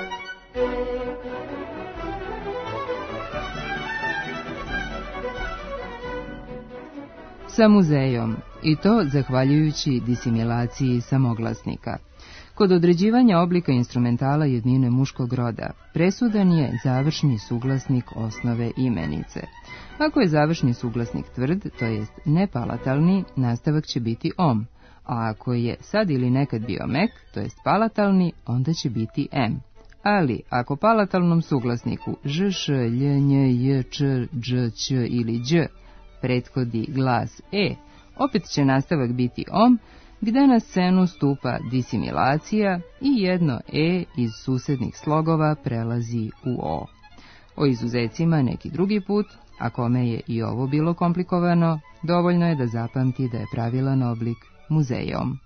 Sa muzejom, i to zahvaljujući disimilaciji samoglasnika. Kod određivanja oblika instrumentala jednine muškog roda, presudan je završni suglasnik osnove imenice. Ako je završni suglasnik tvrd, to jest nepalatalni, nastavak će biti om, a ako je sad ili nekad bio mek, to jest palatalni, onda će biti m. Ali, ako palatalnom suglasniku ž, š, lj, nj, j, č, dž, ć ili đ prethodi glas e, opet će nastavak biti om, gde na scenu stupa disimilacija i jedno e iz susednih slogova prelazi u o. O izuzecima neki drugi put, a kome je i ovo bilo komplikovano, dovoljno je da zapamti da je pravilan oblik muzejom.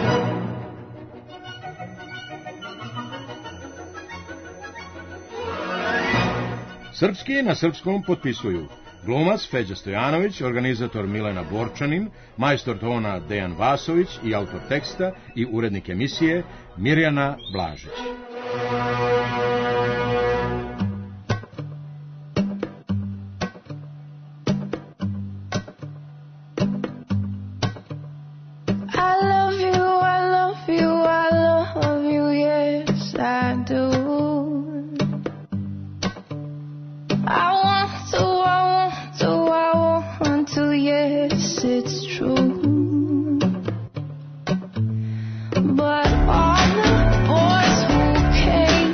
Srpski na srpskom potpisuju glumac Feđa Stojanović, organizator Milena Borčanin, majstor tona Dejan Vasović i autor teksta i urednik emisije Mirjana Blažić. But all the boys who came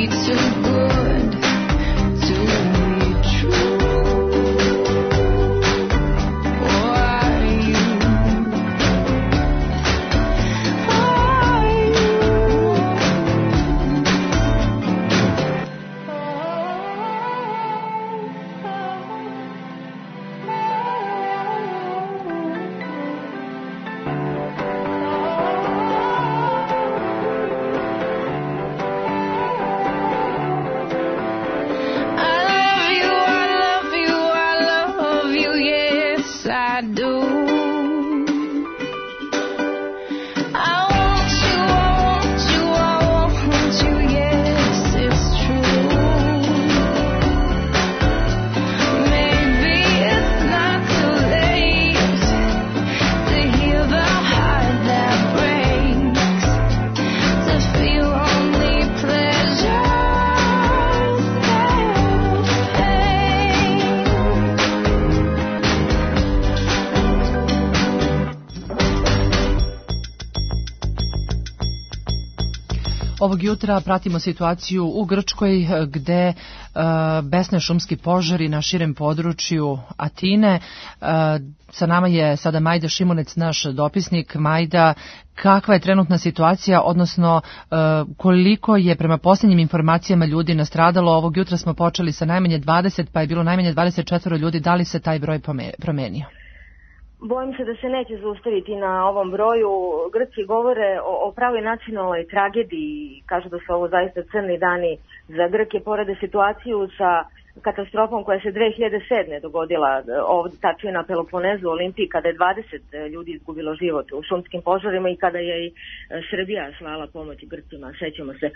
Ovog jutra pratimo situaciju u Grčkoj gde e, besne šumski požari na širem području Atine. E, sa nama je sada Majda Šimunec, naš dopisnik. Majda, kakva je trenutna situacija, odnosno e, koliko je prema posljednjim informacijama ljudi nastradalo? Ovog jutra smo počeli sa najmanje dvadeset, pa je bilo najmanje dvadeset četiri ljudi. Da li se taj broj promenio? Bojim se da se neće zaustaviti na ovom broju. Grci govore o, o pravoj nacionalnoj tragediji, kažu da su ovo zaista crni dani za Grke, porede situaciju sa katastrofom koja se dve hiljade sedme dogodila ovdje, tačnije na Peloponezu, Olimpiji, kada je dvadeset ljudi izgubilo život u šumskim požarima i kada je i Srbija slala pomoć Grcima, sećamo se. E,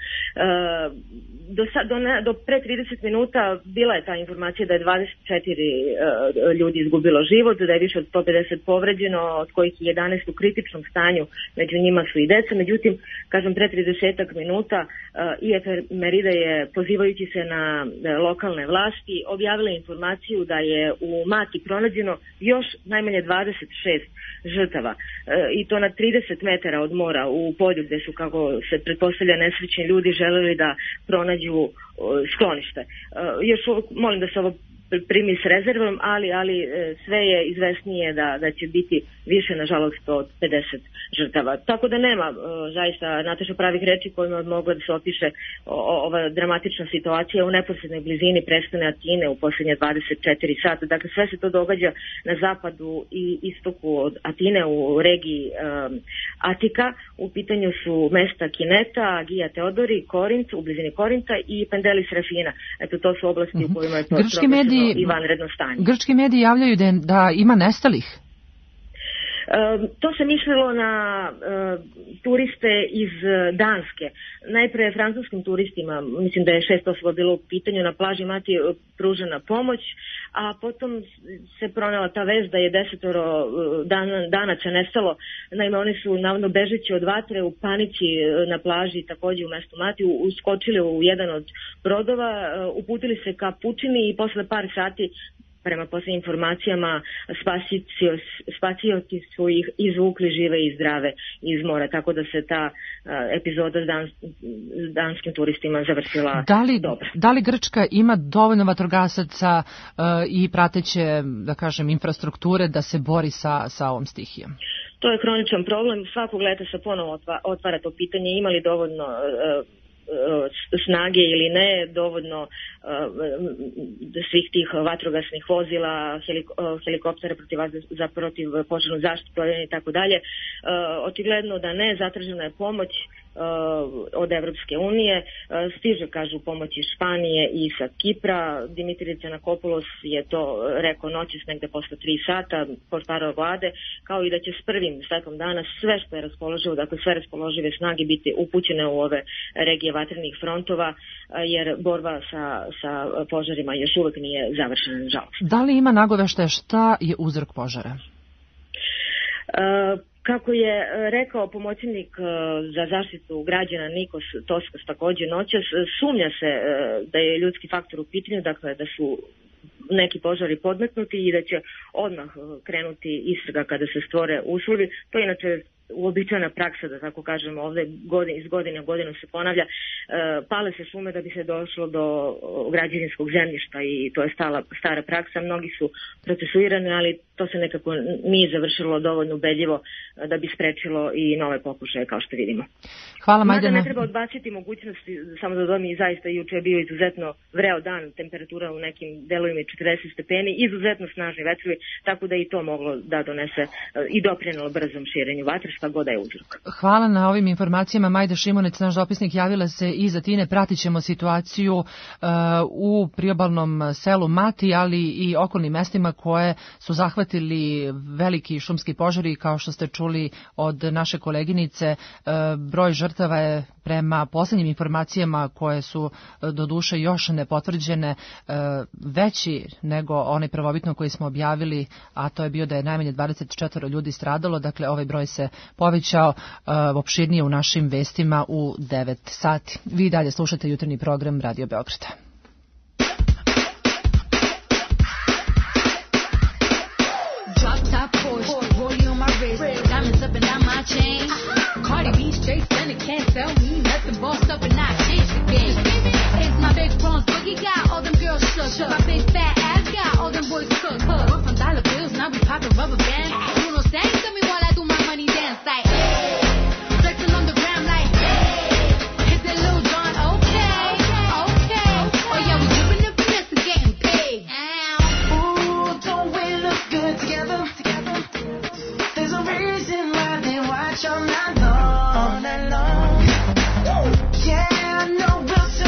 do, do, do pre trideset minuta bila je ta informacija da je dvadeset četiri e, ljudi izgubilo život, da je više od sto pedeset povređeno, od kojih je jedanaest u kritičnom stanju, među njima su i deca. Međutim, kažem, pre tridesetak minuta e, i Efemerida je, pozivajući se na e, lokalne vlasti, objavila informaciju da je u Mati pronađeno još najmanje dvadeset šest žrtava e, i to na trideset metara od mora u polju gde su, kako se pretpostavlja, nesrećni ljudi želeli da pronađu e, sklonište. E, još molim da se ovo primi s rezervom, ali, ali sve je izvesnije da, da će biti više, nažalost, od pedeset žrtava. Tako da nema zaista, Nataša, pravih reči kojima je mogla da se opiše ova dramatična situacija u neposrednoj blizini prestone Atine u posljednje dvadeset četiri sata. Dakle, sve se to događa na zapadu i istoku od Atine u regiji um, Atika. U pitanju su mesta Kineta, Agija Teodori, Korint, u blizini Korinta i Pendelis Rafina. Eto, to su oblasti u kojima je to proglašeno i vanredno stanje. Grčki mediji javljaju da, da ima nestalih. E, to se mislilo na e, turiste iz Danske. Najpre francuskim turistima, mislim da je šest osoba bilo u pitanju, na plaži Mati pružena pomoć, a potom se pronela ta vest da je desetoro dan, danaca nestalo. Naime, oni su navodno bežeći od vatre u panici na plaži, također u mestu Mati, uskočili u jedan od brodova, uputili se ka pučini i posle par sati, prema posljednjim informacijama, spasioci su ih izvukli žive i zdrave iz mora, tako da se ta uh, epizoda s, dan, s danskim turistima završila da li, dobro. Da li Grčka ima dovoljno vatrogasaca uh, i prateće, da kažem, infrastrukture da se bori sa, sa ovom stihijom? To je hroničan problem. Svakog leta se ponovo otvara to pitanje, ima li dovoljno uh, snage ili ne, dovoljno uh, svih tih vatrogasnih vozila, heliko, helikoptera protiv, za protiv požarnu zaštitu i tako dalje. Očigledno da ne, zatražena je pomoć uh, od Evropske unije, uh, stiže, kažu, pomoć iz Španije i sa Kipra. Dimitrije Cianakopoulos je to rekao noćas negde posle tri sata, portparol vlade, kao i da će s prvim svetlom dana sve što je raspoloživo, dakle sve raspoložive snage biti upućene u ove regije vatrenih frontova, jer borba sa, sa požarima još uvek nije završena, nažalost. Da li ima nagoveštaja šta je uzrok požara? Uh, Kako je rekao pomoćnik za zaštitu građana Nikos Toskos također noćas, sumnja se da je ljudski faktor u pitanju, dakle da su neki požari podmetnuti i da će odmah krenuti istraga kada se stvore uslovi. To je inače uobičajena praksa, da tako kažemo, ovde godin, iz godine u godinu se ponavlja, pale se šume da bi se došlo do građevinskog zemljišta i to je stala, stara praksa. Mnogi su procesuirani, ali to se nekako nije završilo dovoljno ubedljivo da bi sprečilo i nove pokušaje, kao što vidimo. Hvala, Majdana. Mada ne treba odbaciti mogućnosti, samo da dodam, i zaista juče je bio izuzetno vreo dan, temperatura u nekim delovima četrdeset stepeni, izuzetno snažni vetrovi, tako da i to moglo da donese i doprinelo brzom širenju vatre, šta god da je uzrok. Hvala na ovim informacijama. Majda Šimunec, naš dopisnik, javila se iz Atine. Pratit ćemo situaciju uh, u priobalnom selu Mati, ali i okolnim mestima koje su zahvatili veliki šumski požari. Kao što ste čuli od naše koleginice, uh, broj žrtava je prema poslednjim informacijama koje su do duše još nepotvrđene veći nego onaj prvobitno koji smo objavili, a to je bio da je najmanje dvadeset četiri ljudi stradalo. Dakle, ovaj broj se povećao opširnije u našim vestima u devet sati. Vi dalje slušate jutarnji program Radio Beograda. Cardi B straight stunning, can't tell me nothing. Bossed up and I changed the game. It's my big bronze boogie, got all them girls shook. My big fat ass got all them boys cooked. We're from dollar bills, now we poppin' rubber bands. You know, sang to me while I do my money dance like, hey. Flexing on the ground like, hey. Hit that Lil Jon, okay, okay. Oh yeah, we drippin' the finesse and getting paid. Ooh, don't we look good together? There's a reason why they watch all night long. All night long. Yeah, I know we'll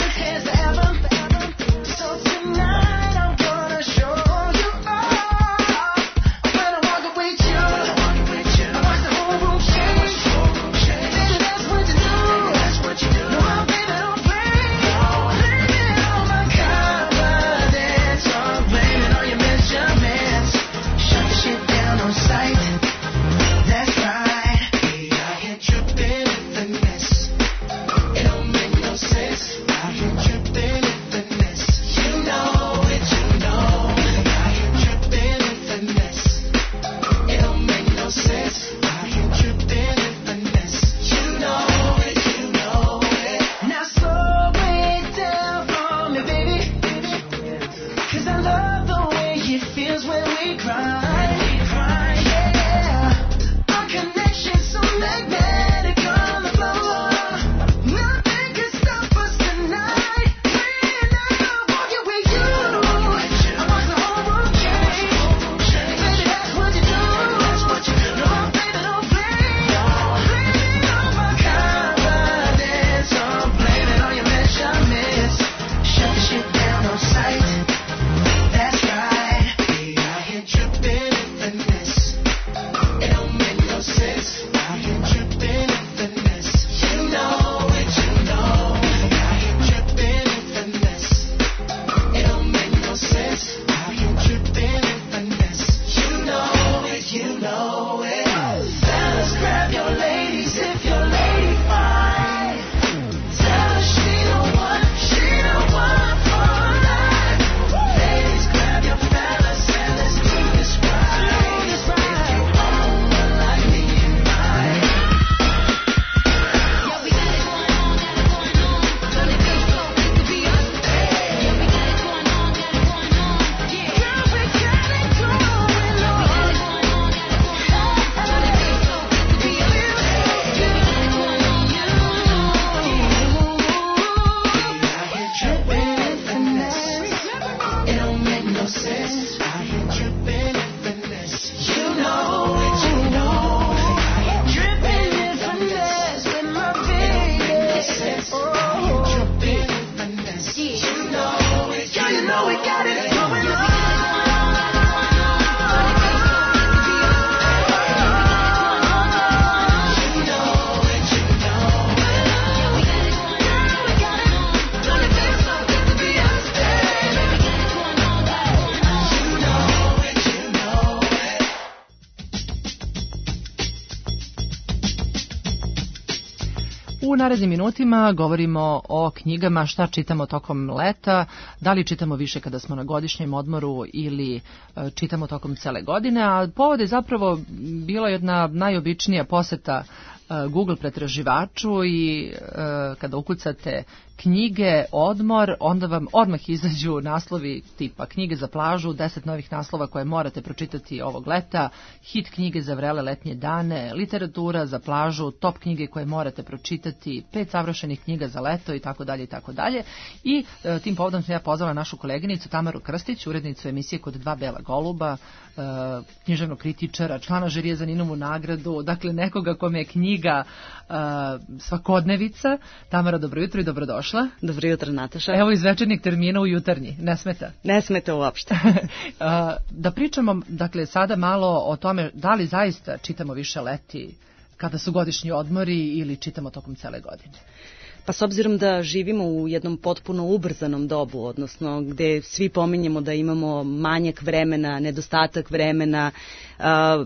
U narednim minutima govorimo o knjigama, šta čitamo tokom leta, da li čitamo više kada smo na godišnjem odmoru ili čitamo tokom cele godine, a povod je zapravo bila jedna najobičnija poseta Google pretraživaču i e, kada ukucate knjige, odmor, onda vam odmah izađu naslovi tipa knjige za plažu, deset novih naslova koje morate pročitati ovog leta, hit knjige za vrele letnje dane, literatura za plažu, top knjige koje morate pročitati, pet savršenih knjiga za leto i tako dalje i tako dalje. I e, tim povodom sam ja pozvala našu koleginicu Tamaru Krstić, urednicu emisije Kod dva bela goluba, e, književnog kritičara, člana žirije za Ninovu nagradu, dakle nekoga kome je knjiga uh, svakodnevica. Tamara, dobro jutro i dobrodošla. Dobro jutro, Nataša. Evo iz večernjeg termina u jutarnji, ne smeta? Ne smeta uopšte. uh, da pričamo, dakle, sada malo o tome da li zaista čitamo više leti kada su godišnji odmori ili čitamo tokom cele godine? Pa s obzirom da živimo u jednom potpuno ubrzanom dobu, odnosno gde svi pominjemo da imamo manjak vremena, nedostatak vremena, uh,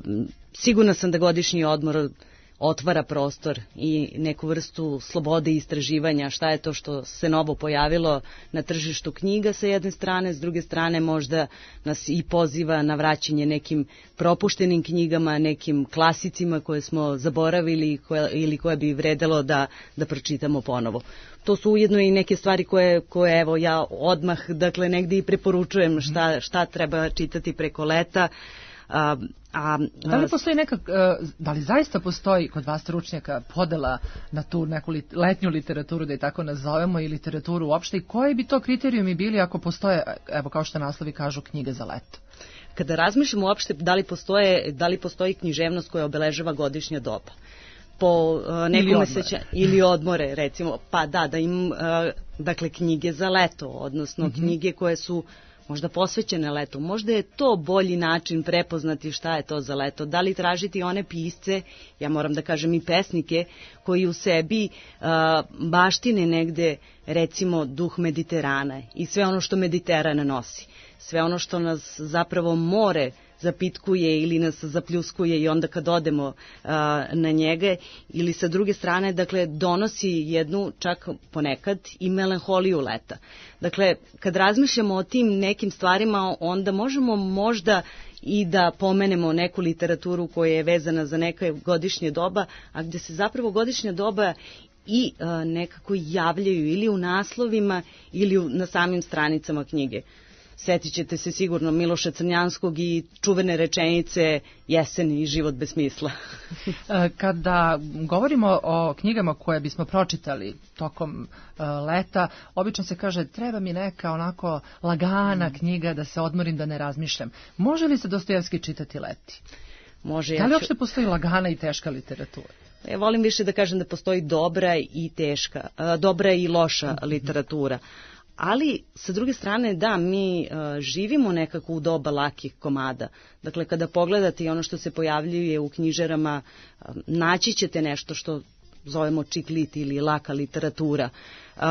sigurna sam da godišnji odmor otvara prostor i neku vrstu slobode istraživanja šta je to što se novo pojavilo na tržištu knjiga sa jedne strane, s druge strane možda nas i poziva na vraćanje nekim propuštenim knjigama, nekim klasicima koje smo zaboravili koje, ili koje bi vredelo da, da pročitamo ponovo. To su ujedno i neke stvari koje, koje evo ja odmah dakle negdje i preporučujem šta, šta treba čitati preko leta. A, a, da li postoji neka, da li zaista postoji kod vas stručnjaka podela na tu neku letnju literaturu, da je tako nazovemo, i literaturu uopšte, i koji bi to kriterijumi bili ako postoje, evo kao što naslovi kažu, knjige za leto? Kada razmišljamo uopšte da li, postoje, da li postoji književnost koja obeležava godišnja doba, po uh, nekome seća ili odmore recimo, pa da, da im uh, dakle knjige za leto, odnosno mm-hmm. knjige koje su možda posvećene letu. Možda je to bolji način prepoznati šta je to za leto. Da li tražiti one pisce, ja moram da kažem i pesnike, koji u sebi uh, baštine negde, recimo, duh Mediterana i sve ono što Mediteran nosi. Sve ono što nas zapravo more zapitkuje ili nas zapljuskuje i onda kad odemo uh, na njega, ili sa druge strane, dakle, donosi jednu, čak ponekad, i melanholiju leta. Dakle, kad razmišljamo o tim nekim stvarima, onda možemo možda i da pomenemo neku literaturu koja je vezana za neka godišnje doba, a gde se zapravo godišnja doba i uh, nekako javljaju ili u naslovima ili u, na samim stranicama knjige. Setit ćete se sigurno Miloša Crnjanskog i čuvene rečenice Jesen i život bez smisla. Kada govorimo o knjigama koje bismo pročitali tokom uh, leta, obično se kaže treba mi neka onako lagana mm. knjiga da se odmorim, da ne razmišljam. Može li se Dostojevski čitati leti? Može. Da li ja ću... uopšte postoji lagana i teška literatura? Ja volim više da kažem da postoji dobra i teška, uh, dobra i loša mm-hmm. literatura. Ali, sa druge strane, da, mi uh, živimo nekako u doba lakih komada. Dakle, kada pogledate i ono što se pojavljuje u knjižarama, uh, naći ćete nešto što zovemo čiklit ili laka literatura. Uh,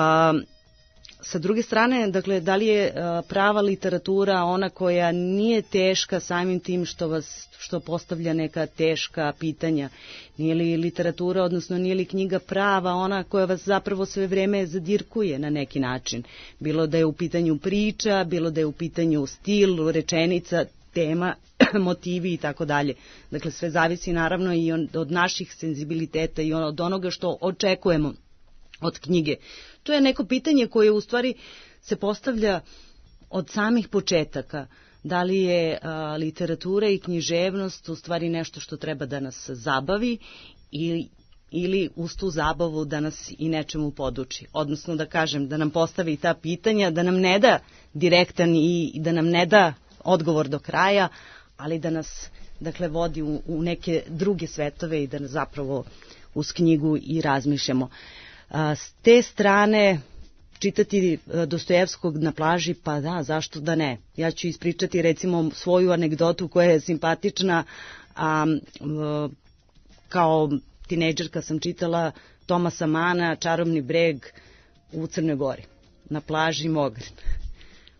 sa druge strane, dakle, da li je uh, prava literatura ona koja nije teška samim tim što vas što postavlja neka teška pitanja? Nije li literatura, odnosno nije li knjiga prava ona koja vas zapravo sve vreme zadirkuje na neki način? Bilo da je u pitanju priča, bilo da je u pitanju stil, rečenica, tema, motivi i tako dalje. Dakle, sve zavisi naravno i od naših senzibiliteta i od onoga što očekujemo od knjige. To je neko pitanje koje u stvari se postavlja od samih početaka. Da li je a, literatura i književnost u stvari nešto što treba da nas zabavi ili, ili uz tu zabavu da nas i nečemu poduči. Odnosno da kažem, da nam postavi ta pitanja, da nam ne da direktan i da nam ne da odgovor do kraja, ali da nas dakle vodi u, u neke druge svetove i da zapravo uz knjigu i razmišljamo. A, s te strane čitati Dostojevskog na plaži, pa da, zašto da ne? Ja ću ispričati recimo svoju anegdotu koja je simpatična. A, a, kao tinejdžerka sam čitala Tomasa Mana, Čarobni breg u Crnoj Gori, na plaži Mogren.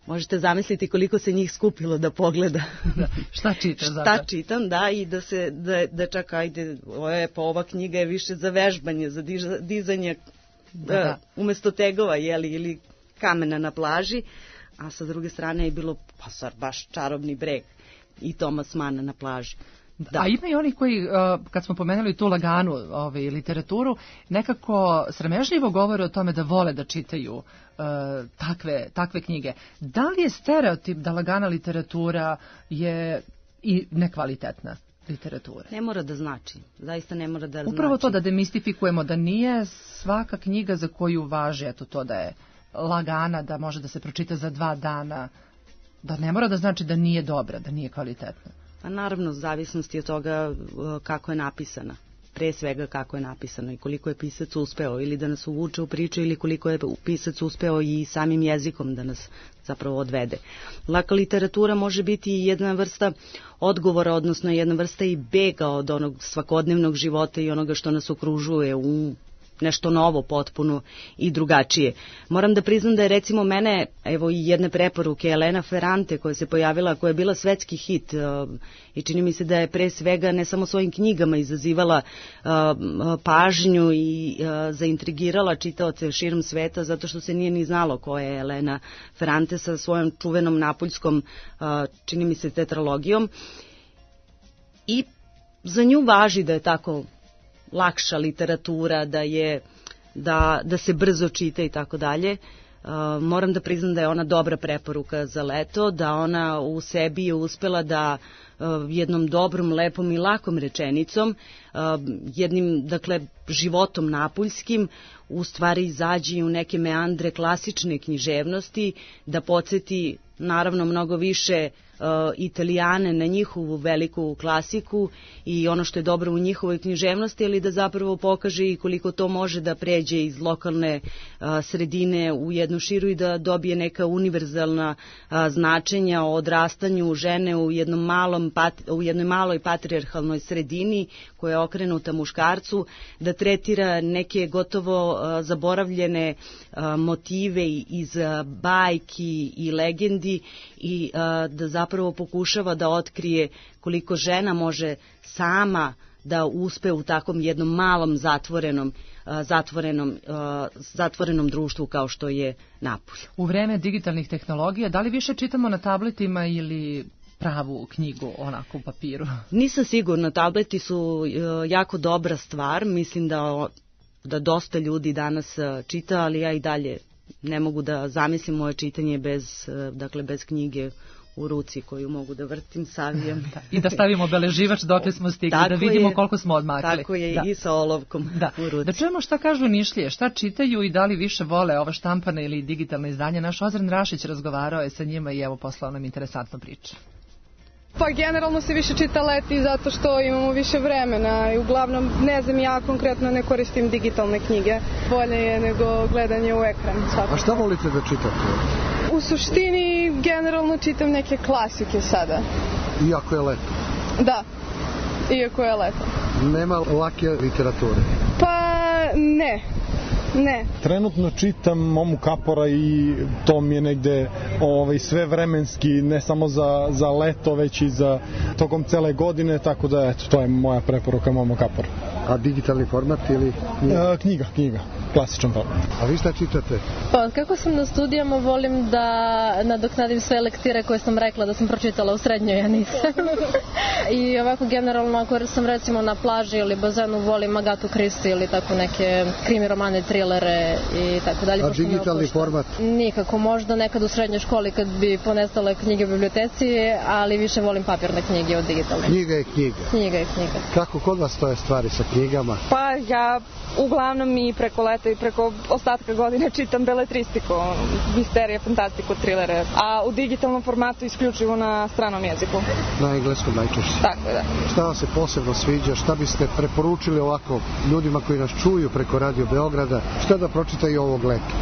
možete zamisliti koliko se njih skupilo da pogleda da, šta čita šta čitam, da, i da se da, da čak ajde, je, pa ova knjiga je više za vežbanje, za diž, dizanje da, da. umesto tegova, jeli, ili kamena na plaži, a sa druge strane je bilo pa sad baš čarobni breg i Thomas Mann na plaži. Da. A ima i oni koji, kad smo pomenuli tu laganu ovaj, literaturu, nekako sramežljivo govore o tome da vole da čitaju uh, takve, takve knjige. Da li je stereotip da lagana literatura je i nekvalitetna literatura? Ne mora da znači. Zaista ne mora da znači. Upravo to da demistifikujemo, da nije svaka knjiga za koju važi, eto to da je lagana, da može da se pročita za dva dana, da ne mora da znači da nije dobra, da nije kvalitetna. A naravno, zavisnosti od toga kako je napisana. Pre svega kako je napisano i koliko je pisac uspeo ili da nas uvuče u priču ili koliko je pisac uspeo i samim jezikom da nas zapravo odvede. Laka literatura može biti jedna vrsta odgovora, odnosno jedna vrsta i bega od onog svakodnevnog života i onoga što nas okružuje u nešto novo, potpuno i drugačije. Moram da priznam da je recimo mene, evo i jedne preporuke, Elena Ferrante koja se pojavila, koja je bila svetski hit uh, i čini mi se da je pre svega ne samo svojim knjigama izazivala uh, pažnju i uh, zaintrigirala čitaoce širom sveta, zato što se nije ni znalo ko je Elena Ferrante sa svojom čuvenom napoljskom, uh, čini mi se, tetralogijom. I za nju važi da je tako lakša literatura, da je da, da se brzo čita i tako dalje. Moram da priznam da je ona dobra preporuka za leto, da ona u sebi je uspela da uh, jednom dobrom, lepom i lakom rečenicom, uh, jednim, dakle, životom napuljskim, u stvari izađe u neke meandre klasične književnosti, da podsjeti naravno mnogo više uh, Italijane na njihovu veliku klasiku i ono što je dobro u njihovoj književnosti, ali da zapravo pokaže i koliko to može da pređe iz lokalne uh, sredine u jednu širu i da dobije neka univerzalna uh, značenja o odrastanju žene u jednom malom pat, u jednoj maloj patrijarhalnoj sredini koja je okrenuta muškarcu, da tretira neke gotovo uh, zaboravljene uh, motive iz uh, bajki i legendi i uh, da zapravo pokušava da otkrije koliko žena može sama da uspe u takvom jednom malom zatvorenom, uh, zatvorenom, uh, zatvorenom društvu kao što je Napulj. U vreme digitalnih tehnologija, da li više čitamo na tabletima ili pravu knjigu onako u papiru? Nisam sigurna, tableti su uh, jako dobra stvar, mislim da, da dosta ljudi danas uh, čita, ali ja i dalje ne mogu da zamislim moje čitanje bez, dakle, bez knjige u ruci koju mogu da vrtim, savijem. Da, i da stavimo obeleživač dokle smo stigli, tako da vidimo je, koliko smo odmakli. Tako je, da. I sa olovkom da. u ruci. Da čujemo šta kažu Nišlije, šta čitaju i da li više vole ova štampana ili digitalna izdanja. Naš Ozren Rašić razgovarao je sa njima i evo poslao nam interesantnu priču. Pa generalno se više čita leti zato što imamo više vremena i uglavnom, ne znam, ja konkretno ne koristim digitalne knjige. Bolje je nego gledanje u ekran. Svakako. A šta volite da čitate? U suštini generalno čitam neke klasike sada. Iako je leto? Da, iako je leto. Nema lake literature? Pa ne. Ne. Trenutno čitam Momu Kapora i to mi je negde ovaj, sve vremenski, ne samo za, za leto, već i za tokom cele godine, tako da eto, to je moja preporuka Momo Kapor. A digitalni format ili knjiga? E, knjiga, knjiga, klasičan format. A vi šta čitate? Pa, kako sam na studijama, volim da nadoknadim sve lektire koje sam rekla da sam pročitala u srednjoj, ja nisam. I ovako generalno, ako sam recimo na plaži ili bazenu, volim Agatu Christie ili tako neke krimi romane, trilere i tako dalje. A digitalni format? Nikako, možda nekad u srednjoj školi kad bi ponestale knjige u biblioteci, ali više volim papirne knjige od digitalne. Knjiga je knjiga. Knjiga je knjiga. Kako kod vas stoje stvari sa knjigama? Pa ja uglavnom i preko leta i preko ostatka godine čitam beletristiku, misterije, fantastiku, trilere, a u digitalnom formatu isključivo na stranom jeziku. Na engleskom najčešće. Tako je, da. Šta vam se posebno sviđa, šta biste preporučili ovako ljudima koji nas čuju preko Radio Beograda, šta da pročitaju ovog leta?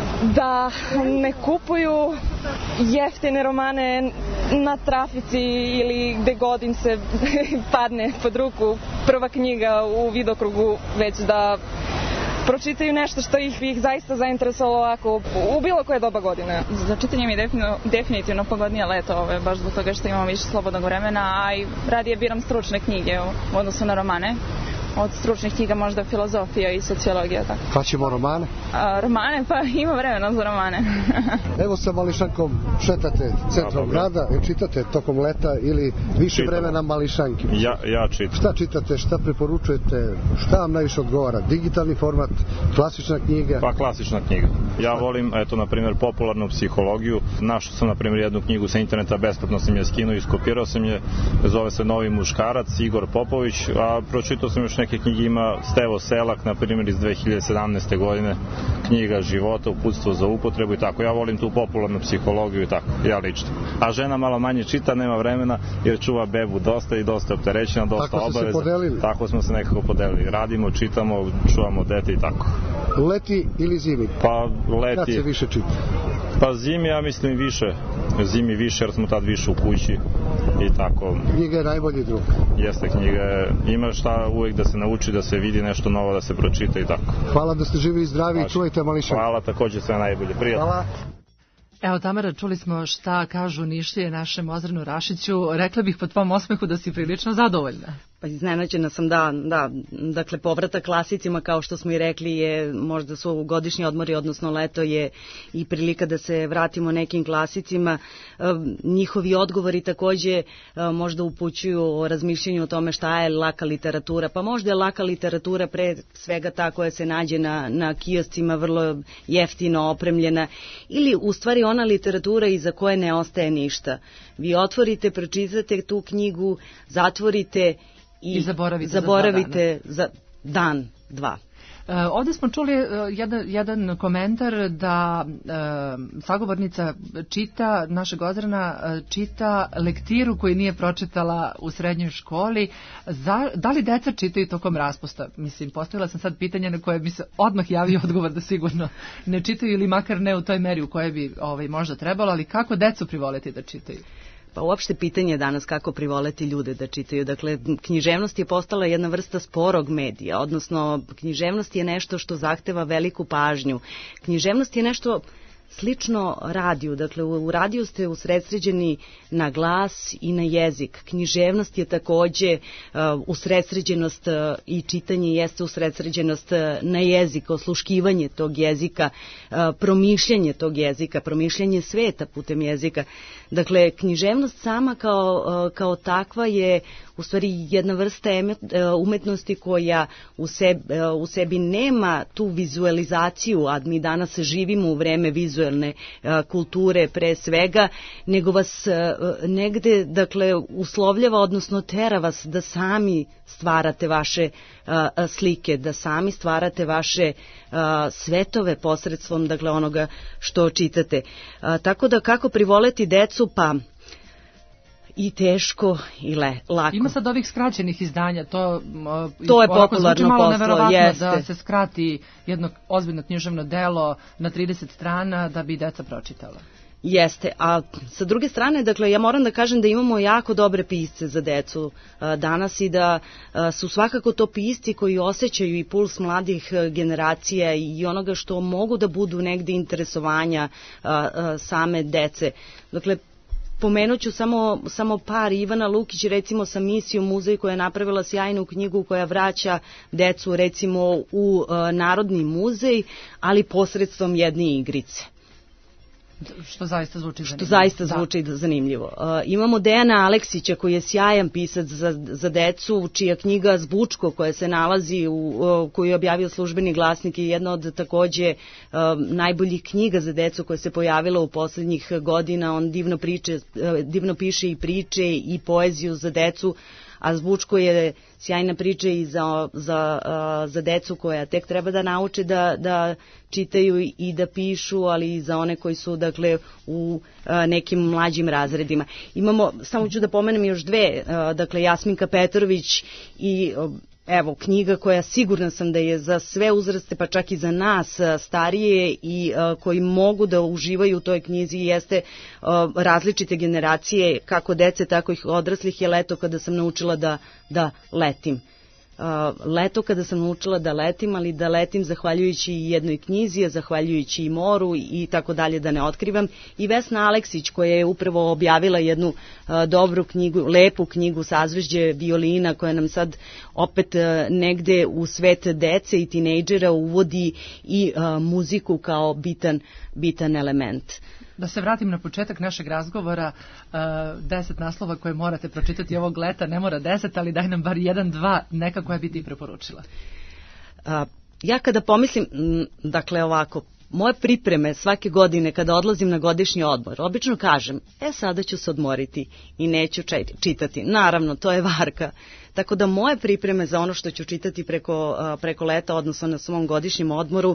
Da ne kupuju jeftine romane na trafici ili gde god im se padne pod ruku prva knjiga u vidokrugu, već da pročitaju nešto što ih, ih zaista zainteresovalo ovako u bilo koje doba godine. Za čitanje mi je definitivno pogodnije leto, ove, baš zbog toga što imamo više slobodnog vremena, a i radije biram stručne knjige u odnosu na romane. Od stručnih knjiga možda filozofija i sociologija. Tako. Pa ćemo romane? A, romane? Pa ima vremena za romane. Evo sa Mališankom šetate centrom grada, i čitate tokom leta ili više Čitam. vremena Mališanke? Ja, ja čitam. Šta čitate, šta preporučujete, šta vam najviše odgovara? Digitalni format, klasična knjiga? Pa klasična knjiga. Ja volim, eto, na primjer, popularnu psihologiju. Našao sam, na primjer, jednu knjigu sa interneta, besplatno sam je skinuo i skopirao sam je. Zove se Novi muškarac, Igor Popović, a pročitao sam još neke knjige, ima Stevo Selak, na primjer, iz dve hiljade sedamnaeste. godine, knjiga života, uputstvo za upotrebu i tako. Ja volim tu popularnu psihologiju i tako, ja lično. A žena malo manje čita, nema vremena, jer čuva bebu dosta i dosta opterećena, dosta obaveza. Tako ste se podelili? Tako smo se nekako podelili. Radimo, čitamo, čuvamo dete i tako. Leti ili zimi? Pa leti. Kad se više čita? Pa zimi, ja mislim više. Zimi više, jer smo tad više u kući i tako. Knjiga je najbolji drug. Jeste, knjiga je. Ima šta uvijek da se nauči, da se vidi nešto novo, da se pročita i tako. Hvala da ste živi i zdravi i čuvajte Mališanku. Hvala, također sve najbolje. Prijatno. Hvala. Evo, Tamara, čuli smo šta kažu Nišlije našem Ozrenu Rašiću. Rekla bih po tvom osmehu da si prilično zadovoljna. Pa iznenađena sam, da, da, dakle povratak klasicima, kao što smo i rekli, je možda su godišnji odmori, odnosno leto je i prilika da se vratimo nekim klasicima. E, njihovi odgovori takođe e, možda upućuju o razmišljanju o tome šta je laka literatura, pa možda je laka literatura pre svega ta koja se nađe na, na kioscima, vrlo jeftino opremljena, ili u stvari ona literatura iza koje ne ostaje ništa. Vi otvorite, pročitate tu knjigu, zatvorite i, I zaboravite, zaboravite za, za dan, dva. E, ovdje smo čuli e, jedan, jedan komentar da e, sagovornica čita, našeg Ozrena, e, čita lektiru koju nije pročitala u srednjoj školi. Za, da li deca čitaju tokom raspusta? Mislim, postavila sam sad pitanje na koje mi se odmah javio odgovor da sigurno ne čitaju ili makar ne u toj meri u kojoj bi ovaj, možda trebalo, ali kako decu privoliti da čitaju? Pa uopšte pitanje je danas kako privoleti ljude da čitaju. Dakle, književnost je postala jedna vrsta sporog medija, odnosno književnost je nešto što zahteva veliku pažnju. Književnost je nešto slično radiju, dakle u radiju ste usredsređeni na glas i na jezik. Književnost je takođe uh, usredsređenost uh, i čitanje jeste usredsređenost uh, na jezik, osluškivanje tog jezika, uh, promišljanje tog jezika, promišljanje sveta putem jezika. Dakle, književnost sama kao, uh, kao takva je u stvari jedna vrsta emet, uh, umetnosti koja u sebi, uh, u sebi nema tu vizualizaciju, a mi danas živimo u vreme vizualizacije vizuelne a, kulture pre svega, nego vas a, negde, dakle, uslovljava, odnosno tera vas da sami stvarate vaše a, a, slike, da sami stvarate vaše a, svetove posredstvom, dakle, onoga što čitate. A, tako da kako privoleti decu, pa i teško i le, lako. Ima sad ovih skraćenih izdanja, to, to je popularno malo poslo, jeste. Da se skrati jedno ozbiljno književno delo na trideset strana da bi deca pročitala. Jeste, a sa druge strane, dakle, ja moram da kažem da imamo jako dobre pisce za decu a, danas i da a, su svakako to pisci koji osjećaju i puls mladih a, generacija i onoga što mogu da budu negde interesovanja a, a, same dece. Dakle, pomenut ću samo, samo par. Ivana Lukić, recimo, sa misijom muzej, koja je napravila sjajnu knjigu koja vraća decu, recimo, u uh, Narodni muzej, ali posredstvom jedne igrice. Što zaista zvuči zanimljivo. Što zaista zvuči da. zanimljivo. Uh, imamo Dejana Aleksića, koji je sjajan pisac za, za decu, čija knjiga Zbučko, koja se nalazi, u, uh, koju je objavio Službeni glasnik, je jedna od takođe uh, najboljih knjiga za decu koja se pojavila u poslednjih godina. On divno, priče, uh, divno piše i priče i poeziju za decu, a Zbučko je sjajna priča i za, za, uh, za decu koja tek treba da nauče da, da čitaju i da pišu, ali i za one koji su, dakle, u uh, nekim mlađim razredima. Imamo, samo ću da pomenem još dve, uh, dakle, Jasminka Petrović i uh, evo, knjiga koja sigurna sam da je za sve uzraste, pa čak i za nas starije i uh, koji mogu da uživaju u toj knjizi, jeste uh, različite generacije, kako dece, tako i odraslih, je Leto kada sam naučila da, da letim. leto kada sam naučila da letim, ali da letim zahvaljujući jednoj knjizi, a zahvaljujući i moru i tako dalje, da ne otkrivam. I Vesna Aleksić, koja je upravo objavila jednu dobru knjigu, lepu knjigu Sazvežđe violina, koja nam sad opet negde u svet dece i tinejdžera uvodi i muziku kao bitan, bitan element. Da se vratim na početak našeg razgovora, deset naslova koje morate pročitati ovog leta, ne mora deset, ali daj nam bar jedan, dva, neka koja bi ti preporučila. Ja kada pomislim, dakle ovako, moje pripreme svake godine kada odlazim na godišnji odmor, obično kažem, e sada ću se odmoriti i neću čitati. Naravno, to je varka. Tako da moje pripreme za ono što ću čitati preko, preko leta, odnosno na svom godišnjem odmoru,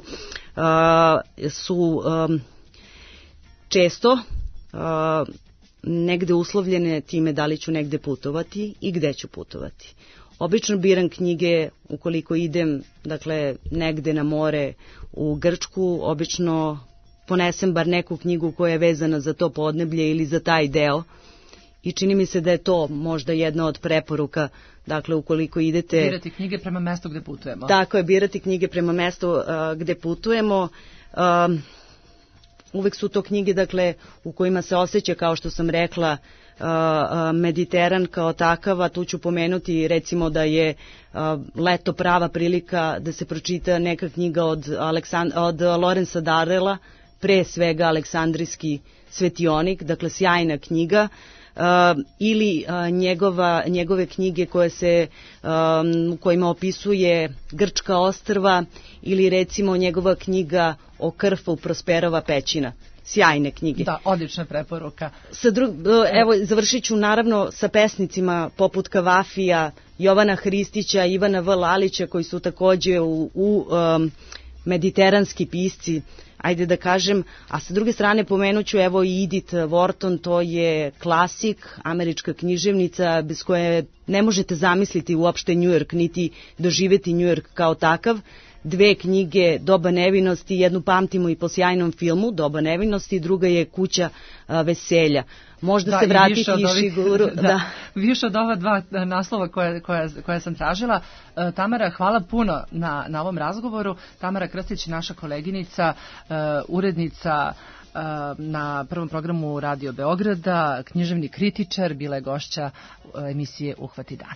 su često uh, negde uslovljene time da li ću negde putovati i gde ću putovati. Obično biram knjige ukoliko idem, dakle, negde na more u Grčku, obično ponesem bar neku knjigu koja je vezana za to podneblje ili za taj deo i čini mi se da je to možda jedna od preporuka, dakle, ukoliko idete... Birati knjige prema mestu gde putujemo. Tako je, birati knjige prema mestu uh, gde putujemo. Uh, Uvek su to knjige, dakle, u kojima se osjeća, kao što sam rekla, Mediteran kao takav, a tu ću pomenuti recimo da je leto prava prilika da se pročita neka knjiga od, Aleksand- od Lorenza Darrella, pre svega Aleksandrijski svetionik, dakle sjajna knjiga, Uh, ili uh, njegova, njegove knjige koje se, um, kojima opisuje grčka ostrva, ili recimo njegova knjiga o Krfu Prosperova pećina. Sjajne knjige. Da, odlična preporuka. Sa dru... Evo, završit ću naravno sa pesnicima poput Kavafija, Jovana Hristića, Ivana V. Lalića, koji su takođe u, u um, mediteranski pisci, ajde da kažem, a sa druge strane pomenuću evo i Edith Wharton, to je klasik, američka književnica bez koje ne možete zamisliti uopšte New York, niti doživeti New York kao takav. Dve knjige, Doba nevinosti, jednu pamtimo i po sjajnom filmu, Doba nevinosti, druga je Kuća a, veselja. Možda da, se vratiti i ovih, Šiguru. Da, da. Više od ova dva naslova koje, koje, koje sam tražila. E, Tamara, hvala puno na, na ovom razgovoru. Tamara Krstić, naša koleginica, e, urednica e, na prvom programu Radio Beograda, književni kritičar, bila je gošća emisije Uhvati dan.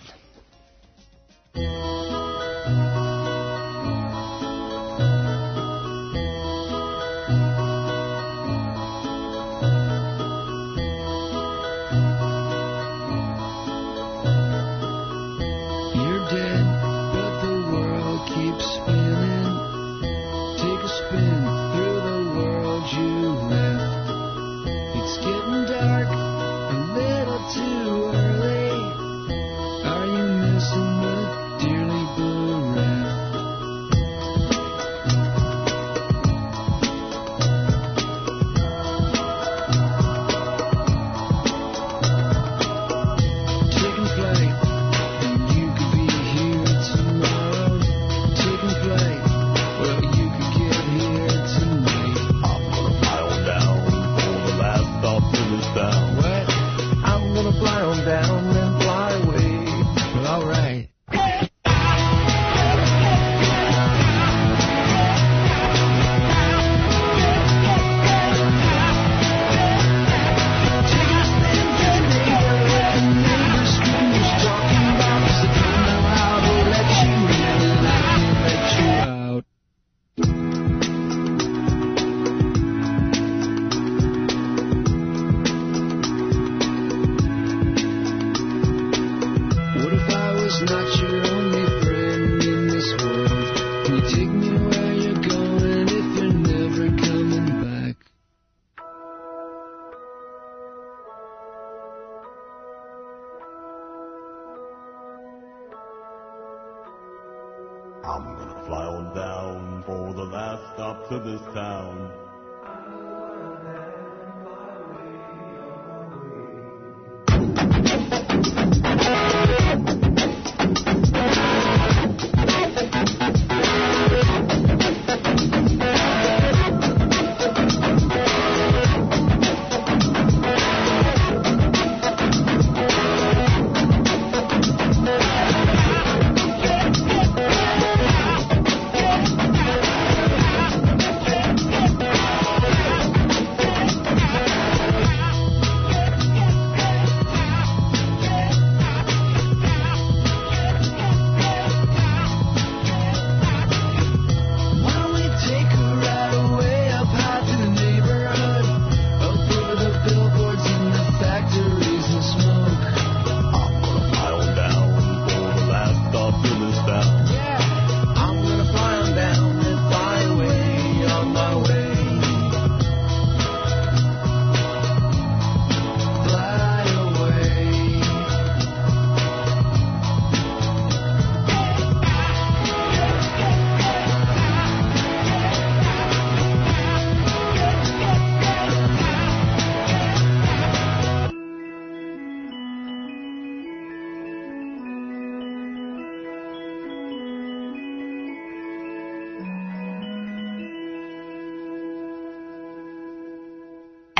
I'm gonna fly on down for the last stop to this town.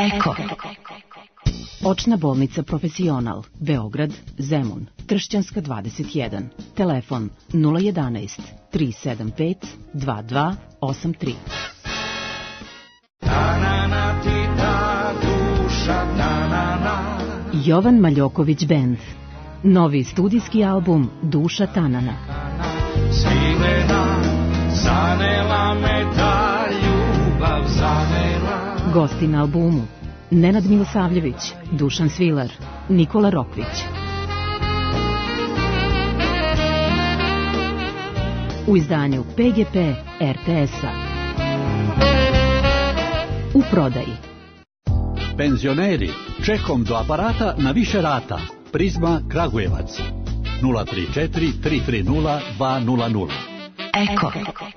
Eko. Očna bolnica Profesional, Beograd, Zemun, Tršćanska dvadeset jedan. Telefon nula jedanaest tri sedam pet dva dva osam tri. Jovan Maljoković Band. Novi studijski album Duša Tanana. Svilena, zanela me ta ljubav, zanela. Gosti na albumu: Nenad Milosavljević, Dušan Svilar, Nikola Rokvić. U izdanju P G P R T S-a. U prodaji. Penzioneri, čekom do aparata na više rata. Prizma Kragujevac. nula tri četiri tri tri nula dva nula nula. Eko.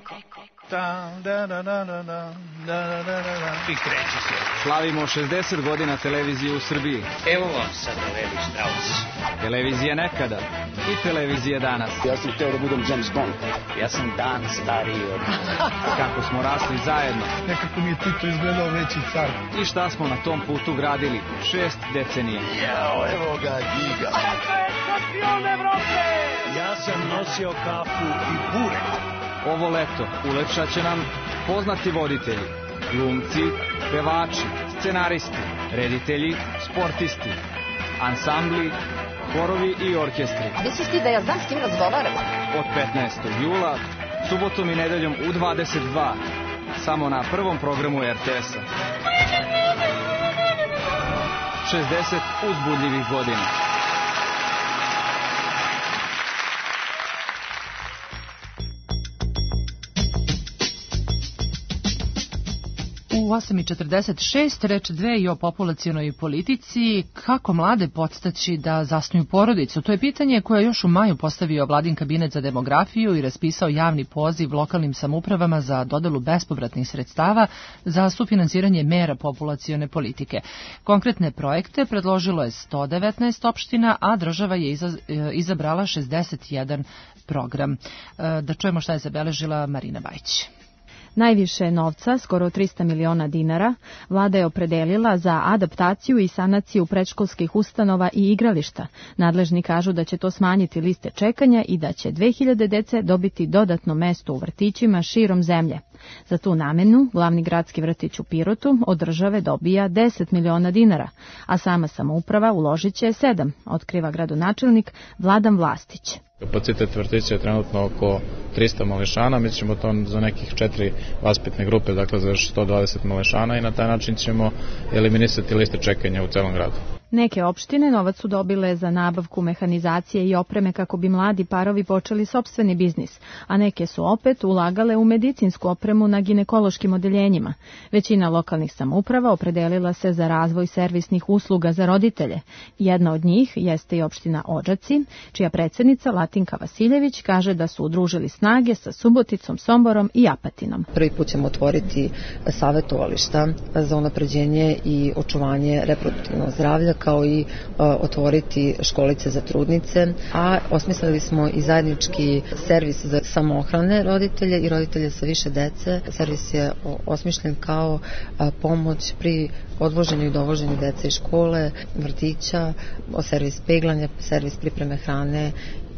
I kreće se. Slavimo šezdeset godina televizije u Srbiji. Evo vam sad Levi Strauss. Televizija nekada i televizija danas. Ja sam hteo da budem James Bond. Ja sam dan stariji od... Kako smo rasli zajedno. Nekako mi je Tito izgledao veći car. I šta smo na tom putu gradili? Šest decenija. Jao, evo ga Giga. Šampion Evrope! Ja sam nosio kafu i burek. Ovo leto ulepšat će nam poznati voditelji, glumci, pevači, scenaristi, reditelji, sportisti, ansambli, korovi i orkestri. A misliš ti da ja znam s kim razgovaram? Od petnaestog jula, subotom i nedeljom u dvadeset dva, samo na prvom programu R T S-a. šezdeset uzbudljivih godina. U osam i četrdeset šest reč dve i o populacionoj politici, kako mlade podstaći da zasnuju porodicu. To je pitanje koje je još u maju postavio Vladin kabinet za demografiju i raspisao javni poziv lokalnim samoupravama za dodelu bespovratnih sredstava za sufinansiranje mera populacione politike. Konkretne projekte predložilo je sto devetnaest opština, a država je izabrala šezdeset jedan program. Da čujemo šta je zabeležila Marina Bajić. Najviše novca, skoro trista miliona dinara, vlada je opredelila za adaptaciju i sanaciju predškolskih ustanova i igrališta. Nadležni kažu da će to smanjiti liste čekanja i da će dve hiljade dece dobiti dodatno mesto u vrtićima širom zemlje. Za tu namenu, glavni gradski vrtić u Pirotu od države dobija deset miliona dinara, a sama samouprava uložit će sedam, otkriva gradonačelnik Vladan Vlastić. Kapacitet vrtića je trenutno oko trista mališana, mi ćemo to za nekih četiri vaspitne grupe, dakle za sto dvadeset mališana i na taj način ćemo eliminisati liste čekanja u celom gradu. Neke opštine novac su dobile za nabavku mehanizacije i opreme kako bi mladi parovi počeli sopstveni biznis, a neke su opet ulagale u medicinsku opremu na ginekološkim odeljenjima. Većina lokalnih samouprava opredelila se za razvoj servisnih usluga za roditelje. Jedna od njih jeste i opština Odžaci, čija predsednica Latinka Vasiljević kaže da su udružili snage sa Suboticom, Somborom i Apatinom. Prvi put ćemo otvoriti savetovališta za unapređenje i očuvanje reproduktivnog zdravlja, kao i uh, otvoriti školice za trudnice, a osmislili smo i zajednički servis za samoohrane roditelje i roditelje sa više dece. Servis je osmišljen kao uh, pomoć pri odvoženju i dovoženju dece iz škole, vrtića, servis peglanja, servis pripreme hrane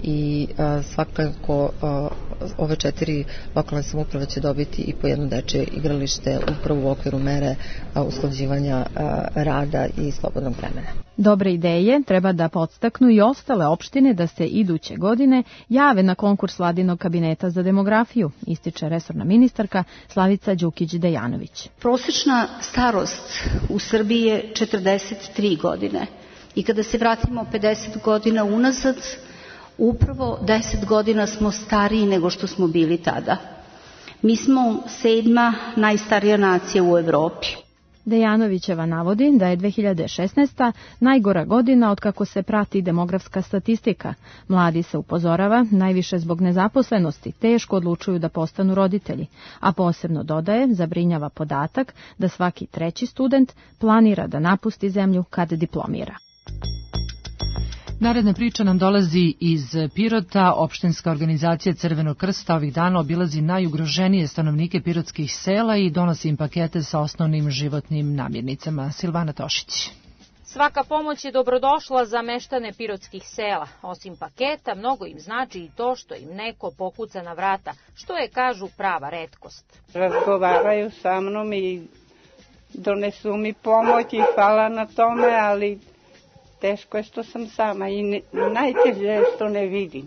i uh, svakako uh, ove četiri lokalne samouprave će dobiti i po jedno dečje igralište upravo u okviru mere uh, usklađivanja uh, rada i slobodnog vremena. Dobre ideje treba da podstaknu i ostale opštine da se iduće godine jave na konkurs Vladinog kabineta za demografiju, ističe resorna ministarka Slavica Đukić-Dejanović. Prosečna starost u Srbiji je četrdeset tri godine i kada se vratimo pedeset godina unazad, upravo deset godina smo stariji nego što smo bili tada. Mi smo sedma najstarija nacija u Evropi. Dejanovićeva navodi da je dve hiljade šesnaesta. najgora godina od kako se prati demografska statistika. Mladi, se upozorava, najviše zbog nezaposlenosti teško odlučuju da postanu roditelji, a posebno dodaje, zabrinjava podatak da svaki treći student planira da napusti zemlju kad diplomira. Naredna priča nam dolazi iz Pirota. Opštinska organizacija Crvenog krsta ovih dana obilazi najugroženije stanovnike pirotskih sela i donosi im pakete sa osnovnim životnim namirnicama. Silvana Tošić. Svaka pomoć je dobrodošla za meštane pirotskih sela. Osim paketa, mnogo im znači i to što im neko pokuca na vrata, što je, kažu, prava retkost. Razgovaraju sa mnom i donesu mi pomoć i hvala na tome, ali teško je što sam sama i ne, najteže je što ne vidim.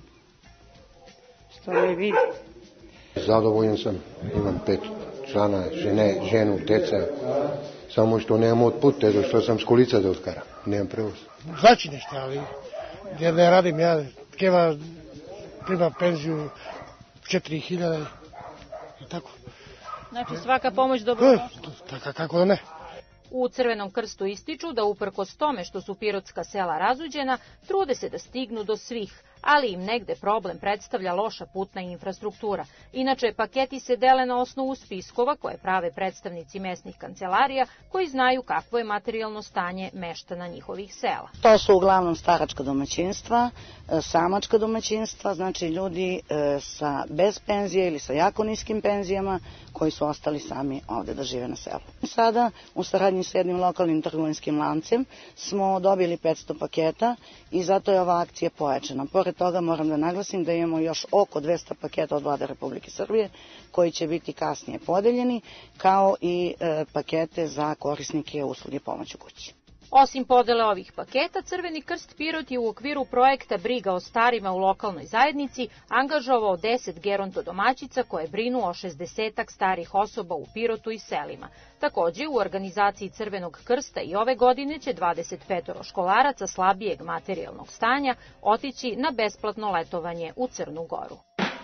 Što ne vidim. Zadovoljan sam, imam pet člana, žene, ženu, deca, samo što nemam od puta, što sam s kulica da otkara, nemam prevoz. Znači nešto, ali ja ne radim, ja keva primam penziju četiri hiljade i tako. Znači svaka pomoć dobrodošla? Tako, kako da ne. U Crvenom krstu ističu da uprkos tome što su pirotska sela razuđena, trude se da stignu do svih, ali im negde problem predstavlja loša putna infrastruktura. Inače, paketi se dele na osnovu spiskova koje prave predstavnici mesnih kancelarija koji znaju kakvo je materijalno stanje meštana njihovih sela. To su uglavnom staračka domaćinstva, samačka domaćinstva, znači ljudi sa bez penzije ili sa jako niskim penzijama koji su ostali sami ovde da žive na selu. Sada, u saradnji sa jednim lokalnim trgovinskim lancem, smo dobili petsto paketa i zato je ova akcija pojačana. Pored toga moram da naglasim da imamo još oko dvesta paketa od Vlade Republike Srbije koji će biti kasnije podeljeni, kao i e, pakete za korisnike usluge pomoć u kući. Osim podele ovih paketa, Crveni krst Pirot je u okviru projekta Briga o starima u lokalnoj zajednici angažovao deset gerontodomaćica koje brinu o šezdesetak starih osoba u Pirotu i selima. Takođe, u organizaciji Crvenog krsta i ove godine će dvadeset pet školaraca slabijeg materijalnog stanja otići na besplatno letovanje u Crnu Goru.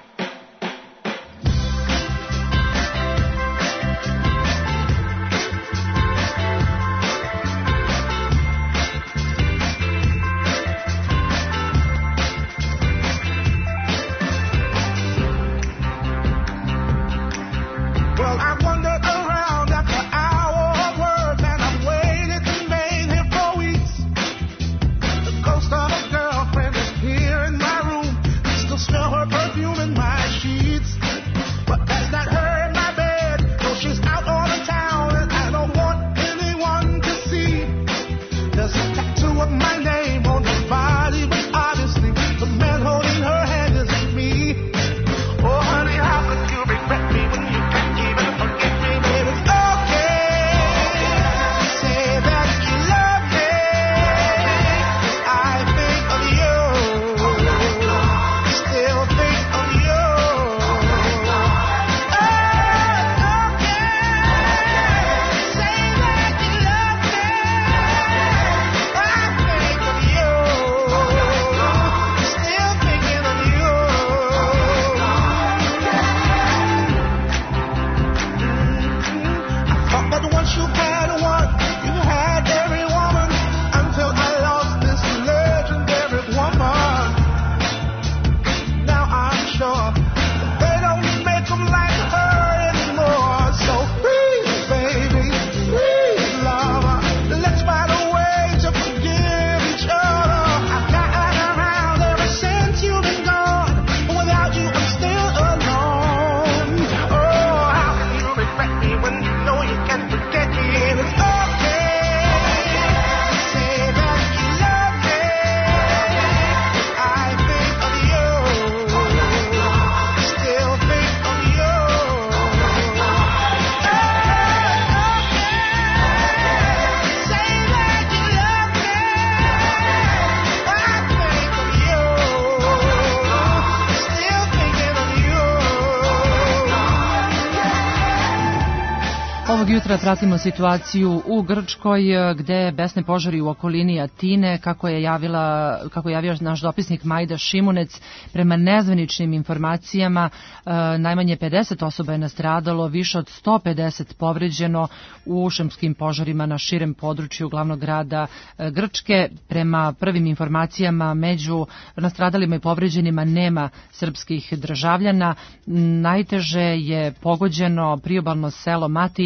Ovog jutra pratimo situaciju u Grčkoj gde besne požari u okolini Atine, kako je javila, kako je javio naš dopisnik Majda Šimunec. Prema nezvaničnim informacijama najmanje pedeset osoba je nastradalo, više od sto pedeset povređeno u šumskim požarima na širem području glavnog grada Grčke. Prema prvim informacijama među nastradalima i povređenima nema srpskih državljana. Najteže je pogođeno priobalno selo Mati, a za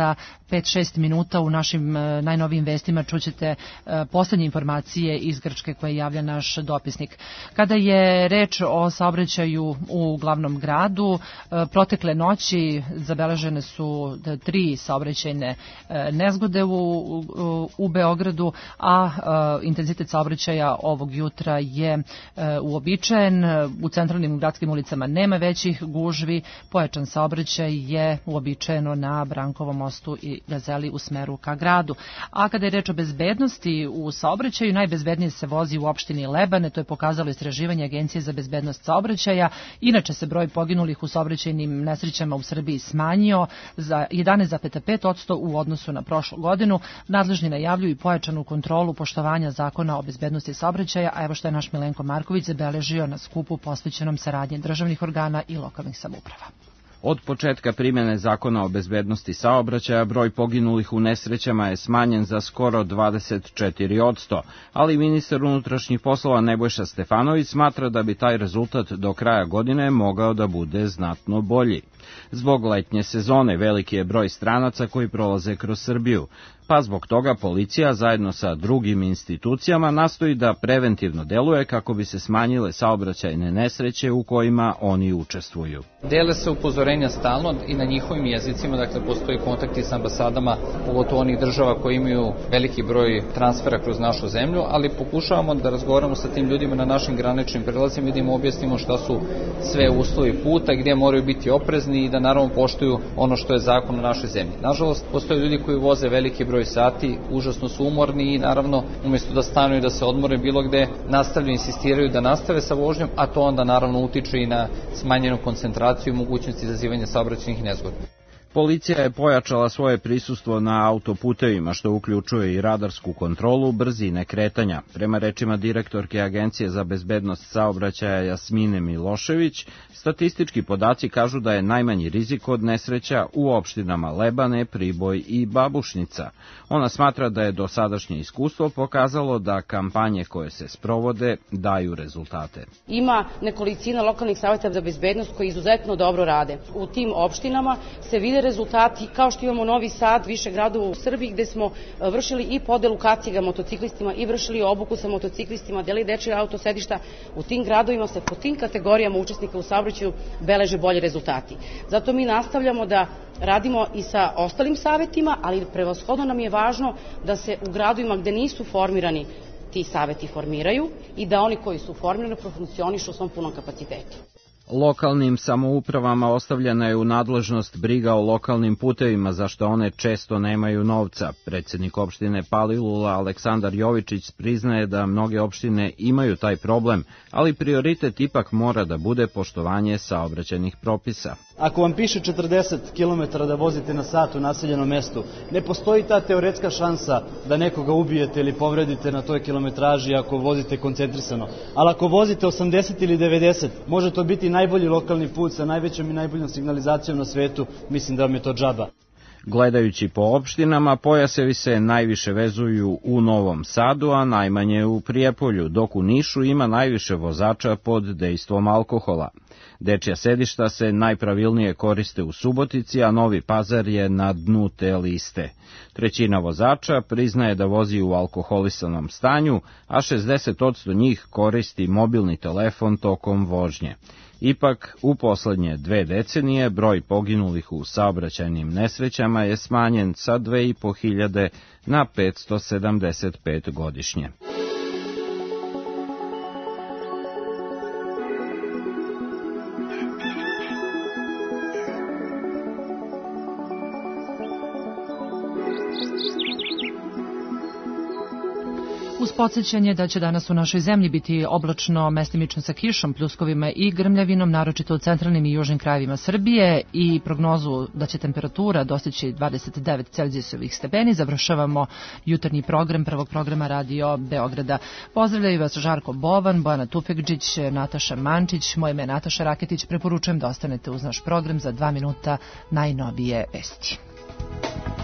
za pet šest minuta u našim najnovijim vestima čućete poslednje informacije iz Grčke koje javlja naš dopisnik. Kada je reč o saobraćaju u glavnom gradu, protekle noći zabeležene su tri saobraćajne nezgode u, u, u Beogradu, a intenzitet saobraćaja ovog jutra je uobičajen. U centralnim gradskim ulicama nema većih gužvi, pojačan saobraćaj je uobičajeno na Brankovom mostu i Gazeli u smeru ka gradu. A kada je reč o bezbednosti u saobraćaju, najbezbednije se vozi u opštini Lebane, to je pokazalo istraživanje Agencije za bezbednost saobraćaja. Inače se broj poginulih u saobraćajnim nesrećama u Srbiji smanjio za jedanaest zarez pet posto u odnosu na prošlu godinu. Nadležni najavljuju i pojačanu kontrolu poštovanja zakona o bezbednosti saobraćaja, a evo što je naš Milenko Marković zabeležio na skupu posvećenom saradnji državnih organa i lokalnih samouprava. Od početka primjene zakona o bezbednosti saobraćaja broj poginulih u nesrećama je smanjen za skoro dvadeset četiri posto, ali ministar unutrašnjih poslova Nebojša Stefanović smatra da bi taj rezultat do kraja godine mogao da bude znatno bolji. Zbog letnje sezone veliki je broj stranaca koji prolaze kroz Srbiju, pa zbog toga policija zajedno sa drugim institucijama nastoji da preventivno deluje kako bi se smanjile saobraćajne nesreće u kojima oni učestvuju. Dele se upozorenja stalno i na njihovim jezicima, dakle postoji kontakti sa ambasadama, pogotovo onih država koji imaju veliki broj transfera kroz našu zemlju, ali pokušavamo da razgovaramo sa tim ljudima na našim graničnim prelazima, vidimo, objasnimo šta su sve uslovi puta, gdje moraju biti oprezni i da naravno poštuju ono što je zakon u našoj zemlji. Nažalost, postoje ljudi koji voze veliki broj sati, užasno su umorni i naravno umjesto da stanu i da se odmore bilo gde, nastavljaju, insistiraju da nastave sa vožnjom, a to onda naravno utiče i na smanjenu koncentraciju i mogućnost izazivanja saobraćajnih nezgoda. Policija je pojačala svoje prisustvo na autoputevima, što uključuje i radarsku kontrolu brzine kretanja. Prema rečima direktorke Agencije za bezbednost saobraćaja Jasmine Milošević, statistički podaci kažu da je najmanji rizik od nesreća u opštinama Lebane, Priboj i Babušnica. Ona smatra da je dosadašnje iskustvo pokazalo da kampanje koje se sprovode daju rezultate. Ima nekolicina lokalnih savjeta za bezbednost koji izuzetno dobro rade. U tim opštinama se vide rezultati, kao što imamo Novi Sad, više gradova u Srbiji gde smo vršili i podelu kaciga motociklistima i vršili obuku sa motociklistima, deli dečje autosedišta. U tim gradovima se po tim kategorijama učesnika u saobraćaju beleže bolji rezultati. Zato mi nastavljamo da radimo i sa ostalim savjetima, ali prevashodno nam je važno da se u gradovima gde nisu formirani ti savjeti formiraju i da oni koji su formirani profunkcionišu u svom punom kapacitetu. Lokalnim samoupravama ostavljena je u nadležnost briga o lokalnim putevima, za što one često nemaju novca. Predsjednik opštine Palilula Aleksandar Jovičić priznaje da mnoge opštine imaju taj problem, ali prioritet ipak mora da bude poštovanje saobraćajnih propisa. Ako vam piše četrdeset kilometara da vozite na sat u naseljenom mestu, ne postoji ta teoretska šansa da nekoga ubijete ili povredite na toj kilometraži ako vozite koncentrisano. Ali ako vozite osamdeset ili devedeset, može to biti najbolji lokalni put sa najvećom i najboljom signalizacijom na svetu, mislim da vam je to džaba. Gledajući po opštinama, pojasevi se najviše vezuju u Novom Sadu, a najmanje u Prijepolju, dok u Nišu ima najviše vozača pod dejstvom alkohola. Dečja sedišta se najpravilnije koriste u Subotici, a Novi Pazar je na dnu te liste. Trećina vozača priznaje da vozi u alkoholisanom stanju, a šezdeset posto njih koristi mobilni telefon tokom vožnje. Ipak, u poslednje dve decenije broj poginulih u saobraćajnim nesrećama je smanjen sa dve i po hiljade na petsto sedamdeset pet godišnje. Uz podsjećanje da će danas u našoj zemlji biti oblačno, mestimično sa kišom, pljuskovima i grmljavinom, naročito u centralnim i južnim krajevima Srbije, i prognozu da će temperatura dostići dvadeset devet Celzijusovih stepeni, završavamo jutarnji program prvog programa Radio Beograda. Pozdravljaju vas Žarko Bovan, Bojana Tufekđić, Nataša Mančić, moje ime je Nataša Raketić. Preporučujem da ostanete uz naš program za dva minuta najnovije vesti.